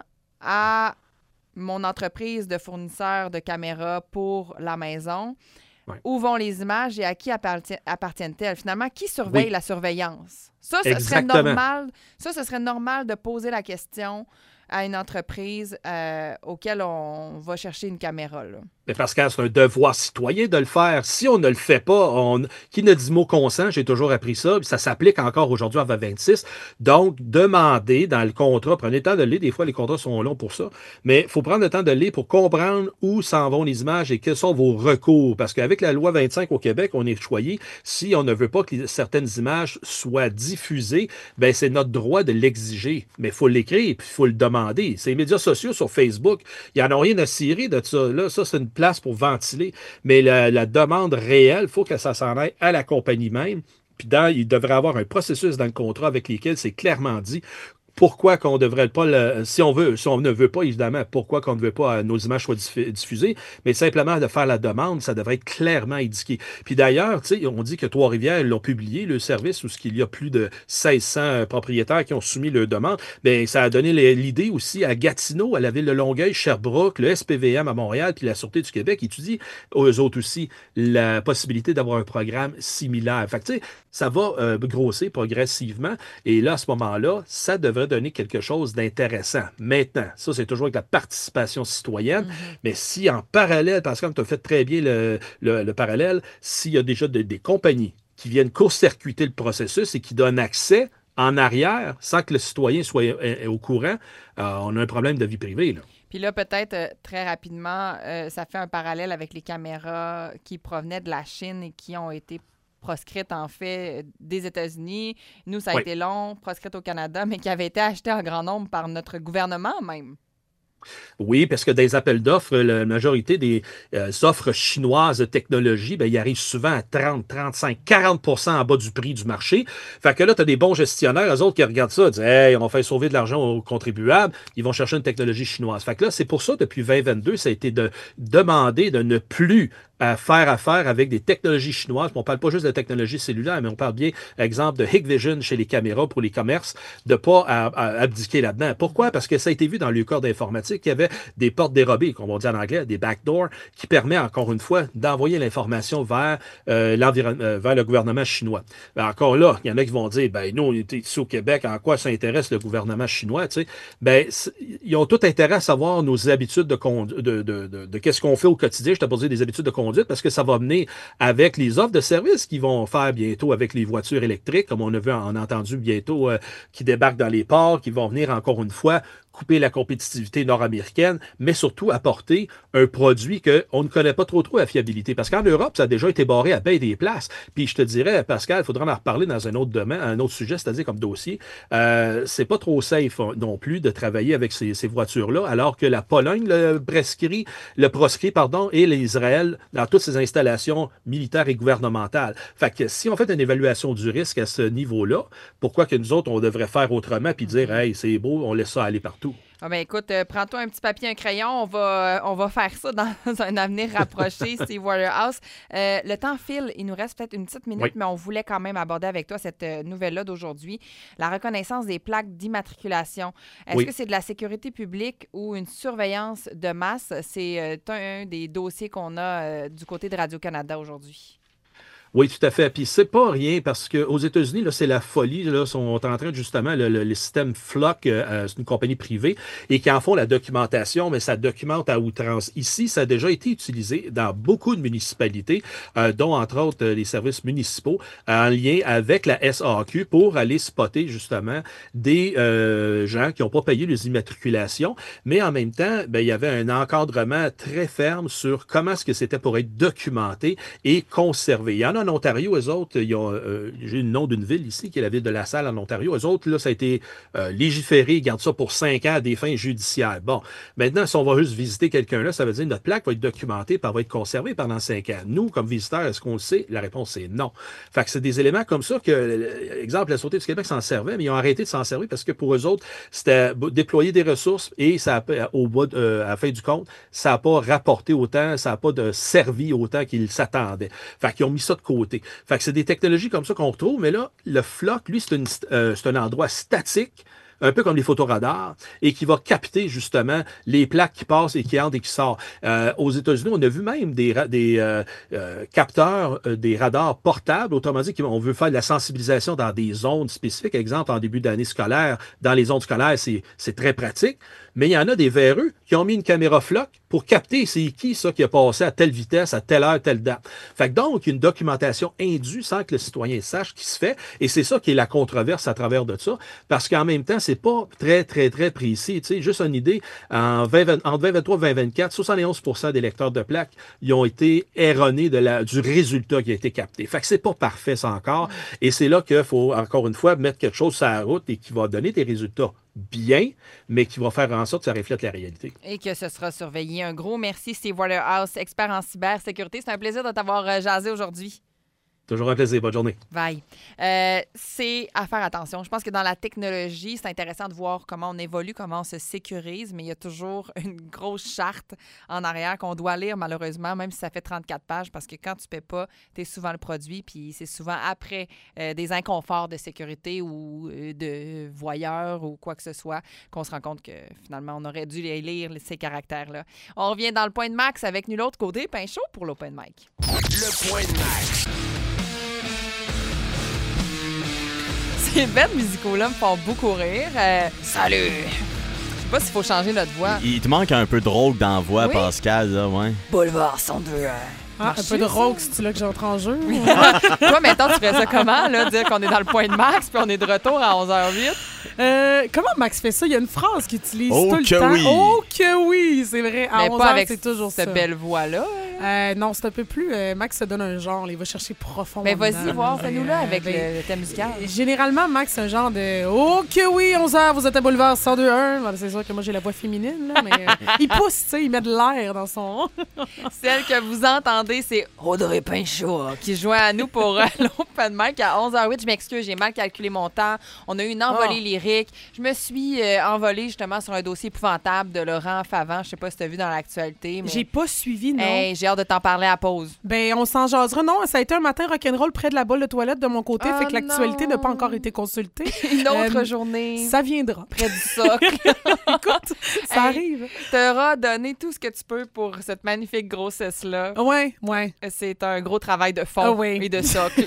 à mon entreprise de fournisseur de caméras pour la maison ouais. où vont les images et à qui apparti- appartiennent-elles? Finalement, qui surveille oui. la surveillance? Ça, ce serait normal. Ça, ce serait normal de poser la question à une entreprise euh, auquel on va chercher une caméra, là. Mais parce que c'est un devoir citoyen de le faire. Si on ne le fait pas, on... qui ne dit mot consent, j'ai toujours appris ça, ça s'applique encore aujourd'hui en vingt-six. Donc, demandez dans le contrat, prenez le temps de le lire, des fois les contrats sont longs pour ça, mais il faut prendre le temps de le lire pour comprendre où s'en vont les images et quels sont vos recours. Parce qu'avec la loi vingt-cinq au Québec, on est choyé. Si on ne veut pas que les... certaines images soient diffusées, ben c'est notre droit de l'exiger. Mais il faut l'écrire et puis il faut le demander. Ces médias sociaux sur Facebook, ils n'en ont rien à cirer de ça. Là, ça, c'est une place pour ventiler, mais la, la demande réelle, il faut que ça s'en aille à la compagnie même. Puis dans, il devrait y avoir un processus dans le contrat avec lequel c'est clairement dit pourquoi qu'on devrait pas le, si on veut, si on ne veut pas, évidemment, pourquoi qu'on ne veut pas nos images soient diffusées, mais simplement de faire la demande, ça devrait être clairement indiqué. Puis d'ailleurs, tu sais, on dit que Trois-Rivières, ils l'ont publié, le service, où il y a plus de mille six cents propriétaires qui ont soumis leur demande. Bien, ça a donné l'idée aussi à Gatineau, à la ville de Longueuil, Sherbrooke, le S P V M à Montréal, puis la Sûreté du Québec étudie, eux autres aussi, la possibilité d'avoir un programme similaire. Fait que, tu sais, ça va euh, grossir progressivement, et là, à ce moment-là, ça devrait donner quelque chose d'intéressant. Maintenant, ça, c'est toujours avec la participation citoyenne, mm-hmm. mais si en parallèle, parce que tu as fait très bien le, le, le parallèle, s'il y a déjà de, des compagnies qui viennent court-circuiter le processus et qui donnent accès en arrière sans que le citoyen soit euh, au courant, euh, on a un problème de vie privée, là. Puis là, peut-être, euh, très rapidement, euh, ça fait un parallèle avec les caméras qui provenaient de la Chine et qui ont été proscrite, en fait, des États-Unis. Nous, ça a oui. été long, proscrite au Canada, mais qui avait été achetée en grand nombre par notre gouvernement même. Oui, parce que dans les appels d'offres, la majorité des euh, offres chinoises de technologie, bien, ils arrivent souvent à trente, trente-cinq, quarante pour cent en bas du prix du marché. Fait que là, tu as des bons gestionnaires, eux autres qui regardent ça, disent « Hey, on va faire sauver de l'argent aux contribuables. » Ils vont chercher une technologie chinoise. Fait que là, c'est pour ça, depuis vingt vingt-deux, ça a été de demander de ne plus à faire affaire avec des technologies chinoises. On ne parle pas juste de technologie cellulaire, mais on parle bien, exemple, de Hikvision chez les caméras pour les commerces, de ne pas à, à abdiquer là-dedans. Pourquoi? Parce que ça a été vu dans le corps d'informatique qu'il y avait des portes dérobées, comme on dit en anglais, des backdoors, qui permettent, encore une fois, d'envoyer l'information vers, euh, l'environ- euh, vers le gouvernement chinois. Ben, encore là, il y en a qui vont dire, ben nous, on est ici au Québec, en quoi ça intéresse le gouvernement chinois, tu sais? Ben, ils ont tout intérêt à savoir nos habitudes de conduite, de, de, de, de qu'est-ce qu'on fait au quotidien, je t'ai pas dit des habitudes de conduite, parce que ça va venir avec les offres de services qu'ils vont faire bientôt avec les voitures électriques, comme on a vu, on a entendu bientôt, euh, qui débarquent dans les ports, qui vont venir encore une fois couper la compétitivité nord-américaine, mais surtout apporter un produit qu'on ne connaît pas trop trop la fiabilité. Parce qu'en Europe, ça a déjà été barré à bien des places. Puis je te dirais, Pascal, il faudra en reparler dans un autre domaine, un autre sujet, c'est-à-dire comme dossier. Euh, c'est pas trop safe non plus de travailler avec ces, ces voitures-là, alors que la Pologne le prescrit, le proscrit, pardon, et l'Israël dans toutes ces installations militaires et gouvernementales. Fait que si on fait une évaluation du risque à ce niveau-là, pourquoi que nous autres, on devrait faire autrement puis dire, hey, c'est beau, on laisse ça aller partout. Ah ben écoute, euh, prends-toi un petit papier, un crayon. On va, euh, on va faire ça dans un avenir rapproché, Steve Waterhouse. Euh, le temps file. Il nous reste peut-être une petite minute, Oui. mais on voulait quand même aborder avec toi cette euh, nouvelle-là d'aujourd'hui. La reconnaissance des plaques d'immatriculation. Est-ce Oui. que c'est de la sécurité publique ou une surveillance de masse? C'est euh, un des dossiers qu'on a euh, du côté de Radio-Canada aujourd'hui. Oui, tout à fait. Puis c'est pas rien parce qu'aux États-Unis, là, c'est la folie. Là, sont en train de, justement, le, le, le système Flock, euh, c'est une compagnie privée, et qui en font la documentation, mais ça documente à outrance. Ici, ça a déjà été utilisé dans beaucoup de municipalités, euh, dont entre autres les services municipaux, en lien avec la S A Q pour aller spotter justement des euh, gens qui n'ont pas payé les immatriculations, mais en même temps, ben, il y avait un encadrement très ferme sur comment est-ce que c'était pour être documenté et conservé. Il y en a en Ontario, eux autres, ils ont, euh, j'ai le nom d'une ville ici, qui est la ville de La Salle en Ontario. Eux autres, là, ça a été euh, légiféré, ils gardent ça pour cinq ans à des fins judiciaires. Bon, maintenant, si on va juste visiter quelqu'un là, ça veut dire que notre plaque va être documentée, puis elle va être conservée pendant cinq ans. Nous, comme visiteurs, est-ce qu'on le sait? La réponse est non. Fait que c'est des éléments comme ça que, exemple, la Sûreté du Québec s'en servait, mais ils ont arrêté de s'en servir parce que pour eux autres, c'était déployer des ressources et ça a, au bout, de, euh, à la fin du compte, ça n'a pas rapporté autant, ça n'a pas de servi autant qu'ils s'attendaient. Fait qu'ils ont mis ça de côté. Fait que c'est des technologies comme ça qu'on retrouve, mais là, le Flock, lui, c'est, une, euh, c'est un endroit statique, un peu comme les photoradars, et qui va capter justement les plaques qui passent et qui entrent et qui sortent. Euh, aux États-Unis, on a vu même des, des euh, euh, capteurs, euh, des radars portables, autrement dit, qu'on veut faire de la sensibilisation dans des zones spécifiques. Exemple, en début d'année scolaire, dans les zones scolaires, c'est, c'est très pratique. Mais il y en a des véreux qui ont mis une caméra Flock pour capter c'est qui ça qui a passé à telle vitesse, à telle heure, telle date. Fait que donc, une documentation indue sans que le citoyen sache qui se fait. Et c'est ça qui est la controverse à travers de ça. Parce qu'en même temps, c'est pas très, très, très précis. Tu sais, juste une idée, en vingt vingt, entre vingt vingt-trois et vingt vingt-quatre, soixante et onze pour cent des lecteurs de plaques, ils ont été erronés de la, du résultat qui a été capté. Fait que c'est pas parfait, ça encore. Et c'est là qu'il faut, encore une fois, mettre quelque chose sur la route et qui va donner des résultats bien, mais qui va faire en sorte que ça reflète la réalité. Et que ce sera surveillé. Un gros merci, Steve Waterhouse, expert en cybersécurité. C'est un plaisir de t'avoir euh, jasé aujourd'hui. Toujours un plaisir. Bonne journée. Bye. Euh, c'est à faire attention. Je pense que dans la technologie, c'est intéressant de voir comment on évolue, comment on se sécurise, mais il y a toujours une grosse charte en arrière qu'on doit lire, malheureusement, même si ça fait trente-quatre pages, parce que quand tu ne paies pas, tu es souvent le produit, puis c'est souvent après euh, des inconforts de sécurité ou euh, de voyeurs ou quoi que ce soit qu'on se rend compte que finalement, on aurait dû les lire, ces caractères-là. On revient dans le point de Max avec nul autre qu'Audrey Pinchot pour l'Open Mic. Le point de Max. Ces bêtes musicaux-là me font beaucoup rire. Euh, salut! Je sais pas s'il faut changer notre voix. Il, il te manque un peu de rôle dans la voix, Oui. Pascal, là, ouais. Boulevard cent deux. Ah, un peu de rock, c'est là que j'entre en jeu. Toi, maintenant, tu ferais ça comment, là? Dire qu'on est dans le point de Max puis on est de retour à onze heures huit? Euh, comment Max fait ça? Il y a une phrase qu'il utilise Oh tout le que temps. oui. Oh que oui! C'est vrai. À Mais onze pas heures, avec c'est toujours cette ça. belle voix-là. Euh, non, c'est un peu plus... euh, Max se donne un genre. Il va chercher profond. Mais vas-y, dedans. voir, fais-nous là Euh, avec ben, le thème musical. Généralement, Max, c'est un genre de « Oh que oui, onze heures, vous êtes à Boulevard cent deux un. Voilà, c'est sûr que moi, j'ai la voix féminine, là, mais euh, il pousse, tu sais, il met de l'air dans son... Celle que vous entendez, c'est Audrey Pinchot qui joint à nous pour euh, l'Open Mic à onze heures huit. Je m'excuse, j'ai mal calculé mon temps. On a eu une envolée Oh. lyrique. Je me suis euh, envolée justement sur un dossier épouvantable de Laurent Favant. Je sais pas si tu as vu dans l'actualité. Mais... J'ai pas suivi, non. Hey, j'ai hâte de t'en parler à la pause. Ben, on s'en jasera. Non, ça a été un matin rock'n'roll près de la bolle de toilette de mon côté, Oh fait que l'actualité non. n'a pas encore été consultée. Une autre Euh, journée Ça viendra. près du socle. Écoute, ça Hey. arrive. T'auras donné tout ce que tu peux pour cette magnifique grossesse-là. Ouais, ouais. C'est un gros travail de fond Ah oui. et de socle.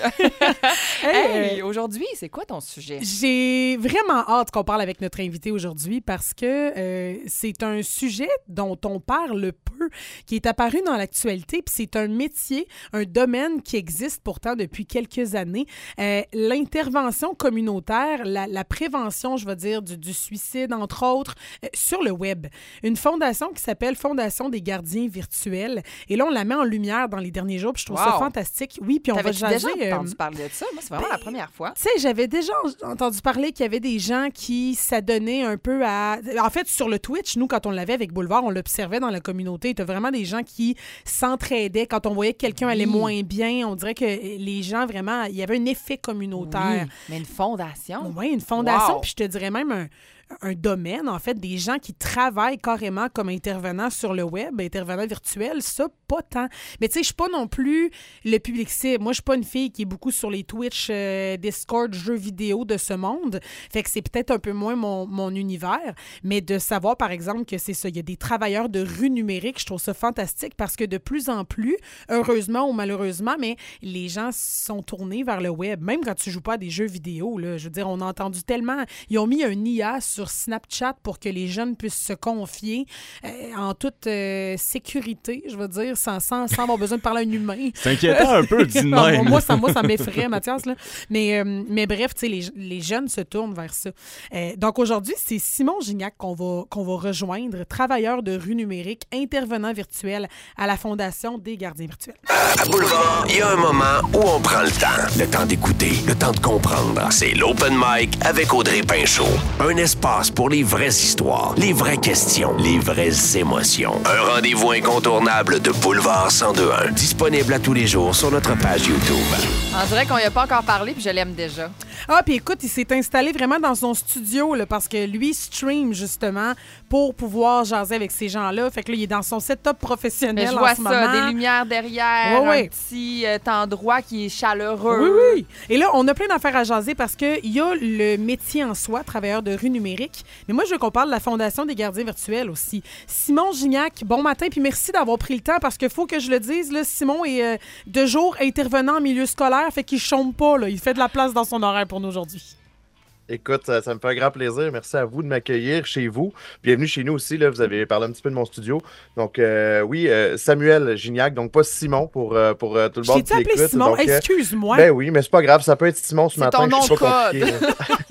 Hey, Hey, aujourd'hui, c'est quoi ton sujet? J'ai vraiment hâte qu'on parle avec notre invité aujourd'hui parce que euh, c'est un sujet dont on parle peu, qui est apparu dans l'actualité, puis c'est un métier, un domaine qui existe pourtant depuis quelques années. Euh, l'intervention communautaire, la, la prévention, je veux dire, du, du suicide, entre autres, euh, sur le web. Une fondation qui s'appelle Fondation des gardiens virtuels. Et là, on la met en lumière dans les derniers jours, puis je trouve ça Wow. fantastique. Oui, puis on va T'avais-tu jaser... déjà euh, entendu parler de ça? Moi, c'est vraiment ben, la première fois. Tu sais, j'avais déjà entendu parler qu'il y avait des gens qui s'adonnaient un peu à... En fait, sur le Twitch, nous, quand on l'avait avec Boulevard, on l'observait dans la communauté. Il y a vraiment des gens qui s'entraidaient. Quand on voyait que quelqu'un allait Oui. moins bien, on dirait que les gens, vraiment, il y avait un effet communautaire. Oui, mais une fondation. Oui, une fondation, Wow. puis je te dirais même un, un domaine, en fait, des gens qui travaillent carrément comme intervenants sur le web, intervenants virtuels, ça, pas tant. Mais tu sais, je suis pas non plus le public cible. Moi, je suis pas une fille qui est beaucoup sur les Twitch, euh, Discord, jeux vidéo de ce monde. Fait que c'est peut-être un peu moins mon, mon univers. Mais de savoir, par exemple, que c'est ça, il y a des travailleurs de rue numérique, je trouve ça fantastique parce que de plus en plus, heureusement ou malheureusement, mais les gens sont tournés vers le web. Même quand tu joues pas à des jeux vidéo, là, je veux dire, on a entendu tellement... Ils ont mis un I A sur Snapchat pour que les jeunes puissent se confier euh, en toute euh, sécurité, je veux dire, sans, sans, sans avoir besoin de parler à un humain. C'est inquiétant un peu, dis de Ah, même. moi, ça, moi, ça m'effraie, Mathias. Là. Mais, euh, mais bref, tu sais, les, les jeunes se tournent vers ça. Euh, donc aujourd'hui, c'est Simon Gignac qu'on va, qu'on va rejoindre, travailleur de rue numérique, intervenant virtuel à la Fondation des gardiens virtuels. À Boulevard, il y a un moment où on prend le temps. Le temps d'écouter, le temps de comprendre. C'est l'Open Mic avec Audrey Pinchot. Un espace pour les vraies histoires, les vraies questions, les vraies émotions. Un rendez-vous incontournable de Boulevard cent deux point un. Disponible à tous les jours sur notre page YouTube. On dirait qu'on y a pas encore parlé, puis je l'aime déjà. Ah, puis écoute, il s'est installé vraiment dans son studio là, parce que lui stream justement pour pouvoir jaser avec ces gens-là. Fait que là, il est dans son setup professionnel Mais je en vois ce ça, moment. des lumières derrière, Ouais, ouais. un petit euh, endroit qui est chaleureux. Oui, oui. Et là, on a plein d'affaires à jaser parce qu'il y a le métier en soi, travailleur de rue numérique. Mais moi, je veux qu'on parle de la Fondation des gardiens virtuels aussi. Simon Gignac, bon matin, puis merci d'avoir pris le temps parce qu'il faut que je le dise, là, Simon est euh, de jour intervenant en milieu scolaire, fait qu'il chôme pas, là. Il fait de la place dans son horaire pour nous aujourd'hui. Écoute, ça, ça me fait un grand plaisir. Merci à vous de m'accueillir chez vous. Bienvenue chez nous aussi. Là, vous avez parlé un petit peu de mon studio. Donc, euh, oui, euh, Samuel Gignac, donc pas Simon pour, euh, pour euh, tout le Je monde t'ai qui appelé écoute. Simon, Donc, euh, excuse-moi. ben oui, mais c'est pas grave. Ça peut être Simon ce C'est matin. ton je suis nom pas de compliqué.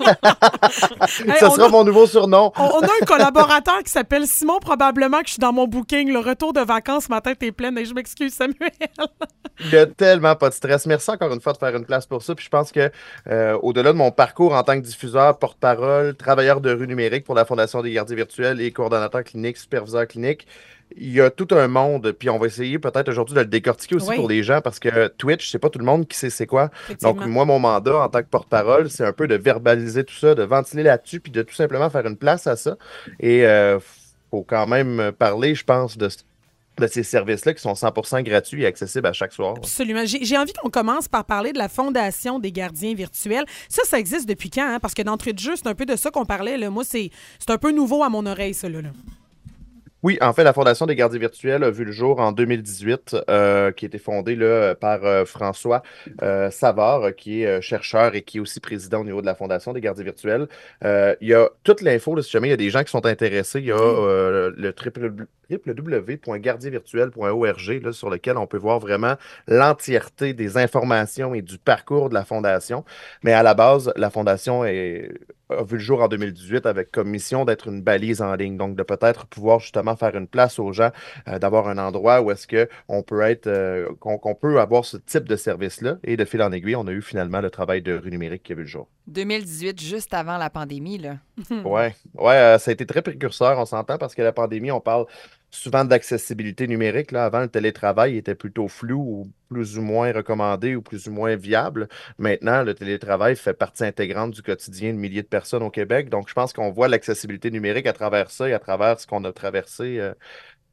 Hey, Ça on sera a- mon nouveau surnom. On, on a un collaborateur qui s'appelle Simon, probablement que je suis dans mon booking. Le retour de vacances ce matin, t'es pleine. Et je m'excuse, Samuel. Il y a tellement pas de stress. Merci encore une fois de faire une place pour ça. Puis je pense que euh, au-delà de mon parcours en tant que diffuseur, porte-parole, travailleur de rue numérique pour la Fondation des gardiens virtuels et coordonnateur clinique, superviseur clinique, il y a tout un monde. Puis on va essayer peut-être aujourd'hui de le décortiquer aussi Oui. pour les gens parce que Twitch, c'est pas tout le monde qui sait c'est quoi. Effectivement. Donc moi, mon mandat en tant que porte-parole, c'est un peu de verbaliser tout ça, de ventiler là-dessus, puis de tout simplement faire une place à ça. Et euh, faut quand même parler, je pense, de de ces services-là qui sont cent pour cent gratuits et accessibles à chaque soir. Absolument. J'ai j'ai envie qu'on commence par parler de la Fondation des gardiens virtuels. Ça, ça existe depuis quand? Hein? Parce que d'entrée de jeu, c'est un peu de ça qu'on parlait. Là. Moi, c'est c'est un peu nouveau à mon oreille, ça. Là, là. Oui, en fait, la Fondation des gardiens virtuels a vu le jour en deux mille dix-huit, euh, qui a été fondée là, par euh, François euh, Savard, qui est euh, chercheur et qui est aussi président au niveau de la Fondation des gardiens virtuels. Euh, il y a toute l'info, là, si jamais il y a des gens qui sont intéressés, il y a euh, le w w w point gardien virtuel point org là, sur lequel on peut voir vraiment l'entièreté des informations et du parcours de la Fondation. Mais à la base, la Fondation est, a vu le jour en deux mille dix-huit avec comme mission d'être une balise en ligne, donc de peut-être pouvoir justement faire une place aux gens, euh, d'avoir un endroit où est-ce qu'on peut être, euh, qu'on qu'on peut avoir ce type de service-là. Et de fil en aiguille, on a eu finalement le travail de rue numérique qui a vu le jour. deux mille dix-huit, juste avant la pandémie, là. Ouais, ouais, euh, ça a été très précurseur, on s'entend, parce que la pandémie, on parle souvent d'accessibilité numérique. Là. Avant, le télétravail était plutôt flou ou plus ou moins recommandé ou plus ou moins viable. Maintenant, le télétravail fait partie intégrante du quotidien de milliers de personnes au Québec. Donc, je pense qu'on voit l'accessibilité numérique à travers ça et à travers ce qu'on a traversé euh,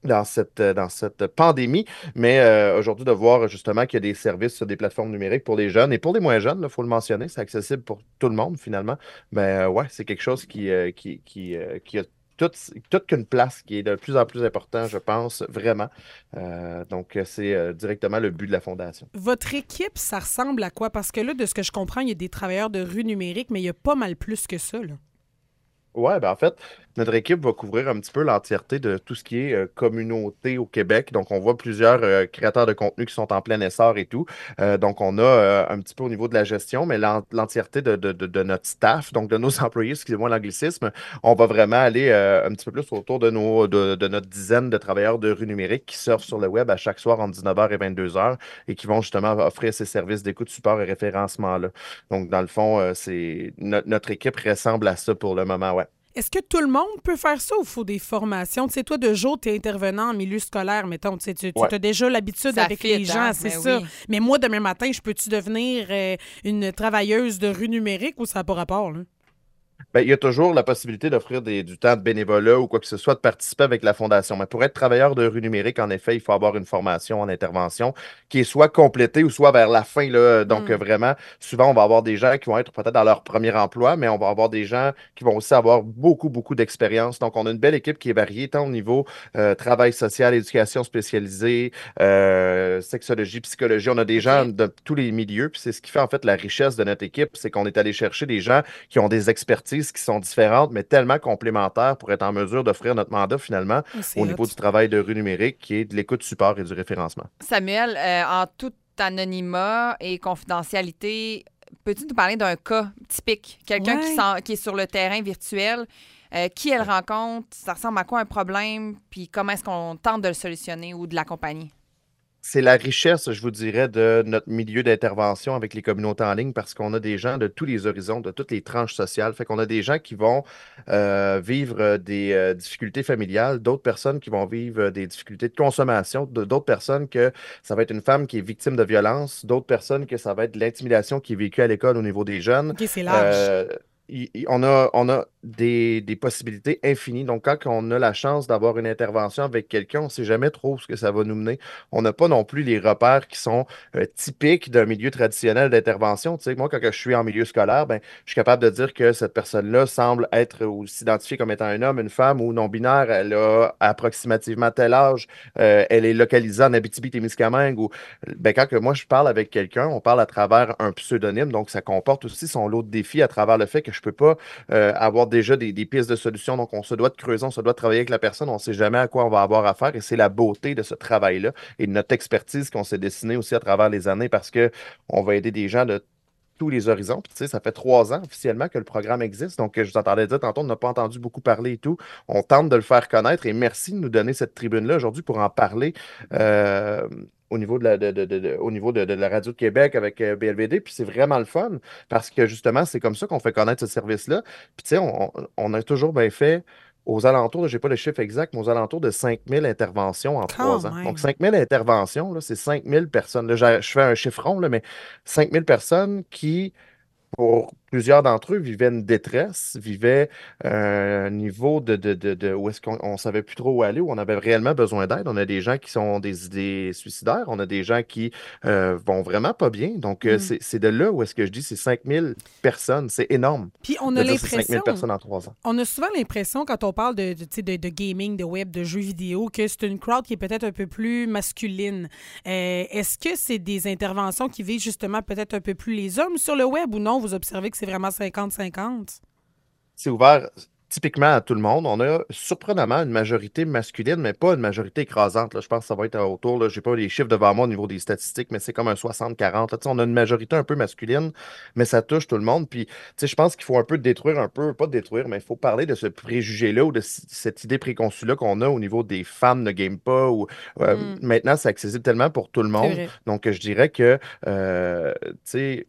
dans cette, euh, dans cette pandémie. Mais euh, aujourd'hui, de voir justement qu'il y a des services sur des plateformes numériques pour les jeunes et pour les moins jeunes, il faut le mentionner, c'est accessible pour tout le monde finalement. Mais euh, ouais, c'est quelque chose qui, euh, qui, qui, euh, qui a toute, toute qu'une place qui est de plus en plus important, je pense, vraiment. Euh, donc, euh, c'est euh, directement le but de la Fondation. Votre équipe, ça ressemble à quoi? Parce que là, de ce que je comprends, il y a des travailleurs de rue numérique, mais il y a pas mal plus que ça, là. Ouais, ben en fait, notre équipe va couvrir un petit peu l'entièreté de tout ce qui est euh, communauté au Québec. Donc, on voit plusieurs euh, créateurs de contenu qui sont en plein essor et tout. Euh, donc, on a euh, un petit peu au niveau de la gestion, mais l'en- l'entièreté de, de- de- de notre staff, donc de nos employés, excusez-moi l'anglicisme, on va vraiment aller euh, un petit peu plus autour de, nos, de, de notre dizaine de travailleurs de rue numérique qui surfent sur le web à chaque soir entre dix-neuf heures et vingt-deux heures et qui vont justement offrir ces services d'écoute, support et référencement-là. Donc, dans le fond, euh, c'est no- notre équipe ressemble à ça pour le moment, ouais. Est-ce que tout le monde peut faire ça ou il faut des formations? Tu sais, toi, de jour, tu es intervenant en milieu scolaire, mettons. Tu sais, tu Ouais. as déjà l'habitude Ça avec fit, les gens, hein? c'est Ben ça. oui. Mais moi, demain matin, je peux-tu devenir euh, une travailleuse de rue numérique ou ça n'a pas rapport, là? Ben, il y a toujours la possibilité d'offrir des- du temps de bénévolat ou quoi que ce soit, de participer avec la Fondation. Mais pour être travailleur de rue numérique, en effet, il faut avoir une formation en intervention qui est soit complétée ou soit vers la fin, là. Donc, Mm. euh, vraiment, souvent, on va avoir des gens qui vont être peut-être dans leur premier emploi, mais on va avoir des gens qui vont aussi avoir beaucoup, beaucoup d'expérience. Donc, on a une belle équipe qui est variée, tant au niveau euh, travail social, éducation spécialisée, euh, sexologie, psychologie. On a des gens OK. de tous les milieux. Puis c'est ce qui fait en fait la richesse de notre équipe, c'est qu'on est allé chercher des gens qui ont des expertises qui sont différentes, mais tellement complémentaires pour être en mesure d'offrir notre mandat finalement Ah, c'est au hot. niveau du travail de rue numérique, qui est de l'écoute support et du référencement. Samuel, euh, en tout anonymat et confidentialité, peux-tu nous parler d'un cas typique? Quelqu'un qui, Ouais. s'en- qui est sur le terrain virtuel, euh, qui elle rencontre, ça ressemble à quoi un problème, puis comment est-ce qu'on tente de le solutionner ou de l'accompagner? C'est la richesse, je vous dirais, de notre milieu d'intervention avec les communautés en ligne parce qu'on a des gens de tous les horizons, de toutes les tranches sociales. Fait qu'on a des gens qui vont euh, vivre euh, des euh, difficultés familiales, d'autres personnes qui vont vivre euh, des difficultés de consommation, de- d'autres personnes que ça va être une femme qui est victime de violence, d'autres personnes que ça va être de l'intimidation qui est vécue à l'école au niveau des jeunes. OK, c'est large. Euh, il- il- on a, on a des, des possibilités infinies. Donc, quand on a la chance d'avoir une intervention avec quelqu'un, on ne sait jamais trop ce que ça va nous mener. On n'a pas non plus les repères qui sont euh, typiques d'un milieu traditionnel d'intervention. Tu sais, moi, quand je suis en milieu scolaire, ben, je suis capable de dire que cette personne-là semble être ou s'identifier comme étant un homme, une femme ou non-binaire. Elle a approximativement tel âge. Euh, elle est localisée en Abitibi-Témiscamingue. Ou, ben, quand que moi, je parle avec quelqu'un, on parle à travers un pseudonyme. Donc, ça comporte aussi son lot de défis à travers le fait que je ne peux pas euh, avoir déjà des, des pistes de solutions. Donc, on se doit de creuser, on se doit de travailler avec la personne. On ne sait jamais à quoi on va avoir affaire. Et c'est la beauté de ce travail-là et de notre expertise qu'on s'est dessinée aussi à travers les années parce que on va aider des gens de tous les horizons. Puis, tu sais, ça fait trois ans officiellement que le programme existe. Donc, je vous entendais dire tantôt, on n'a pas entendu beaucoup parler et tout. On tente de le faire connaître et merci de nous donner cette tribune-là aujourd'hui pour en parler. euh, Au niveau de la, de, de- de- de- au niveau de, de la Radio de Québec avec euh, B L V D. Puis c'est vraiment le fun parce que justement, c'est comme ça qu'on fait connaître ce service-là. Puis tu sais, on, on- on a toujours bien fait aux alentours, je n'ai pas le chiffre exact, mais aux alentours de cinq mille interventions en Quand trois ans. même. Donc cinq mille interventions, là, c'est cinq mille personnes. Là, je je fais un chiffron, là, mais cinq mille personnes qui pour plusieurs d'entre eux, vivaient une détresse, vivaient euh, un niveau de, de, de, de- où est-ce qu'on on savait plus trop où aller, où on avait réellement besoin d'aide. On a des gens qui sont des idées suicidaires, on a des gens qui euh, vont vraiment pas bien. Donc, euh, Mm. c'est c'est de là où est-ce que je dis c'est cinq mille personnes. C'est énorme Puis on de a dire c'est cinq mille l'impression... personnes en trois ans. On a souvent l'impression, quand on parle de, de, tu sais, de, de gaming, de web, de jeux vidéo, que c'est une crowd qui est peut-être un peu plus masculine. Euh, est-ce que c'est des interventions qui visent justement peut-être un peu plus les hommes sur le web ou non? Vous observez que c'est vraiment cinquante cinquante? C'est ouvert typiquement à tout le monde. On a surprenamment une majorité masculine, mais pas une majorité écrasante. Là. Je pense que ça va être autour, là, je n'ai pas les chiffres devant moi au niveau des statistiques, mais c'est comme un soixante quarante. Là. Tu sais, on a une majorité un peu masculine, mais ça touche tout le monde. Puis, tu sais, je pense qu'il faut un peu détruire un peu, pas détruire, mais il faut parler de ce préjugé-là ou de c- cette idée préconçue-là qu'on a au niveau des femmes ne game pas. Ou, euh, Mm. Maintenant, c'est accessible tellement pour tout le C'est monde. vrai. Donc, je dirais que, euh, tu sais,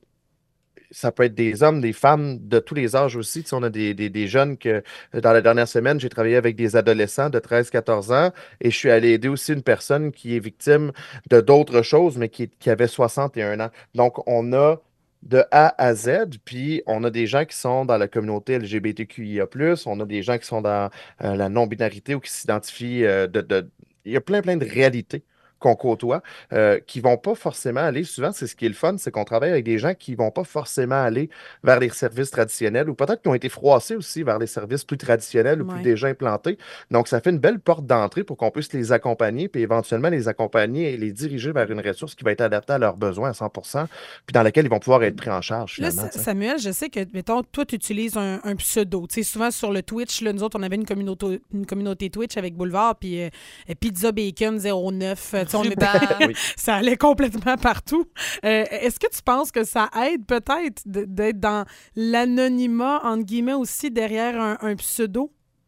ça peut être des hommes, des femmes de tous les âges aussi. Tu sais, on a des, des, des jeunes que, dans la dernière semaine, j'ai travaillé avec des adolescents de treize quatorze ans et je suis allé aider aussi une personne qui est victime de d'autres choses, mais qui, qui avait soixante et un ans. Donc, on a de A à Z, puis on a des gens qui sont dans la communauté L G B T Q I A plus, on a des gens qui sont dans euh, la non-binarité ou qui s'identifient euh, de, de- il y a plein, plein de réalités qu'on côtoie, euh, qui vont pas forcément aller, souvent, c'est ce qui est le fun, c'est qu'on travaille avec des gens qui vont pas forcément aller vers les services traditionnels ou peut-être qui ont été froissés aussi vers les services plus traditionnels ou plus Ouais. déjà implantés. Donc, ça fait une belle porte d'entrée pour qu'on puisse les accompagner, puis éventuellement les accompagner et les diriger vers une ressource qui va être adaptée à leurs besoins à cent pour cent, puis dans laquelle ils vont pouvoir être pris en charge, Là, finalement. Sa- tu sais. Samuel, je sais que, mettons, toi, tu utilises un, un pseudo. Tu sais, souvent sur le Twitch, là, nous autres, on avait une communauté, une communauté Twitch avec Boulevard, puis euh, Pizza Bacon zéro neuf. euh, tu sais, on était- Ruban. Oui. ça allait complètement partout. Euh, est-ce que tu penses que ça aide peut-être de- d'être dans l'anonymat, entre guillemets, aussi derrière un, un pseudo?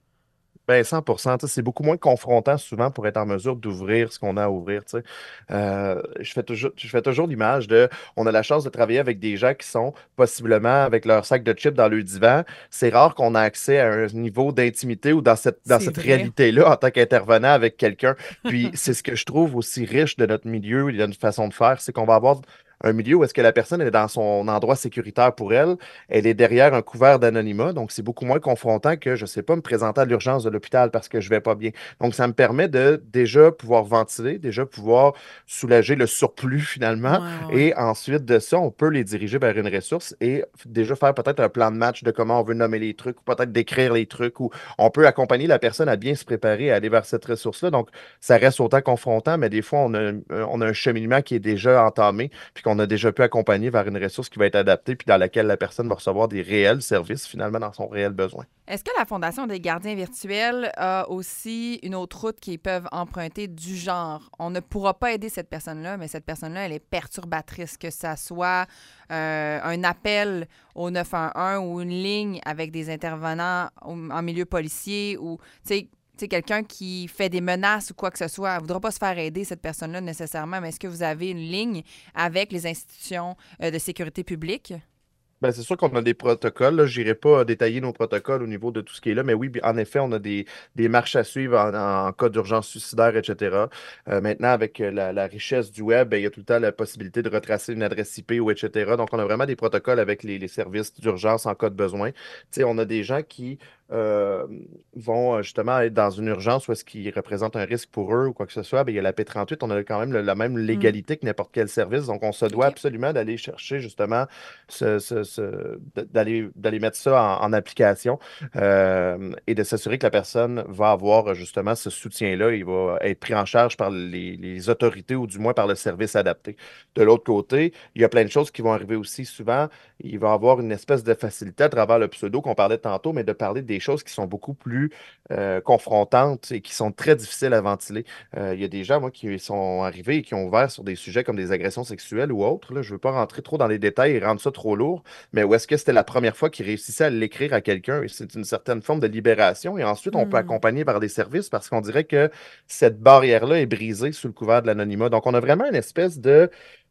Ben, cent pour cent, tu sais, c'est beaucoup moins confrontant souvent pour être en mesure d'ouvrir ce qu'on a à ouvrir. tu sais. Euh, je fais toujours, je fais toujours l'image de, on a la chance de travailler avec des gens qui sont possiblement avec leur sac de chips dans le divan. C'est rare qu'on a accès à un niveau d'intimité ou dans cette, dans C'est cette vrai. réalité-là en tant qu'intervenant avec quelqu'un. Puis c'est ce que je trouve aussi riche de notre milieu et de notre façon de faire, c'est qu'on va avoir un milieu où est-ce que la personne elle est dans son endroit sécuritaire pour elle, elle est derrière un couvert d'anonymat, donc c'est beaucoup moins confrontant que, je sais pas, me présenter à l'urgence de l'hôpital parce que je vais pas bien. Donc ça me permet de déjà pouvoir ventiler, déjà pouvoir soulager le surplus finalement, Ouais, ouais, ouais. et ensuite de ça, on peut les diriger vers une ressource et f- déjà faire peut-être un plan de match de comment on veut nommer les trucs ou peut-être décrire les trucs ou on peut accompagner la personne à bien se préparer à aller vers cette ressource-là. Donc ça reste autant confrontant, mais des fois on a, un- on a un cheminement qui est déjà entamé puis qu'on a déjà pu accompagner vers une ressource qui va être adaptée, puis dans laquelle la personne va recevoir des réels services, finalement, dans son réel besoin. Est-ce que la Fondation des gardiens virtuels a aussi une autre route qu'ils peuvent emprunter du genre? On ne pourra pas aider cette personne-là, mais cette personne-là, elle est perturbatrice, que ça soit euh, un appel au neuf un un ou une ligne avec des intervenants au- en milieu policier ou, tu sais, tu sais, quelqu'un qui fait des menaces ou quoi que ce soit. Elle ne voudra pas se faire aider, cette personne-là, nécessairement, mais est-ce que vous avez une ligne avec les institutions euh, de sécurité publique? Ben, c'est sûr qu'on a des protocoles. Je n'irai pas détailler nos protocoles au niveau de tout ce qui est là, mais oui, en effet, on a des, des marches à suivre en, en cas d'urgence suicidaire, et cetera. Euh, maintenant, avec euh, la, la richesse du web, ben, il y a tout le temps la possibilité de retracer une adresse I P ou et cetera. Donc, on a vraiment des protocoles avec les, les services d'urgence en cas de besoin. Tu sais, on a des gens qui euh, vont euh, justement être dans une urgence ou est-ce qu'ils représentent un risque pour eux ou quoi que ce soit. Ben, il y a la P trente-huit, on a quand même le- la même légalité que n'importe quel service. Donc, on se doit OK. absolument d'aller chercher justement ce- ce- ce- d'aller d'aller mettre ça en, en application euh, et de s'assurer que la personne va avoir justement ce soutien-là. Il va être pris en charge par les, les autorités ou du moins par le service adapté. De l'autre côté, il y a plein de choses qui vont arriver aussi souvent. Il va y avoir une espèce de facilité à travers le pseudo qu'on parlait tantôt, mais de parler des choses qui sont beaucoup plus euh, confrontantes et qui sont très difficiles à ventiler. Euh, il y a des gens, moi, qui sont arrivés et qui ont ouvert sur des sujets comme des agressions sexuelles ou autres. Là. Je ne veux pas rentrer trop dans les détails et rendre ça trop lourd, mais où est-ce que c'était la première fois qu'ils réussissaient à l'écrire à quelqu'un et c'est une certaine forme de libération. Et ensuite, on peut Hmm. accompagner vers des services parce qu'on dirait que cette barrière-là est brisée sous le couvert de l'anonymat. Donc, on a vraiment une espèce de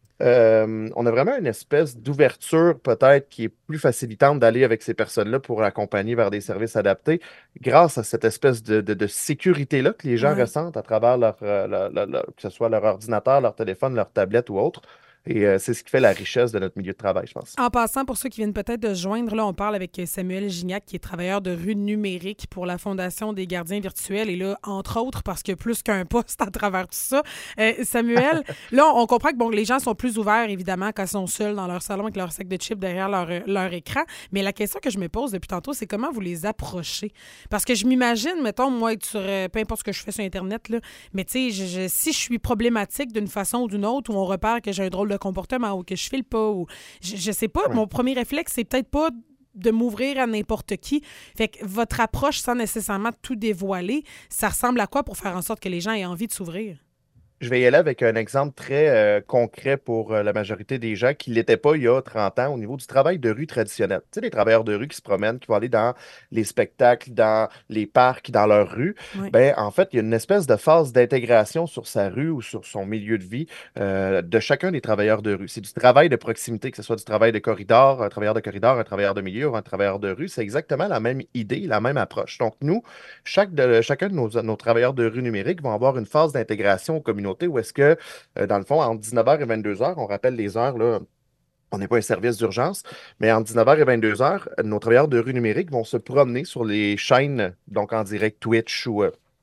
euh, on a vraiment une espèce d'ouverture peut-être qui est plus facilitante d'aller avec ces personnes-là pour accompagner vers des services adaptés grâce à cette espèce de, de- de sécurité-là que les gens Ouais. ressentent à travers leur, euh, leur- leur- leur- que ce soit leur ordinateur, leur téléphone, leur tablette ou autre. Et euh, c'est ce qui fait la richesse de notre milieu de travail, je pense. En passant, pour ceux qui viennent peut-être de se joindre, là, on parle avec Samuel Gignac, qui est travailleur de rue numérique pour la Fondation des gardiens virtuels. Et là, entre autres, parce qu'il y a plus qu'un poste à travers tout ça. Euh, Samuel, là, on comprend que bon, les gens sont plus ouverts, évidemment, quand ils sont seuls dans leur salon avec leur sac de chips derrière leur, leur écran. Mais la question que je me pose depuis tantôt, c'est comment vous les approchez? Parce que je m'imagine, mettons, moi, être sur, euh, peu importe ce que je fais sur Internet, là, mais tu sais, je- je- si je suis problématique d'une façon ou d'une autre, ou on repère que j'ai un drôle de comportement ou que je file pas, ou je, je sais pas, Ouais. mon premier réflexe, c'est peut-être pas de m'ouvrir à n'importe qui. Fait que votre approche, sans nécessairement tout dévoiler, ça ressemble à quoi pour faire en sorte que les gens aient envie de s'ouvrir? Je vais y aller avec un exemple très euh, concret pour euh, la majorité des gens qui ne l'étaient pas il y a trente ans au niveau du travail de rue traditionnel. Tu sais, les travailleurs de rue qui se promènent, qui vont aller dans les spectacles, dans les parcs, dans leur rue. Oui. Ben, en fait, il y a une espèce de phase d'intégration sur sa rue ou sur son milieu de vie euh, de chacun des travailleurs de rue. C'est du travail de proximité, que ce soit du travail de corridor, un travailleur de corridor, un travailleur de milieu ou un travailleur de rue. C'est exactement la même idée, la même approche. Donc, nous, chaque de, chacun de nos, nos travailleurs de rue numérique vont avoir une phase d'intégration aux communautés où est-ce que, euh, dans le fond, entre dix-neuf heures et vingt-deux heures, on rappelle les heures, là, on n'est pas un service d'urgence, mais entre dix-neuf heures et vingt-deux heures, nos travailleurs de rue numérique vont se promener sur les chaînes, donc en direct Twitch ou euh,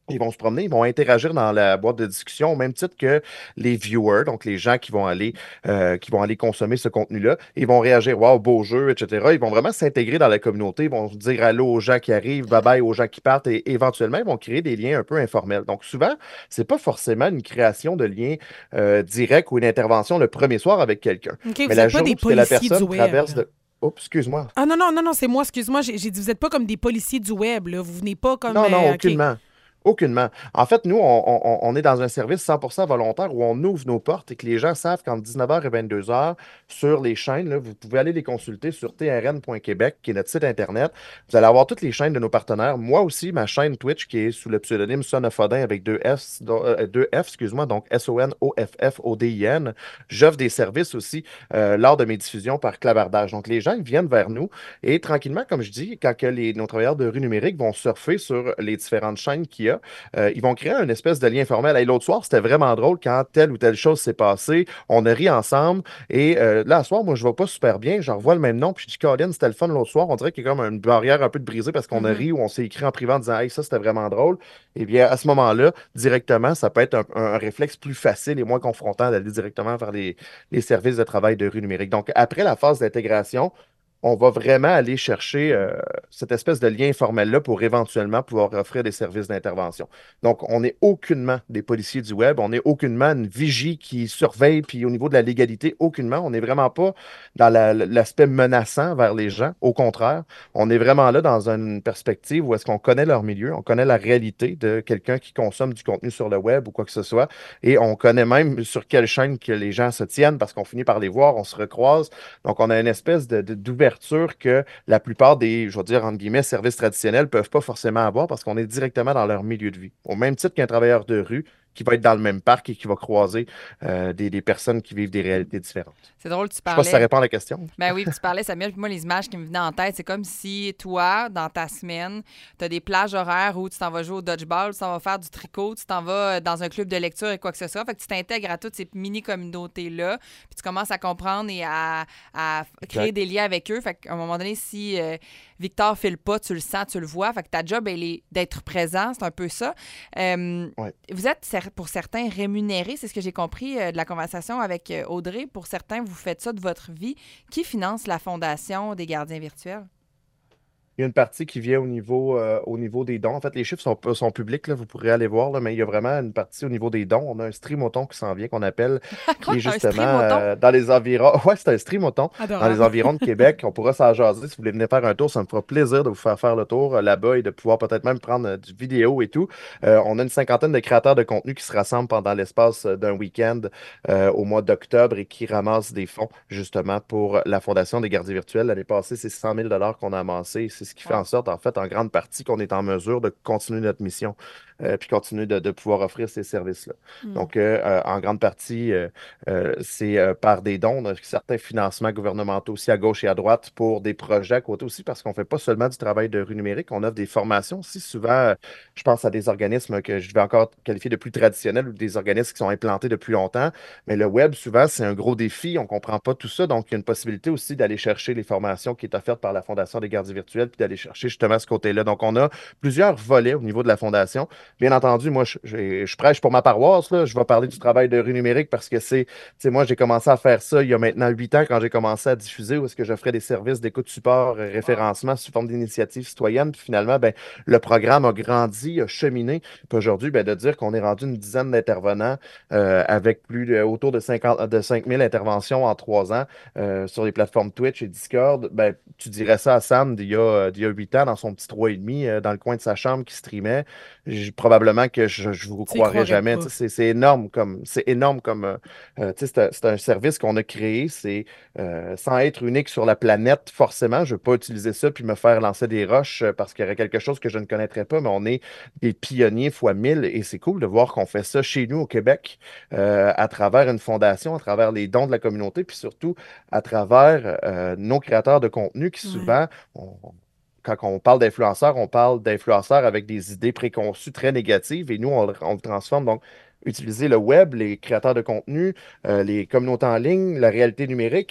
Ils vont se promener, ils vont interagir dans la boîte de discussion au même titre que les viewers, donc les gens qui vont aller, euh, qui vont aller consommer ce contenu-là. Ils vont réagir, wow, beau jeu, et cetera. Ils vont vraiment s'intégrer dans la communauté. Ils vont dire allô aux gens qui arrivent, bye bye aux gens qui partent et éventuellement, ils vont créer des liens un peu informels. Donc souvent, c'est pas forcément une création de liens euh, directs ou une intervention le premier soir avec quelqu'un. OK, Mais vous la n'êtes pas journée des où que la policiers du personne web. traverse là. de... Oups, excuse-moi. Ah non, non, non, non, c'est moi, excuse-moi. J'ai j'ai dit, vous n'êtes pas comme des policiers du web, là. Vous venez pas comme... Non, non, euh, OK. aucunement. Aucunement. En fait, nous, on, on- on est dans un service cent pour cent volontaire où on ouvre nos portes et que les gens savent qu'entre dix-neuf heures et vingt-deux heures, sur les chaînes, là, vous pouvez aller les consulter sur t r n point québec, qui est notre site Internet. Vous allez avoir toutes les chaînes de nos partenaires. Moi aussi, ma chaîne Twitch, qui est sous le pseudonyme Son of Odin avec deux F, do- euh, deux F, excuse-moi, donc S O N O F F O D I N. J'offre des services aussi euh, lors de mes diffusions par clavardage. Donc, les gens ils viennent vers nous et tranquillement, comme je dis, quand que les, nos travailleurs de rue numérique vont surfer sur les différentes chaînes qu'il y a, euh, ils vont créer une espèce de lien formel. Hey, l'autre soir, c'était vraiment drôle quand telle ou telle chose s'est passée. On a ri ensemble. Et euh, là, ce soir, moi, je ne vais pas super bien. Je revois le même nom. Puis je dis, Colin, c'était le fun l'autre soir. On dirait qu'il y a comme une barrière un peu de brisée parce qu'on a Mhm. ri ou on s'est écrit en privé en disant, hey, ça, c'était vraiment drôle. Eh bien, à ce moment-là, directement, ça peut être un, un- un réflexe plus facile et moins confrontant d'aller directement vers les, les services de travail de rue numérique. Donc, après la phase d'intégration, on va vraiment aller chercher euh, cette espèce de lien formel-là pour éventuellement pouvoir offrir des services d'intervention. Donc, on n'est aucunement des policiers du web, on n'est aucunement une vigie qui surveille, puis au niveau de la légalité, aucunement. On n'est vraiment pas dans la- l'aspect menaçant vers les gens. Au contraire, on est vraiment là dans une perspective où est-ce qu'on connaît leur milieu, on connaît la réalité de quelqu'un qui consomme du contenu sur le web ou quoi que ce soit, et on connaît même sur quelle chaîne que les gens se tiennent parce qu'on finit par les voir, on se recroise. Donc, on a une espèce de, de- d'ouverture que la plupart des, je vais dire, entre guillemets, services traditionnels ne peuvent pas forcément avoir parce qu'on est directement dans leur milieu de vie. Au même titre qu'un travailleur de rue qui va être dans le même parc et qui va croiser euh, des, des personnes qui vivent des réalités différentes. C'est drôle, tu Je sais pas si ça parlais. répond à la question. Ben oui, puis tu parlais, Samuel, puis moi, les images qui me venaient en tête, c'est comme si toi, dans ta semaine, tu as des plages horaires où tu t'en vas jouer au dodgeball, tu t'en vas faire du tricot, tu t'en vas dans un club de lecture et quoi que ce soit. Fait que tu t'intègres à toutes ces mini-communautés-là, puis tu commences à comprendre et à, à créer Exact. des liens avec eux. Fait qu'à un moment donné, si euh, Victor file pas, tu le sens, tu le vois. Fait que ta job, elle est d'être présent, c'est un peu ça. Euh, Ouais. Vous êtes, cer- pour certains, rémunérés, c'est ce que j'ai compris euh, de la conversation avec euh, Audrey. Pour certains, vous faites ça de votre vie. Qui finance la Fondation des gardiens virtuels? Il y a une partie qui vient au niveau, euh, au niveau des dons. En fait, les chiffres sont, sont publics, là, vous pourrez aller voir, là, mais il y a vraiment une partie au niveau des dons. On a un streamoton qui s'en vient, qu'on appelle, Quoi, qui est un justement streamoton? euh, dans les environs. Ouais, c'est un streamoton. Dans les Adorable. environs de Québec. On pourra s'en jaser. Si vous voulez venir faire un tour, ça me fera plaisir de vous faire faire le tour euh, là-bas et de pouvoir peut-être même prendre euh, du vidéo et tout. Euh, on a une cinquantaine de créateurs de contenu qui se rassemblent pendant l'espace euh, d'un week-end euh, au mois d'octobre et qui ramassent des fonds justement pour la Fondation des gardiens virtuels. L'année passée, c'est cent mille dollars qu'on a amassé. C'est ce qui fait Wow. en sorte, en fait, en grande partie, qu'on est en mesure de continuer notre mission euh, puis continuer de, de pouvoir offrir ces services-là. Mm. Donc, euh, euh, en grande partie, euh, euh, c'est euh, par des dons, on a certains financements gouvernementaux aussi à gauche et à droite pour des projets à côté aussi, parce qu'on ne fait pas seulement du travail de rue numérique, on offre des formations aussi. Souvent, euh, je pense à des organismes que je vais encore qualifier de plus traditionnels ou des organismes qui sont implantés depuis longtemps. Mais le web, souvent, c'est un gros défi. On ne comprend pas tout ça. Donc, il y a une possibilité aussi d'aller chercher les formations qui est offerte par la Fondation des gardiens virtuels puis d'aller chercher justement ce côté-là. Donc, on a plusieurs volets au niveau de la Fondation. Bien entendu, moi, je, je- je prêche pour ma paroisse, là. Je vais parler du travail de rue numérique parce que c'est, tu sais, moi, j'ai commencé à faire ça il y a maintenant huit ans quand j'ai commencé à diffuser où est-ce que j'offrais des services d'écoute support, euh, référencement sous forme d'initiative citoyenne. Puis finalement, ben, le programme a grandi, a cheminé. Puis aujourd'hui, ben, de dire qu'on est rendu une dizaine d'intervenants euh, avec plus de, autour de cinquante, de cinq mille interventions en trois ans euh, sur les plateformes Twitch et Discord, ben, tu dirais ça à Sam d'il y a, d'il y a huit ans dans son petit trois et demi euh, dans le coin de sa chambre qui streamait. J- probablement que je ne vous Tu y croirais croirais jamais. pas. Tu sais, C'est c'est énorme comme c'est énorme comme euh, euh, tu sais, c'est un, c'est un service qu'on a créé. C'est euh, sans être unique sur la planète, forcément. Je ne veux pas utiliser ça puis me faire lancer des roches euh, parce qu'il y aurait quelque chose que je ne connaîtrais pas, mais on est des pionniers fois mille et c'est cool de voir qu'on fait ça chez nous au Québec euh, à travers une fondation, à travers les dons de la communauté, puis surtout à travers euh, nos créateurs de contenu qui Ouais. souvent, on- quand on parle d'influenceurs, on parle d'influenceurs avec des idées préconçues très négatives et nous, on, le on le transforme. Donc, utiliser le web, les créateurs de contenu, euh, les communautés en ligne, la réalité numérique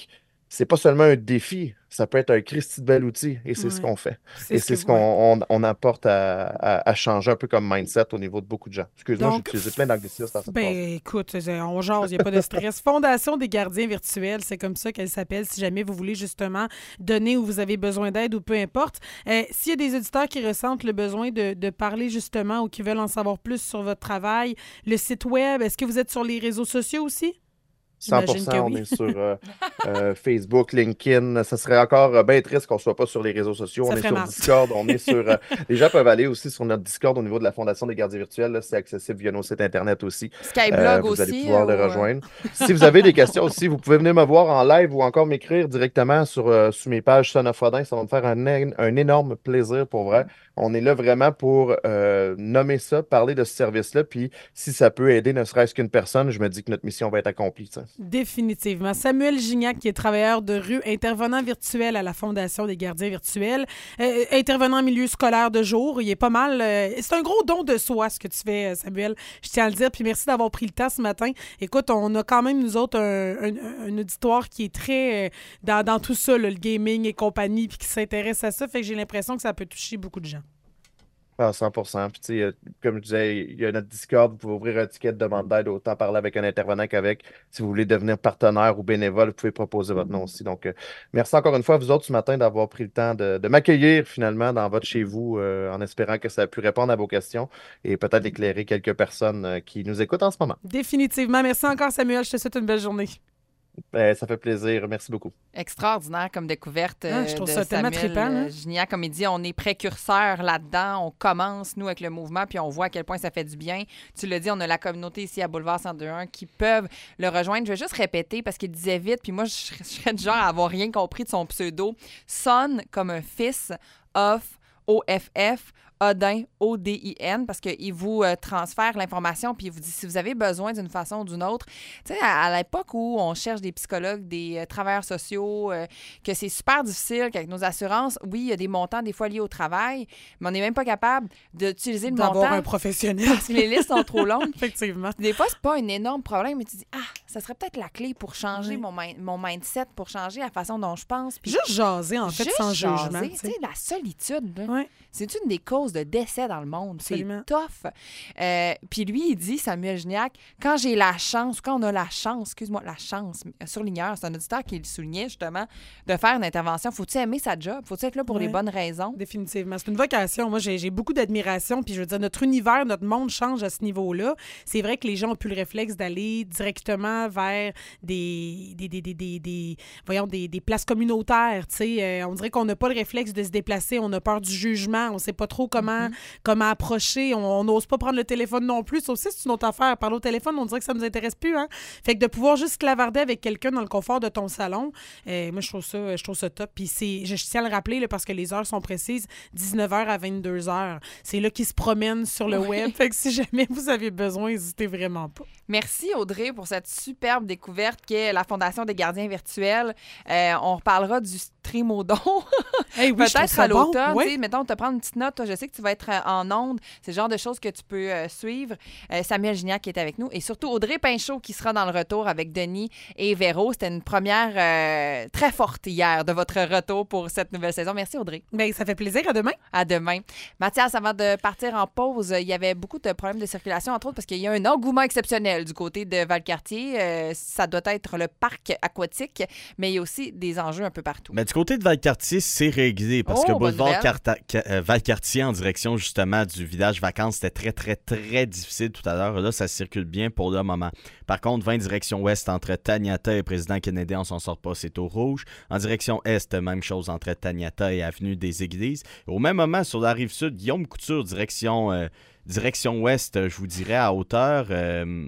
c'est pas seulement un défi, ça peut être un Christy de bel outil, et c'est Ouais. ce qu'on fait. C'est Et ce c'est que- ce qu'on on, on apporte à, à- à changer un peu comme mindset au niveau de beaucoup de gens. Excuse-moi, j'ai Donc, utilisé plein d'anglicismes dans cette Ben, phrase. écoute, c'est- on jase, il n'y a pas de stress. Fondation des gardiens virtuels, c'est comme ça qu'elle s'appelle, si jamais vous voulez justement donner ou vous avez besoin d'aide ou peu importe. Euh, S'il y a des auditeurs qui ressentent le besoin de, de parler justement ou qui veulent en savoir plus sur votre travail, le site web, est-ce que vous êtes sur les réseaux sociaux aussi? cent pour J'imagine cent, que on oui. est sur euh, euh, Facebook, LinkedIn. Ça serait encore euh, bien triste qu'on ne soit pas sur les réseaux sociaux. Ça on est ferait sur mal. Discord. On est sur. euh, les gens peuvent aller aussi sur notre Discord au niveau de la Fondation des gardiens virtuels. là. C'est accessible via nos sites Internet aussi. Skyblog Euh, vous allez aussi. pouvoir euh, le ou, euh, rejoindre. Si vous avez des questions aussi, vous pouvez venir me voir en live ou encore m'écrire directement sur, euh, sur mes pages Son of Odin. Ça va me faire un, é- un énorme plaisir pour vrai. On est là vraiment pour euh, nommer ça, parler de ce service-là. Puis si ça peut aider ne serait-ce qu'une personne, je me dis que notre mission va être accomplie. ça. Définitivement. Samuel Gignac, qui est travailleur de rue, intervenant virtuel à la Fondation des gardiens virtuels, euh, intervenant en milieu scolaire de jour. Il est pas mal. euh, c'est un gros don de soi, ce que tu fais, euh, Samuel. Je tiens à le dire. Puis merci d'avoir pris le temps ce matin. Écoute, on a quand même, nous autres, un, un- un auditoire qui est très euh, dans, dans tout ça, là, le gaming et compagnie, puis qui s'intéresse à ça. Fait que j'ai l'impression que ça peut toucher beaucoup de gens. Ah, cent pour cent. Puis, tu sais, euh, comme je disais, il y a notre Discord. Vous pouvez ouvrir un ticket de demande d'aide, autant parler avec un intervenant qu'avec. Si vous voulez devenir partenaire ou bénévole, vous pouvez proposer votre nom aussi. Donc, euh, merci encore une fois à vous autres ce matin d'avoir pris le temps de, de m'accueillir finalement dans votre chez vous, euh, en espérant que ça a pu répondre à vos questions et peut-être éclairer quelques personnes euh, qui nous écoutent en ce moment. Définitivement. Merci encore, Samuel. Je te souhaite une belle journée. Ben, ça fait plaisir. Merci beaucoup. Extraordinaire comme découverte Ah, euh, je trouve de ça tellement Samuel trippant, hein. euh, Gignac. Comme il dit, on est précurseurs là-dedans. On commence, nous, avec le mouvement, puis on voit à quel point ça fait du bien. Tu l'as dit, on a la communauté ici à Boulevard cent deux un qui peuvent le rejoindre. Je vais juste répéter parce qu'il disait vite, puis moi, je serais- je serais du genre à avoir rien compris de son pseudo. Son comme un fils, off, O F F, Odin, O D I N, parce qu'il vous euh, transfère l'information puis il vous dit si vous avez besoin d'une façon ou d'une autre. Tu sais, à, à l'époque où on cherche des psychologues, des euh, travailleurs sociaux, euh, que c'est super difficile, qu'avec nos assurances, oui, il y a des montants des fois liés au travail, mais on n'est même pas capable d'utiliser le D'avoir montant un professionnel. parce que les listes sont trop longues. Effectivement. Des fois, c'est pas un énorme problème, mais tu dis, ah, ça serait peut-être la clé pour changer Oui. mon, mi- mon mindset, pour changer la façon dont je pense. Puis Juste jaser, en fait, juste sans jaser, jugement. tu tu sais, sais. la solitude, là, Ouais. c'est une des causes de décès dans le monde. Absolument. C'est tough. Euh, puis lui, il dit, Samuel Gignac, quand j'ai la chance, quand on a la chance, excuse-moi, la chance, euh, surligneur, c'est un auditeur qui le soulignait justement, de faire une intervention. Faut-il aimer sa job? Faut-il être là pour Ouais. les bonnes raisons? Définitivement. C'est une vocation. Moi, j'ai j'ai beaucoup d'admiration. Puis, je veux dire, notre univers, notre monde change à ce niveau-là. C'est vrai que les gens ont plus le réflexe d'aller directement vers des, des, des, des, des, des- voyons, des, des places communautaires. Tu sais, Euh, on dirait qu'on n'a pas le réflexe de se déplacer. On a peur du jugement. On ne sait pas trop comment, comment approcher. On on n'ose pas prendre le téléphone non plus. Ça aussi, c'est une autre affaire. Parler au téléphone, on dirait que ça ne nous intéresse plus. Hein? Fait que de pouvoir juste clavarder avec quelqu'un dans le confort de ton salon, euh, moi, je trouve ça, je trouve ça top. Puis c'est, je tiens à le rappeler là, parce que les heures sont précises, dix-neuf heures à vingt-deux heures. C'est là qu'ils se promènent sur le Oui. web. Fait que si jamais vous avez besoin, n'hésitez vraiment pas. Merci Audrey pour cette superbe découverte qu'est la Fondation des gardiens virtuels. Euh, on reparlera du stream au don. Hey, oui, je trouve Peut-être ça à bon. l'automne. Oui. tu sais, Mettons, te prendre une petite note. Toi, je sais que tu vas être euh, en onde. C'est le genre de choses que tu peux euh, suivre. Euh, Samuel Gignac qui est avec nous. Et surtout Audrey Pinchot qui sera dans le retour avec Denis et Véro. C'était une première euh, très forte hier de votre retour pour cette nouvelle saison. Merci Audrey. Ben, ça fait plaisir. À demain. À demain. Mathias, avant de partir en pause, il y avait beaucoup de problèmes de circulation, entre autres parce qu'il y a un engouement exceptionnel du côté de Valcartier. Euh, ça doit être le parc aquatique, mais il y a aussi des enjeux un peu partout. Mais du côté de Valcartier, c'est réglé parce Oh, que bonne boulevard nouvelle. Carta- Ca- euh, Valcartier en direction justement du village vacances, c'était très, très, très difficile tout à l'heure. Là, ça circule bien pour le moment. Par contre, vingt direction ouest entre Taniata et Président Kennedy, on s'en sort pas, c'est au rouge. En direction est, même chose entre Taniata et Avenue des Églises. Au même moment, sur la rive sud, Guillaume Couture, direction, euh, direction ouest, je vous dirais à hauteur... euh,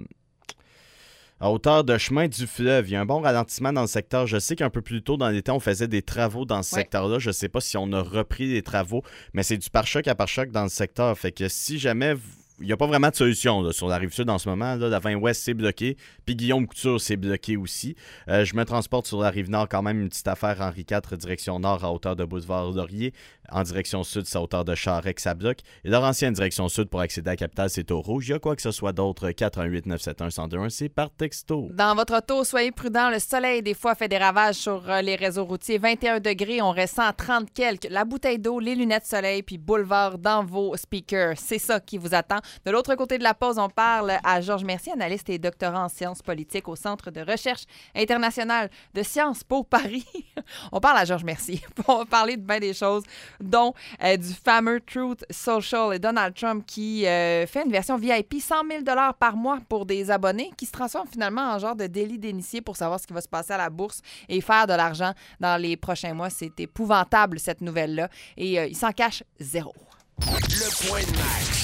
à hauteur de chemin du fleuve. Il y a un bon ralentissement dans le secteur. Je sais qu'un peu plus tôt dans l'été, on faisait des travaux dans ce Ouais. secteur-là. Je ne sais pas si on a repris les travaux, mais c'est du pare-choc à pare-choc dans le secteur. Fait que si jamais vous il n'y a pas vraiment de solution là, sur la Rive-Sud en ce moment. Là, la vingt ouest, c'est bloqué. Puis Guillaume Couture, c'est bloqué aussi. Euh, je me transporte sur la Rive-Nord quand même, une petite affaire Henri quatre, direction Nord à hauteur de Boulevard-Laurier. En direction Sud, c'est à hauteur de Charest, ça bloque. Et Laurentien, en direction Sud, pour accéder à la capitale, c'est au rouge. Il y a quoi que ce soit d'autre, quatre un huit neuf sept un un zéro deux un, c'est par texto. Dans votre auto, soyez prudents. Le soleil, des fois, fait des ravages sur euh, les réseaux routiers. vingt et un degrés, on ressent à trente quelques. La bouteille d'eau, les lunettes soleil, puis boulevard dans vos speakers. C'est ça qui vous attend. De l'autre côté de la pause, on parle à Georges Mercier, analyste et doctorant en sciences politiques au Centre de recherche internationale de Sciences Po Paris. On parle à Georges Mercier pour parler de bien des choses, dont euh, du fameux Truth Social et Donald Trump qui euh, fait une version V I P, cent mille dollars par mois pour des abonnés, qui se transforme finalement en genre de délit d'initié pour savoir ce qui va se passer à la bourse et faire de l'argent dans les prochains mois. C'est épouvantable, cette nouvelle-là. Et euh, il s'en cache zéro. Le point de Max.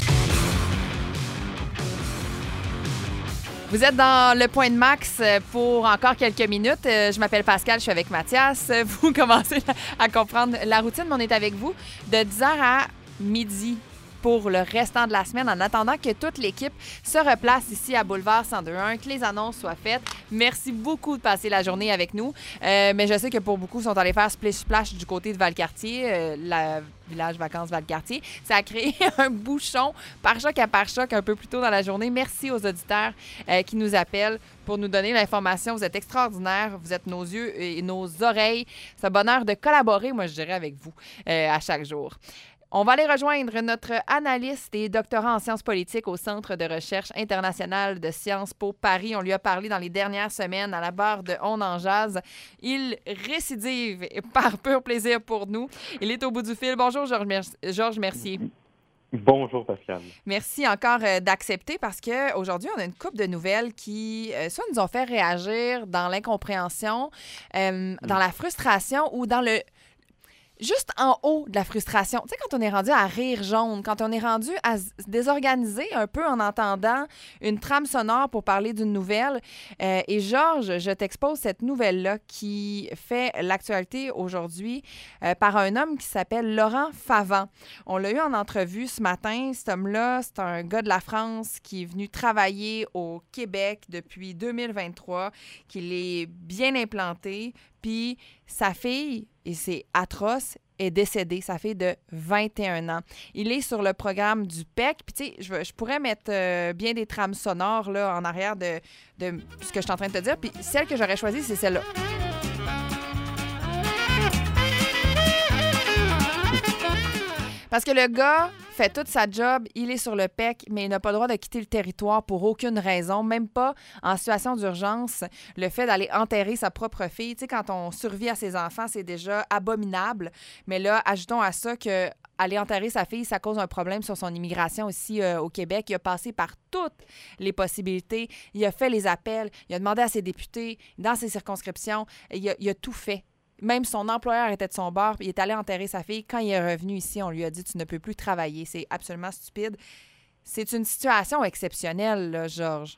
Vous êtes dans le point de Max pour encore quelques minutes. Je m'appelle Pascal, je suis avec Mathias. Vous commencez à comprendre la routine, mais on est avec vous de dix heures à midi pour le restant de la semaine, en attendant que toute l'équipe se replace ici à Boulevard cent deux un, que les annonces soient faites. Merci beaucoup de passer la journée avec nous. Euh, mais je sais que pour beaucoup, ils sont allés faire splish-splash du côté de Valcartier, euh, la village vacances Valcartier. Ça a créé un bouchon par choc à par choc un peu plus tôt dans la journée. Merci aux auditeurs euh, qui nous appellent pour nous donner l'information. Vous êtes extraordinaires. Vous êtes nos yeux et nos oreilles. C'est un bonheur de collaborer, moi, je dirais, avec vous euh, à chaque jour. On va aller rejoindre notre analyste et doctorant en sciences politiques au Centre de recherche internationale de Sciences Po Paris. On lui a parlé dans les dernières semaines à la barre de On en jase. Il récidive par pur plaisir pour nous. Il est au bout du fil. Bonjour, Georges, Mer- Georges Mercier. Bonjour, Pascal. Merci encore euh, d'accepter parce qu'aujourd'hui, on a une couple de nouvelles qui euh, soit nous ont fait réagir dans l'incompréhension, euh, dans la frustration ou dans le... Juste en haut de la frustration. Tu sais, quand on est rendu à rire jaune, quand on est rendu à se désorganiser un peu en entendant une trame sonore pour parler d'une nouvelle. Euh, et Georges, je t'expose cette nouvelle-là qui fait l'actualité aujourd'hui euh, par un homme qui s'appelle Laurent Favant. On l'a eu en entrevue ce matin. Cet homme-là, c'est un gars de la France qui est venu travailler au Québec depuis deux mille vingt-trois, qu'il est bien implanté. Puis sa fille, et c'est atroce, est décédée. Sa fille de vingt et un ans. Il est sur le programme du P E C. Puis tu sais, je, je pourrais mettre euh, bien des trames sonores là, en arrière de, de ce que je suis en train de te dire. Puis celle que j'aurais choisie, c'est celle-là. Parce que le gars fait toute sa job, il est sur le P E C, mais il n'a pas le droit de quitter le territoire pour aucune raison, même pas en situation d'urgence. Le fait d'aller enterrer sa propre fille, tu sais, quand on survit à ses enfants, c'est déjà abominable. Mais là, ajoutons à ça que aller enterrer sa fille, ça cause un problème sur son immigration ici euh, au Québec. Il a passé par toutes les possibilités. Il a fait les appels. Il a demandé à ses députés, dans ses circonscriptions. Il a, il a tout fait. Même son employeur était de son bord, il est allé enterrer sa fille. Quand il est revenu ici, on lui a dit « Tu ne peux plus travailler. » C'est absolument stupide. C'est une situation exceptionnelle, là, Georges.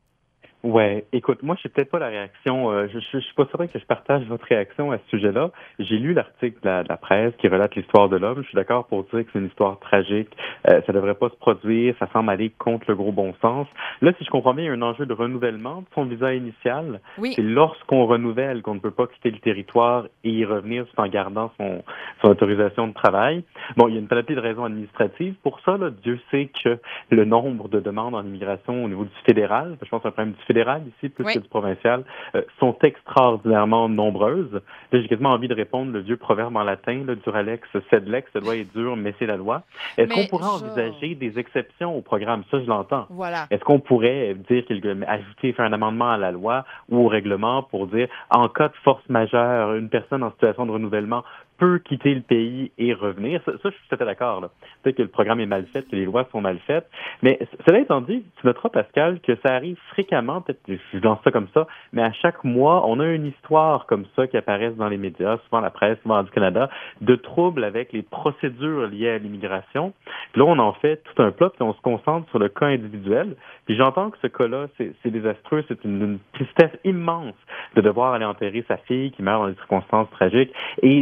Ouais, écoute, moi, je sais peut-être pas la réaction. Euh, je, je, je suis pas certain que je partage votre réaction à ce sujet-là. J'ai lu l'article de la, de la presse qui relate l'histoire de l'homme. Je suis d'accord pour dire que c'est une histoire tragique. Euh, ça devrait pas se produire. Ça semble aller contre le gros bon sens. Là, si je comprends bien, il y a un enjeu de renouvellement de son visa initial. Oui. C'est lorsqu'on renouvelle qu'on ne peut pas quitter le territoire et y revenir tout en gardant son, son autorisation de travail. Bon, il y a une panoplie de raisons administratives pour ça. Là. Dieu sait que le nombre de demandes en immigration au niveau du fédéral, je pense que c'est un problème du fédéral ici, plus oui. que du provincial, euh, sont extraordinairement nombreuses. Là, j'ai quasiment envie de répondre le vieux proverbe en latin, là, duralex sed lex, la loi est dure, mais c'est la loi. Est-ce mais qu'on pourrait je... envisager des exceptions au programme? Ça, je l'entends. Voilà. Est-ce qu'on pourrait dire, quelque... ajouter, faire un amendement à la loi ou au règlement pour dire, en cas de force majeure, une personne en situation de renouvellement peut quitter le pays et revenir. Ça, ça je suis tout à fait d'accord. Là. Peut-être que le programme est mal fait, que les lois sont mal faites. Mais cela étant dit, tu noteras, Pascal, que ça arrive fréquemment, peut-être je lance ça comme ça, mais à chaque mois, on a une histoire comme ça qui apparaît dans les médias, souvent la presse, souvent du Canada, de troubles avec les procédures liées à l'immigration. Puis là, on en fait tout un plat, puis on se concentre sur le cas individuel. Puis j'entends que ce cas-là, c'est, c'est désastreux, c'est une, une tristesse immense de devoir aller enterrer sa fille qui meurt dans des circonstances tragiques et de ne pas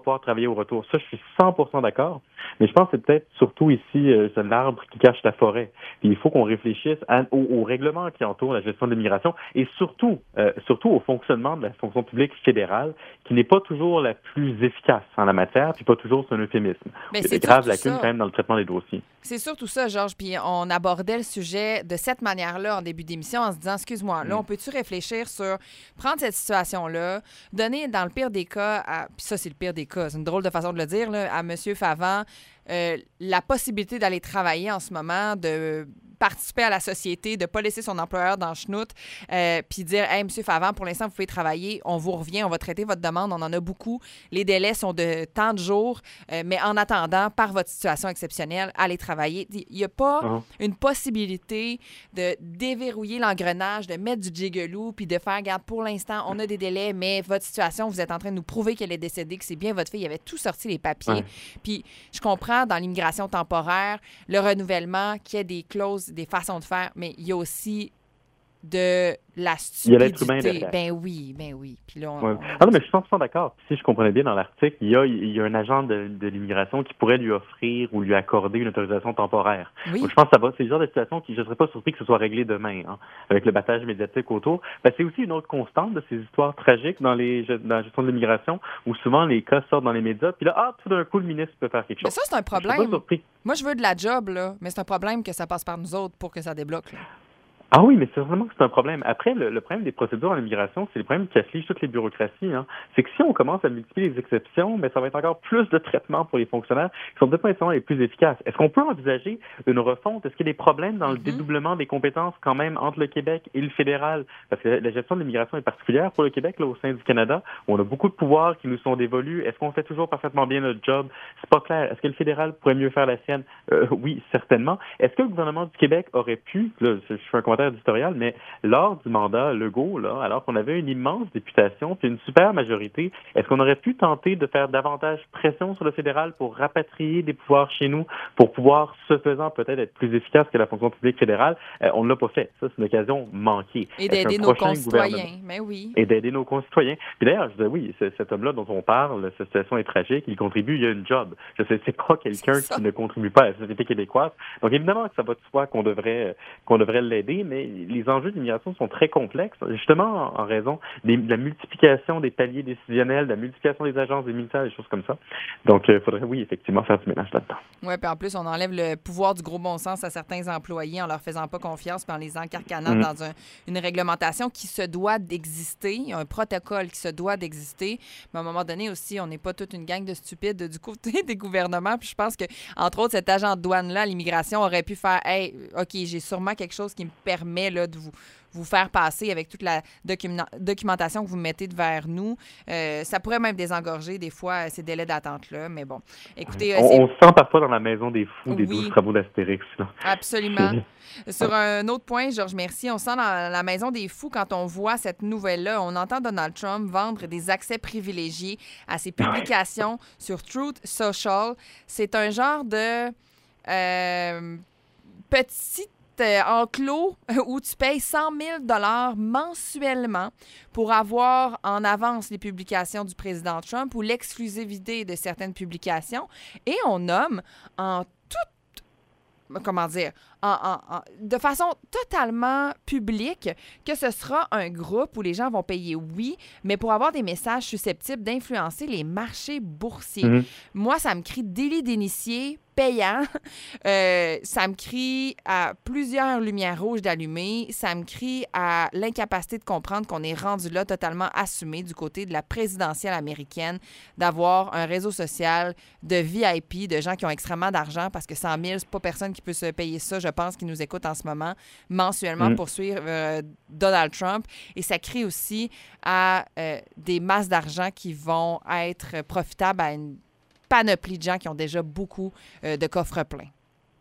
pouvoir travailler au retour. Ça, je suis cent pour cent d'accord. Mais je pense que c'est peut-être surtout ici euh, c'est l'arbre qui cache la forêt. Puis il faut qu'on réfléchisse à, au, au règlement qui entoure la gestion de l'immigration et surtout, euh, surtout au fonctionnement de la fonction publique fédérale, qui n'est pas toujours la plus efficace en la matière, puis pas toujours c'est un euphémisme. Mais Il y a c'est des graves surtout lacunes ça. quand même dans le traitement des dossiers. C'est surtout ça, Georges. Puis on abordait le sujet de cette manière-là en début d'émission en se disant, excuse-moi, là, Mm. on peut-tu réfléchir sur prendre cette situation-là, donner, dans le pire des cas, à, puis ça, c'est le pire des cas, c'est une drôle de façon de le dire, là, à M. Favant, euh, la possibilité d'aller travailler en ce moment, de participer à la société, de ne pas laisser son employeur dans le chenoute, euh, puis dire, hey, M. Favant, pour l'instant, vous pouvez travailler, on vous revient, on va traiter votre demande, on en a beaucoup. Les délais sont de tant de jours, euh, mais en attendant, par votre situation exceptionnelle, allez travailler. Il n'y a pas Uh-huh. une possibilité de déverrouiller l'engrenage, de mettre du jigelou, puis de faire, regarde, pour l'instant, on a des délais, mais votre situation, vous êtes en train de nous prouver qu'elle est décédée, que c'est bien votre fille. Il avait tout sorti les papiers. Ouais. Puis je comprends, dans l'immigration temporaire, le renouvellement, qu'il y ait des clauses, des façons de faire, mais il y a aussi de la Il y a l'être humain stupidité. derrière. Ben oui, ben oui. Puis là, on, Ouais. on- Ah non, mais je suis cent pour cent d'accord. Puis si je comprenais bien dans l'article, il y a, il y a un agent de, de l'immigration qui pourrait lui offrir ou lui accorder une autorisation temporaire. Oui. Donc, je pense que ça va. C'est le genre de situation qui, je ne serais pas surpris que ce soit réglé demain, hein, avec le battage médiatique autour. Ben, c'est aussi une autre constante de ces histoires tragiques dans, les, dans la gestion de l'immigration, où souvent les cas sortent dans les médias, puis là, ah, tout d'un coup, le ministre peut faire quelque Mais chose. ça, c'est un Je serais problème. pas surpris. Moi, je veux de la job, là, mais c'est un problème que ça passe par nous autres pour que ça débloque. Là. Ah oui, mais c'est vraiment que c'est un problème. Après, le, le problème des procédures en immigration, c'est le problème qui afflige toutes les bureaucraties. Hein. C'est que si on commence à multiplier les exceptions, mais ça va être encore plus de traitement pour les fonctionnaires qui sont peut-être pas nécessairement les plus efficaces. Est-ce qu'on peut envisager une refonte? Est-ce qu'il y a des problèmes dans le Mm-hmm. dédoublement des compétences quand même entre le Québec et le fédéral? Parce que la gestion de l'immigration est particulière pour le Québec, là, au sein du Canada, où on a beaucoup de pouvoirs qui nous sont dévolus. Est-ce qu'on fait toujours parfaitement bien notre job? C'est pas clair. Est-ce que le fédéral pourrait mieux faire la sienne? Euh, oui, certainement. Est-ce que le gouvernement du Québec aurait pu, là, je fais un commentaire éditorial, mais lors du mandat Legault, là, alors qu'on avait une immense députation puis une super majorité, est-ce qu'on aurait pu tenter de faire davantage pression sur le fédéral pour rapatrier des pouvoirs chez nous, pour pouvoir, ce faisant, peut-être être plus efficace que la fonction publique fédérale? Euh, on ne l'a pas fait. Ça, c'est une occasion manquée. Et Est-ce qu'un d'aider nos prochain concitoyens. gouvernement- Mais oui. et d'aider nos concitoyens. Puis d'ailleurs, je disais, oui, c'est- cet homme-là dont on parle, cette situation est tragique, il contribue, il a une job. Je sais, c'est pas quelqu'un C'est ça. qui ne contribue pas à la société québécoise. Donc évidemment que ça va de soi qu'on devrait, qu'on devrait l'aider, mais les enjeux de l'immigration sont très complexes, justement en raison des- de la multiplication des paliers décisionnels, de la multiplication des agences, des ministères, des choses comme ça. Donc il faudrait, oui, effectivement, faire du ménage là-dedans. Oui, puis en plus, on enlève le pouvoir du gros bon sens à certains employés en leur faisant pas confiance puis en les encarcanant Mhm. dans un- une réglementation qui se doit d'exister. Il y a un protocole qui se doit d'exister. Mais à un moment donné aussi, on n'est pas toute une gang de stupides du côté des gouvernements. Puis je pense que, entre autres, cet agent de douane-là à l'immigration aurait pu faire Hey, OK, j'ai sûrement quelque chose qui me permet là, de vous vous faire passer avec toute la documenta- documentation que vous mettez devers nous. Euh, ça pourrait même désengorger des fois ces délais d'attente-là. Mais bon, écoutez, euh, On, c'est- on se sent parfois dans la maison des fous des Oui. douze travaux d'Astérix. là. Absolument. Sur un autre point, Georges Mercier, on sent dans la maison des fous quand on voit cette nouvelle-là. On entend Donald Trump vendre des accès privilégiés à ses publications sur Truth Social. C'est un genre de euh, petit euh, enclos où tu payes cent mille dollars mensuellement pour avoir en avance les publications du président Trump ou l'exclusivité de certaines publications. Et on nomme en toute, comment dire, en, en- en- de façon totalement publique que ce sera un groupe où les gens vont payer, oui, mais pour avoir des messages susceptibles d'influencer les marchés boursiers. Mhm. Moi, ça me crie délit d'initié payant. Euh, ça me crie à plusieurs lumières rouges d'allumer. Ça me crie à l'incapacité de comprendre qu'on est rendu là totalement assumé du côté de la présidentielle américaine d'avoir un réseau social de V I P, de gens qui ont extrêmement d'argent parce que cent mille, c'est pas personne qui peut se payer ça, je pense, qui nous écoute en ce moment, mensuellement Mm. pour suivre euh, Donald Trump. Et ça crie aussi à euh, des masses d'argent qui vont être profitables à une panoplie de gens qui ont déjà beaucoup euh, de coffres pleins.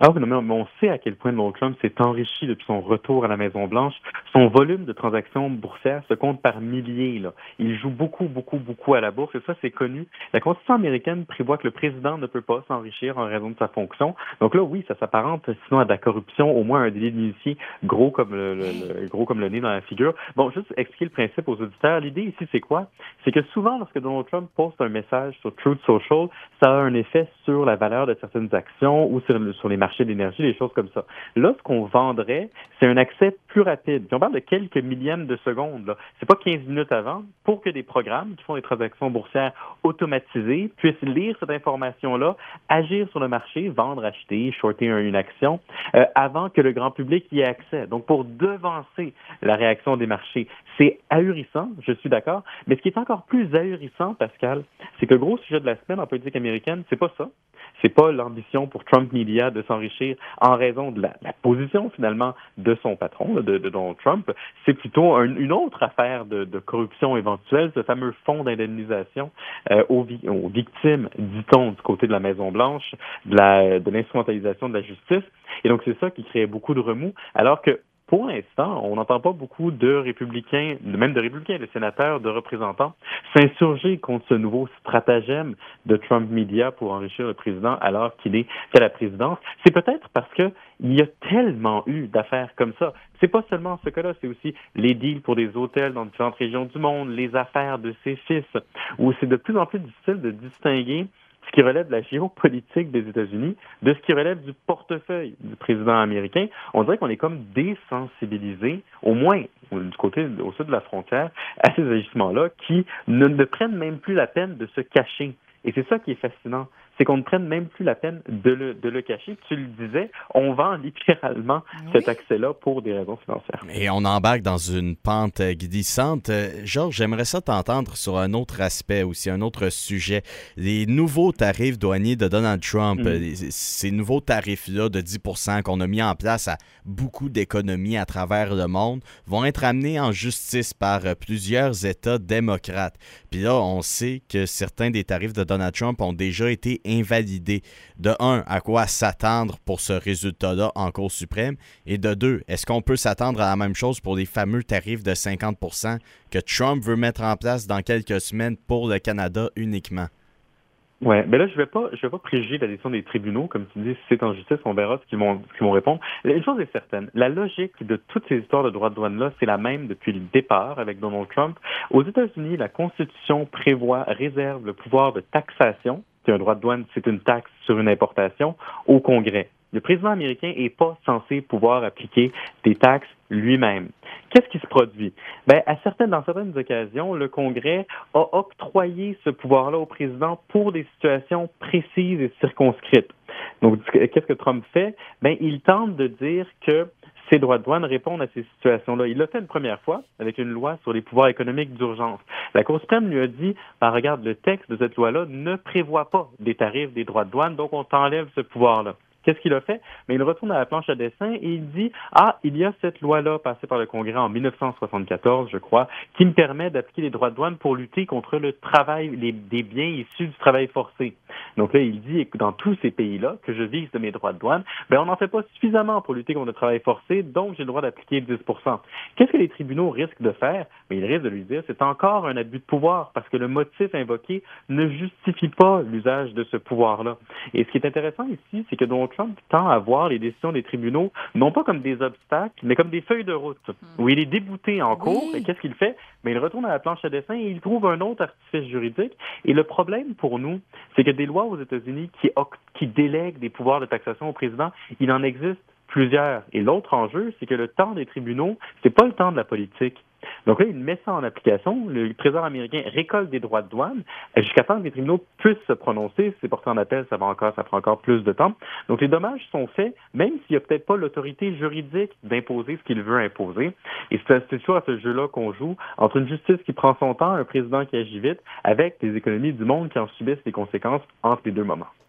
Ah oui, non, mais on mais on sait à quel point Donald Trump s'est enrichi depuis son retour à la Maison-Blanche. Son volume de transactions boursières se compte par milliers, là. Il joue beaucoup, beaucoup, beaucoup à la bourse, et ça, c'est connu. La Constitution américaine prévoit que le président ne peut pas s'enrichir en raison de sa fonction. Donc là, oui, ça s'apparente sinon à de la corruption, au moins un délit d'initié gros comme le, le- le- gros comme le nez dans la figure. Bon, juste expliquer le principe aux auditeurs. L'idée ici, c'est quoi? C'est que souvent, lorsque Donald Trump poste un message sur Truth Social, ça a un effet sur la valeur de certaines actions ou sur, sur les marchés d'énergie, des choses comme ça. Là, ce qu'on vendrait, c'est un accès plus rapide. Puis on parle de quelques millièmes de secondes, là. C'est pas quinze minutes avant, pour que des programmes qui font des transactions boursières automatisées puissent lire cette information-là, agir sur le marché, vendre, acheter, shorter une action, euh, avant que le grand public y ait accès. Donc, pour devancer la réaction des marchés, c'est ahurissant, je suis d'accord, mais ce qui est encore plus ahurissant, Pascal, c'est que le gros sujet de la semaine en politique américaine, c'est pas ça. C'est pas l'ambition pour Trump Media de s'enrichir en raison de la, la position finalement de son patron, là, de, de Donald Trump. C'est plutôt un- une autre affaire de, de corruption éventuelle, ce fameux fonds d'indemnisation euh, aux, vi- aux victimes, dit-on, du côté de la Maison-Blanche, de la- de l'instrumentalisation de la justice. Et donc c'est ça qui crée beaucoup de remous, alors que pour l'instant, on n'entend pas beaucoup de républicains, même de républicains, de sénateurs, de représentants, s'insurger contre ce nouveau stratagème de Trump Media pour enrichir le président alors qu'il est à la présidence. C'est peut-être parce que il y a tellement eu d'affaires comme ça. C'est pas seulement ce cas-là, c'est aussi les deals pour des hôtels dans différentes régions du monde, les affaires de ses fils, où c'est de plus en plus difficile de distinguer ce qui relève de la géopolitique des États-Unis de ce qui relève du portefeuille du président américain. On dirait qu'on est comme désensibilisé, au moins du côté, au sud de la frontière, à ces agissements-là qui ne, ne prennent même plus la peine de se cacher. Et c'est ça qui est fascinant, c'est qu'on ne prenne même plus la peine de le, de le cacher. Tu le disais, on vend littéralement Oui. cet accès-là pour des raisons financières. Et on embarque dans une pente euh, glissante. Euh, Georges, j'aimerais ça t'entendre sur un autre aspect aussi, un autre sujet. Les nouveaux tarifs douaniers de Donald Trump, Mm. euh, les- ces nouveaux tarifs-là de dix pour cent qu'on a mis en place à beaucoup d'économies à travers le monde vont être amenés en justice par euh, plusieurs États démocrates. Puis là, on sait que certains des tarifs de Donald Trump ont déjà été invalidés. De un, à quoi s'attendre pour ce résultat-là en Cour suprême? Et de deux, est-ce qu'on peut s'attendre à la même chose pour les fameux tarifs de cinquante pour cent que Trump veut mettre en place dans quelques semaines pour le Canada uniquement? Ouais, mais là je vais pas, je vais pas préjuger la décision des tribunaux, comme tu dis, si c'est en justice, on verra ce qu'ils vont, ce qu'ils vont répondre. Une chose est certaine, la logique de toutes ces histoires de droits de douane là, c'est la même depuis le départ avec Donald Trump. Aux États-Unis, la Constitution prévoit, réserve le pouvoir de taxation, qui est un droit de douane, c'est une taxe sur une importation, au Congrès. Le président américain n'est pas censé pouvoir appliquer des taxes lui-même. Qu'est-ce qui se produit? Ben, à certaines, dans certaines occasions, le Congrès a octroyé ce pouvoir-là au président pour des situations précises et circonscrites. Donc, qu'est-ce que Trump fait? Ben, il tente de dire que ces droits de douane répondent à ces situations-là. Il l'a fait une première fois avec une loi sur les pouvoirs économiques d'urgence. La Cour suprême lui a dit, ben, regarde, le texte de cette loi-là ne prévoit pas des tarifs des droits de douane, donc on t'enlève ce pouvoir-là. Qu'est-ce qu'il a fait? Mais il retourne à la planche à dessin et il dit « Ah, il y a cette loi-là passée par le Congrès en dix-neuf cent soixante-quatorze, je crois, qui me permet d'appliquer les droits de douane pour lutter contre le travail, les, des biens issus du travail forcé. » Donc là, il dit « Écoute, dans tous ces pays-là que je vise de mes droits de douane, ben on n'en fait pas suffisamment pour lutter contre le travail forcé, donc j'ai le droit d'appliquer dix pour cent. » Qu'est-ce que les tribunaux risquent de faire? Mais ils risquent de lui dire « C'est encore un abus de pouvoir parce que le motif invoqué ne justifie pas l'usage de ce pouvoir-là. » Et ce qui est intéressant ici, c'est que Donald Trump tend à voir les décisions des tribunaux non pas comme des obstacles, mais comme des feuilles de route, où il est débouté en cours, Oui. et qu'est-ce qu'il fait? Mais il retourne à la planche à dessin et il trouve un autre artifice juridique. Et le problème pour nous, c'est que des lois aux États-Unis qui, oct- qui délèguent des pouvoirs de taxation au président, il en existe plusieurs. Et l'autre enjeu, c'est que le temps des tribunaux, c'est pas le temps de la politique. Donc là, il met ça en application. Le président américain récolte des droits de douane jusqu'à temps que les tribunaux puissent se prononcer. Si c'est porté en appel, ça va encore, ça prend encore plus de temps. Donc les dommages sont faits, même s'il n'y a peut-être pas l'autorité juridique d'imposer ce qu'il veut imposer. Et c'est, c'est toujours à ce jeu-là qu'on joue, entre une justice qui prend son temps, un président qui agit vite, avec des économies du monde qui en subissent les conséquences entre les deux moments.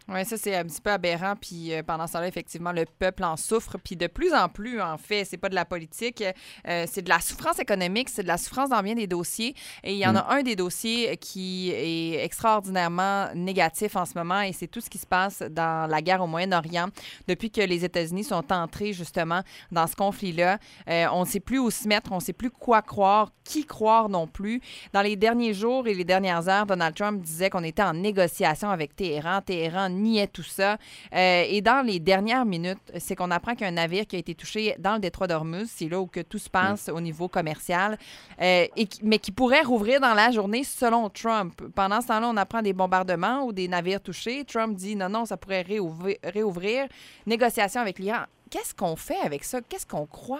Oui, ça, c'est un petit peu aberrant. Puis euh, pendant ce temps-là, effectivement, le peuple en souffre. Puis de plus en plus, en fait, c'est pas de la politique, euh, c'est de la souffrance économique, c'est de la souffrance dans bien des dossiers. Et il y en a un des dossiers qui est extraordinairement négatif en ce moment, et c'est tout ce qui se passe dans la guerre au Moyen-Orient. Depuis que les États-Unis sont entrés, justement, dans ce conflit-là, euh, on ne sait plus où se mettre, on ne sait plus quoi croire, qui croire non plus. Dans les derniers jours et les dernières heures, Donald Trump disait qu'on était en négociation avec Téhéran. Téhéran niait tout ça. Euh, et dans les dernières minutes, c'est qu'on apprend qu'il y a un navire qui a été touché dans le détroit d'Ormuz. C'est là où que tout se passe mmh. au niveau commercial, euh, et qui, mais qui pourrait rouvrir dans la journée selon Trump. Pendant ce temps-là, on apprend des bombardements ou des navires touchés. Trump dit non, non, ça pourrait réouvrir. réouvrir. Négociation avec l'Iran. Qu'est-ce qu'on fait avec ça? Qu'est-ce qu'on croit?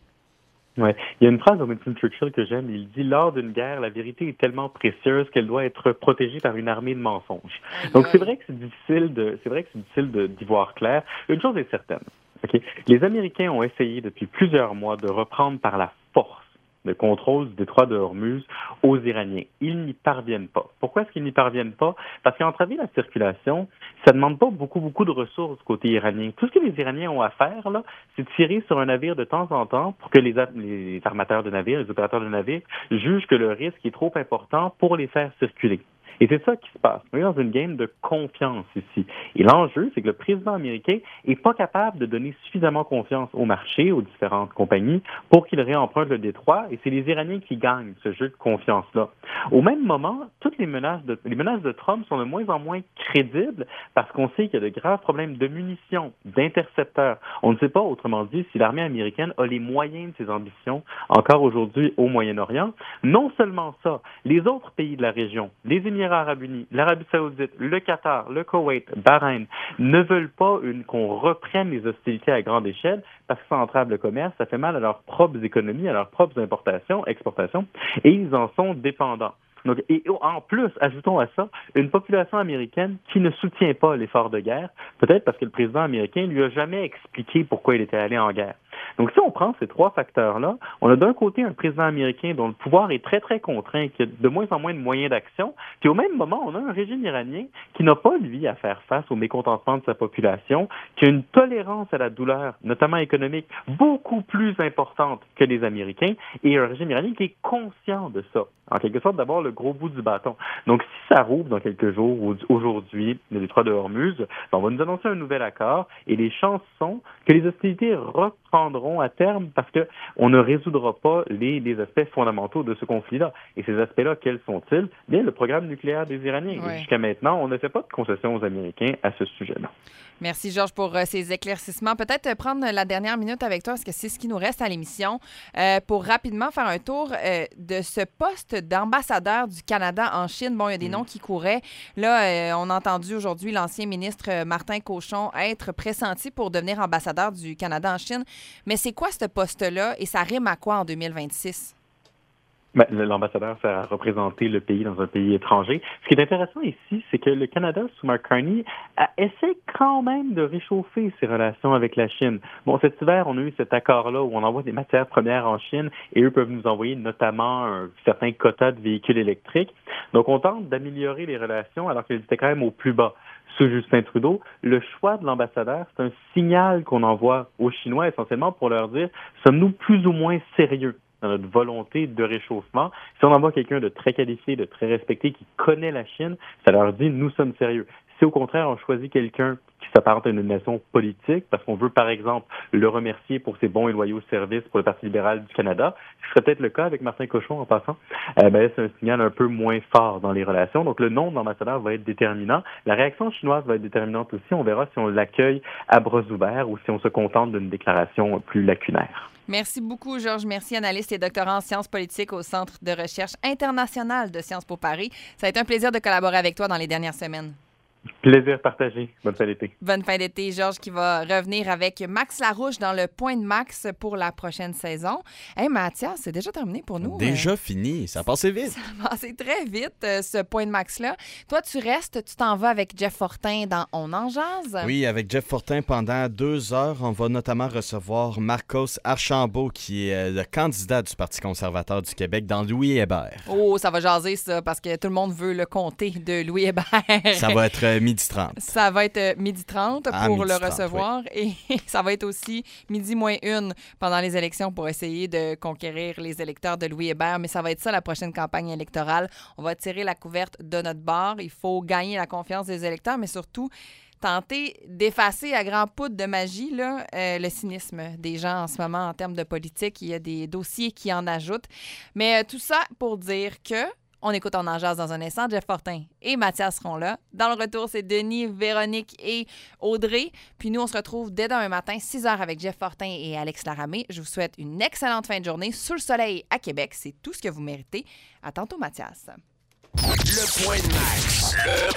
Ouais. Il y a une phrase de Winston Churchill que j'aime. Il dit « Lors d'une guerre, la vérité est tellement précieuse qu'elle doit être protégée par une armée de mensonges. » Donc, c'est vrai que c'est difficile de, c'est vrai que c'est difficile de, d'y voir clair. Une chose est certaine. Okay? Les Américains ont essayé depuis plusieurs mois de reprendre par la force le contrôle du détroit de Hormuz aux Iraniens. Ils n'y parviennent pas. Pourquoi est-ce qu'ils n'y parviennent pas? Parce qu'entraver la circulation, ça ne demande pas beaucoup, beaucoup de ressources côté iranien. Tout ce que les Iraniens ont à faire, là, c'est tirer sur un navire de temps en temps pour que les, les armateurs de navires, les opérateurs de navires, jugent que le risque est trop important pour les faire circuler. Et c'est ça qui se passe. On est dans une game de confiance ici. Et l'enjeu, c'est que le président américain n'est pas capable de donner suffisamment confiance au marché, aux différentes compagnies, pour qu'il réemprunte le détroit. Et c'est les Iraniens qui gagnent ce jeu de confiance-là. Au même moment, toutes les menaces de, les menaces de Trump sont de moins en moins crédibles parce qu'on sait qu'il y a de graves problèmes de munitions, d'intercepteurs. On ne sait pas, autrement dit, si l'armée américaine a les moyens de ses ambitions encore aujourd'hui au Moyen-Orient. Non seulement ça, les autres pays de la région, les Émirats arabes unis, l'Arabie saoudite, le Qatar, le Koweït, Bahreïn, ne veulent pas une, qu'on reprenne les hostilités à grande échelle parce que ça entrave le commerce, ça fait mal à leurs propres économies, à leurs propres importations, exportations, et ils en sont dépendants. Donc, et en plus, ajoutons à ça une population américaine qui ne soutient pas l'effort de guerre, peut-être parce que le président américain lui a jamais expliqué pourquoi il était allé en guerre. Donc, si on prend ces trois facteurs-là, on a d'un côté un président américain dont le pouvoir est très, très contraint, qui a de moins en moins de moyens d'action, puis au même moment, on a un régime iranien qui n'a pas, lui, à faire face au mécontentement de sa population, qui a une tolérance à la douleur, notamment économique, beaucoup plus importante que les Américains, et un régime iranien qui est conscient de ça. En quelque sorte, d'abord, le gros bout du bâton. Donc, si ça rouvre dans quelques jours, ou aujourd'hui, le détroit de Hormuz, on va nous annoncer un nouvel accord, et les chances sont que les hostilités reprendront à terme parce qu'on ne résoudra pas les, les aspects fondamentaux de ce conflit-là. Et ces aspects-là, quels sont-ils? Bien, le programme nucléaire des Iraniens. Ouais. Jusqu'à maintenant, on ne fait pas de concessions aux Américains à ce sujet-là. Merci, Georges, pour euh, ces éclaircissements. Peut-être euh, prendre la dernière minute avec toi, parce que c'est ce qui nous reste à l'émission, euh, pour rapidement faire un tour euh, de ce poste d'ambassadeur du Canada en Chine. Bon, il y a des mmh. noms qui couraient. Là, euh, on a entendu aujourd'hui l'ancien ministre Martin Cochon être pressenti pour devenir ambassadeur du Canada en Chine. Mais c'est quoi ce poste-là et ça rime à quoi en deux mille vingt-six? Ben, l'ambassadeur sert à représenter le pays dans un pays étranger. Ce qui est intéressant ici, c'est que le Canada, sous Mark Carney, a, essaie quand même de réchauffer ses relations avec la Chine. Bon, cet hiver, on a eu cet accord-là où on envoie des matières premières en Chine et eux peuvent nous envoyer notamment un certain quota de véhicules électriques. Donc, on tente d'améliorer les relations alors qu'elles étaient quand même au plus bas. Sous Justin Trudeau, le choix de l'ambassadeur, c'est un signal qu'on envoie aux Chinois essentiellement pour leur dire « sommes-nous plus ou moins sérieux ?» dans notre volonté de réchauffement. Si on envoie quelqu'un de très qualifié, de très respecté, qui connaît la Chine, ça leur dit « nous sommes sérieux ». Si au contraire, on choisit quelqu'un qui s'apparente à une nation politique, parce qu'on veut, par exemple, le remercier pour ses bons et loyaux services pour le Parti libéral du Canada, ce serait peut-être le cas avec Martin Cochon en passant, euh, ben, c'est un signal un peu moins fort dans les relations. Donc, le nom de l'ambassadeur va être déterminant. La réaction chinoise va être déterminante aussi. On verra si on l'accueille à bras ouverts ou si on se contente d'une déclaration plus lacunaire. Merci beaucoup, Georges. Merci, analyste et doctorant en sciences politiques au Centre de recherche international de Sciences Po Paris. Ça a été un plaisir de collaborer avec toi dans les dernières semaines. Plaisir partagé. Bonne fin d'été. Bonne fin d'été, Georges, qui va revenir avec Max Larouche dans le Point de Max pour la prochaine saison. Hey, Mathias, c'est déjà terminé pour nous. Déjà euh... fini. Ça a passé vite. Ça a passé très vite, euh, ce Point de Max-là. Toi, tu restes, tu t'en vas avec Jeff Fortin dans On en jase. Oui, avec Jeff Fortin pendant deux heures. On va notamment recevoir Marcos Archambault, qui est le candidat du Parti conservateur du Québec dans Louis Hébert. Oh, ça va jaser, ça, parce que tout le monde veut le comté de Louis Hébert. Ça va être midi trente. Ça va être euh, midi trente Ah, pour midi le trente, recevoir. Et ça va être aussi midi moins une pendant les élections pour essayer de conquérir les électeurs de Louis Hébert. Mais ça va être ça la prochaine campagne électorale. On va tirer la couverte de notre bord. Il faut gagner la confiance des électeurs, mais surtout tenter d'effacer à grands poudres de magie là, euh, le cynisme des gens en ce moment en termes de politique. Il y a des dossiers qui en ajoutent. Mais euh, tout ça pour dire que on écoute On en jase dans un instant. Jeff Fortin et Mathias seront là. Dans le retour, c'est Denis, Véronique et Audrey. Puis nous, on se retrouve dès demain matin, six heures avec Jeff Fortin et Alex Laramé. Je vous souhaite une excellente fin de journée sous le soleil à Québec. C'est tout ce que vous méritez. À tantôt, Mathias. Le point de match. Le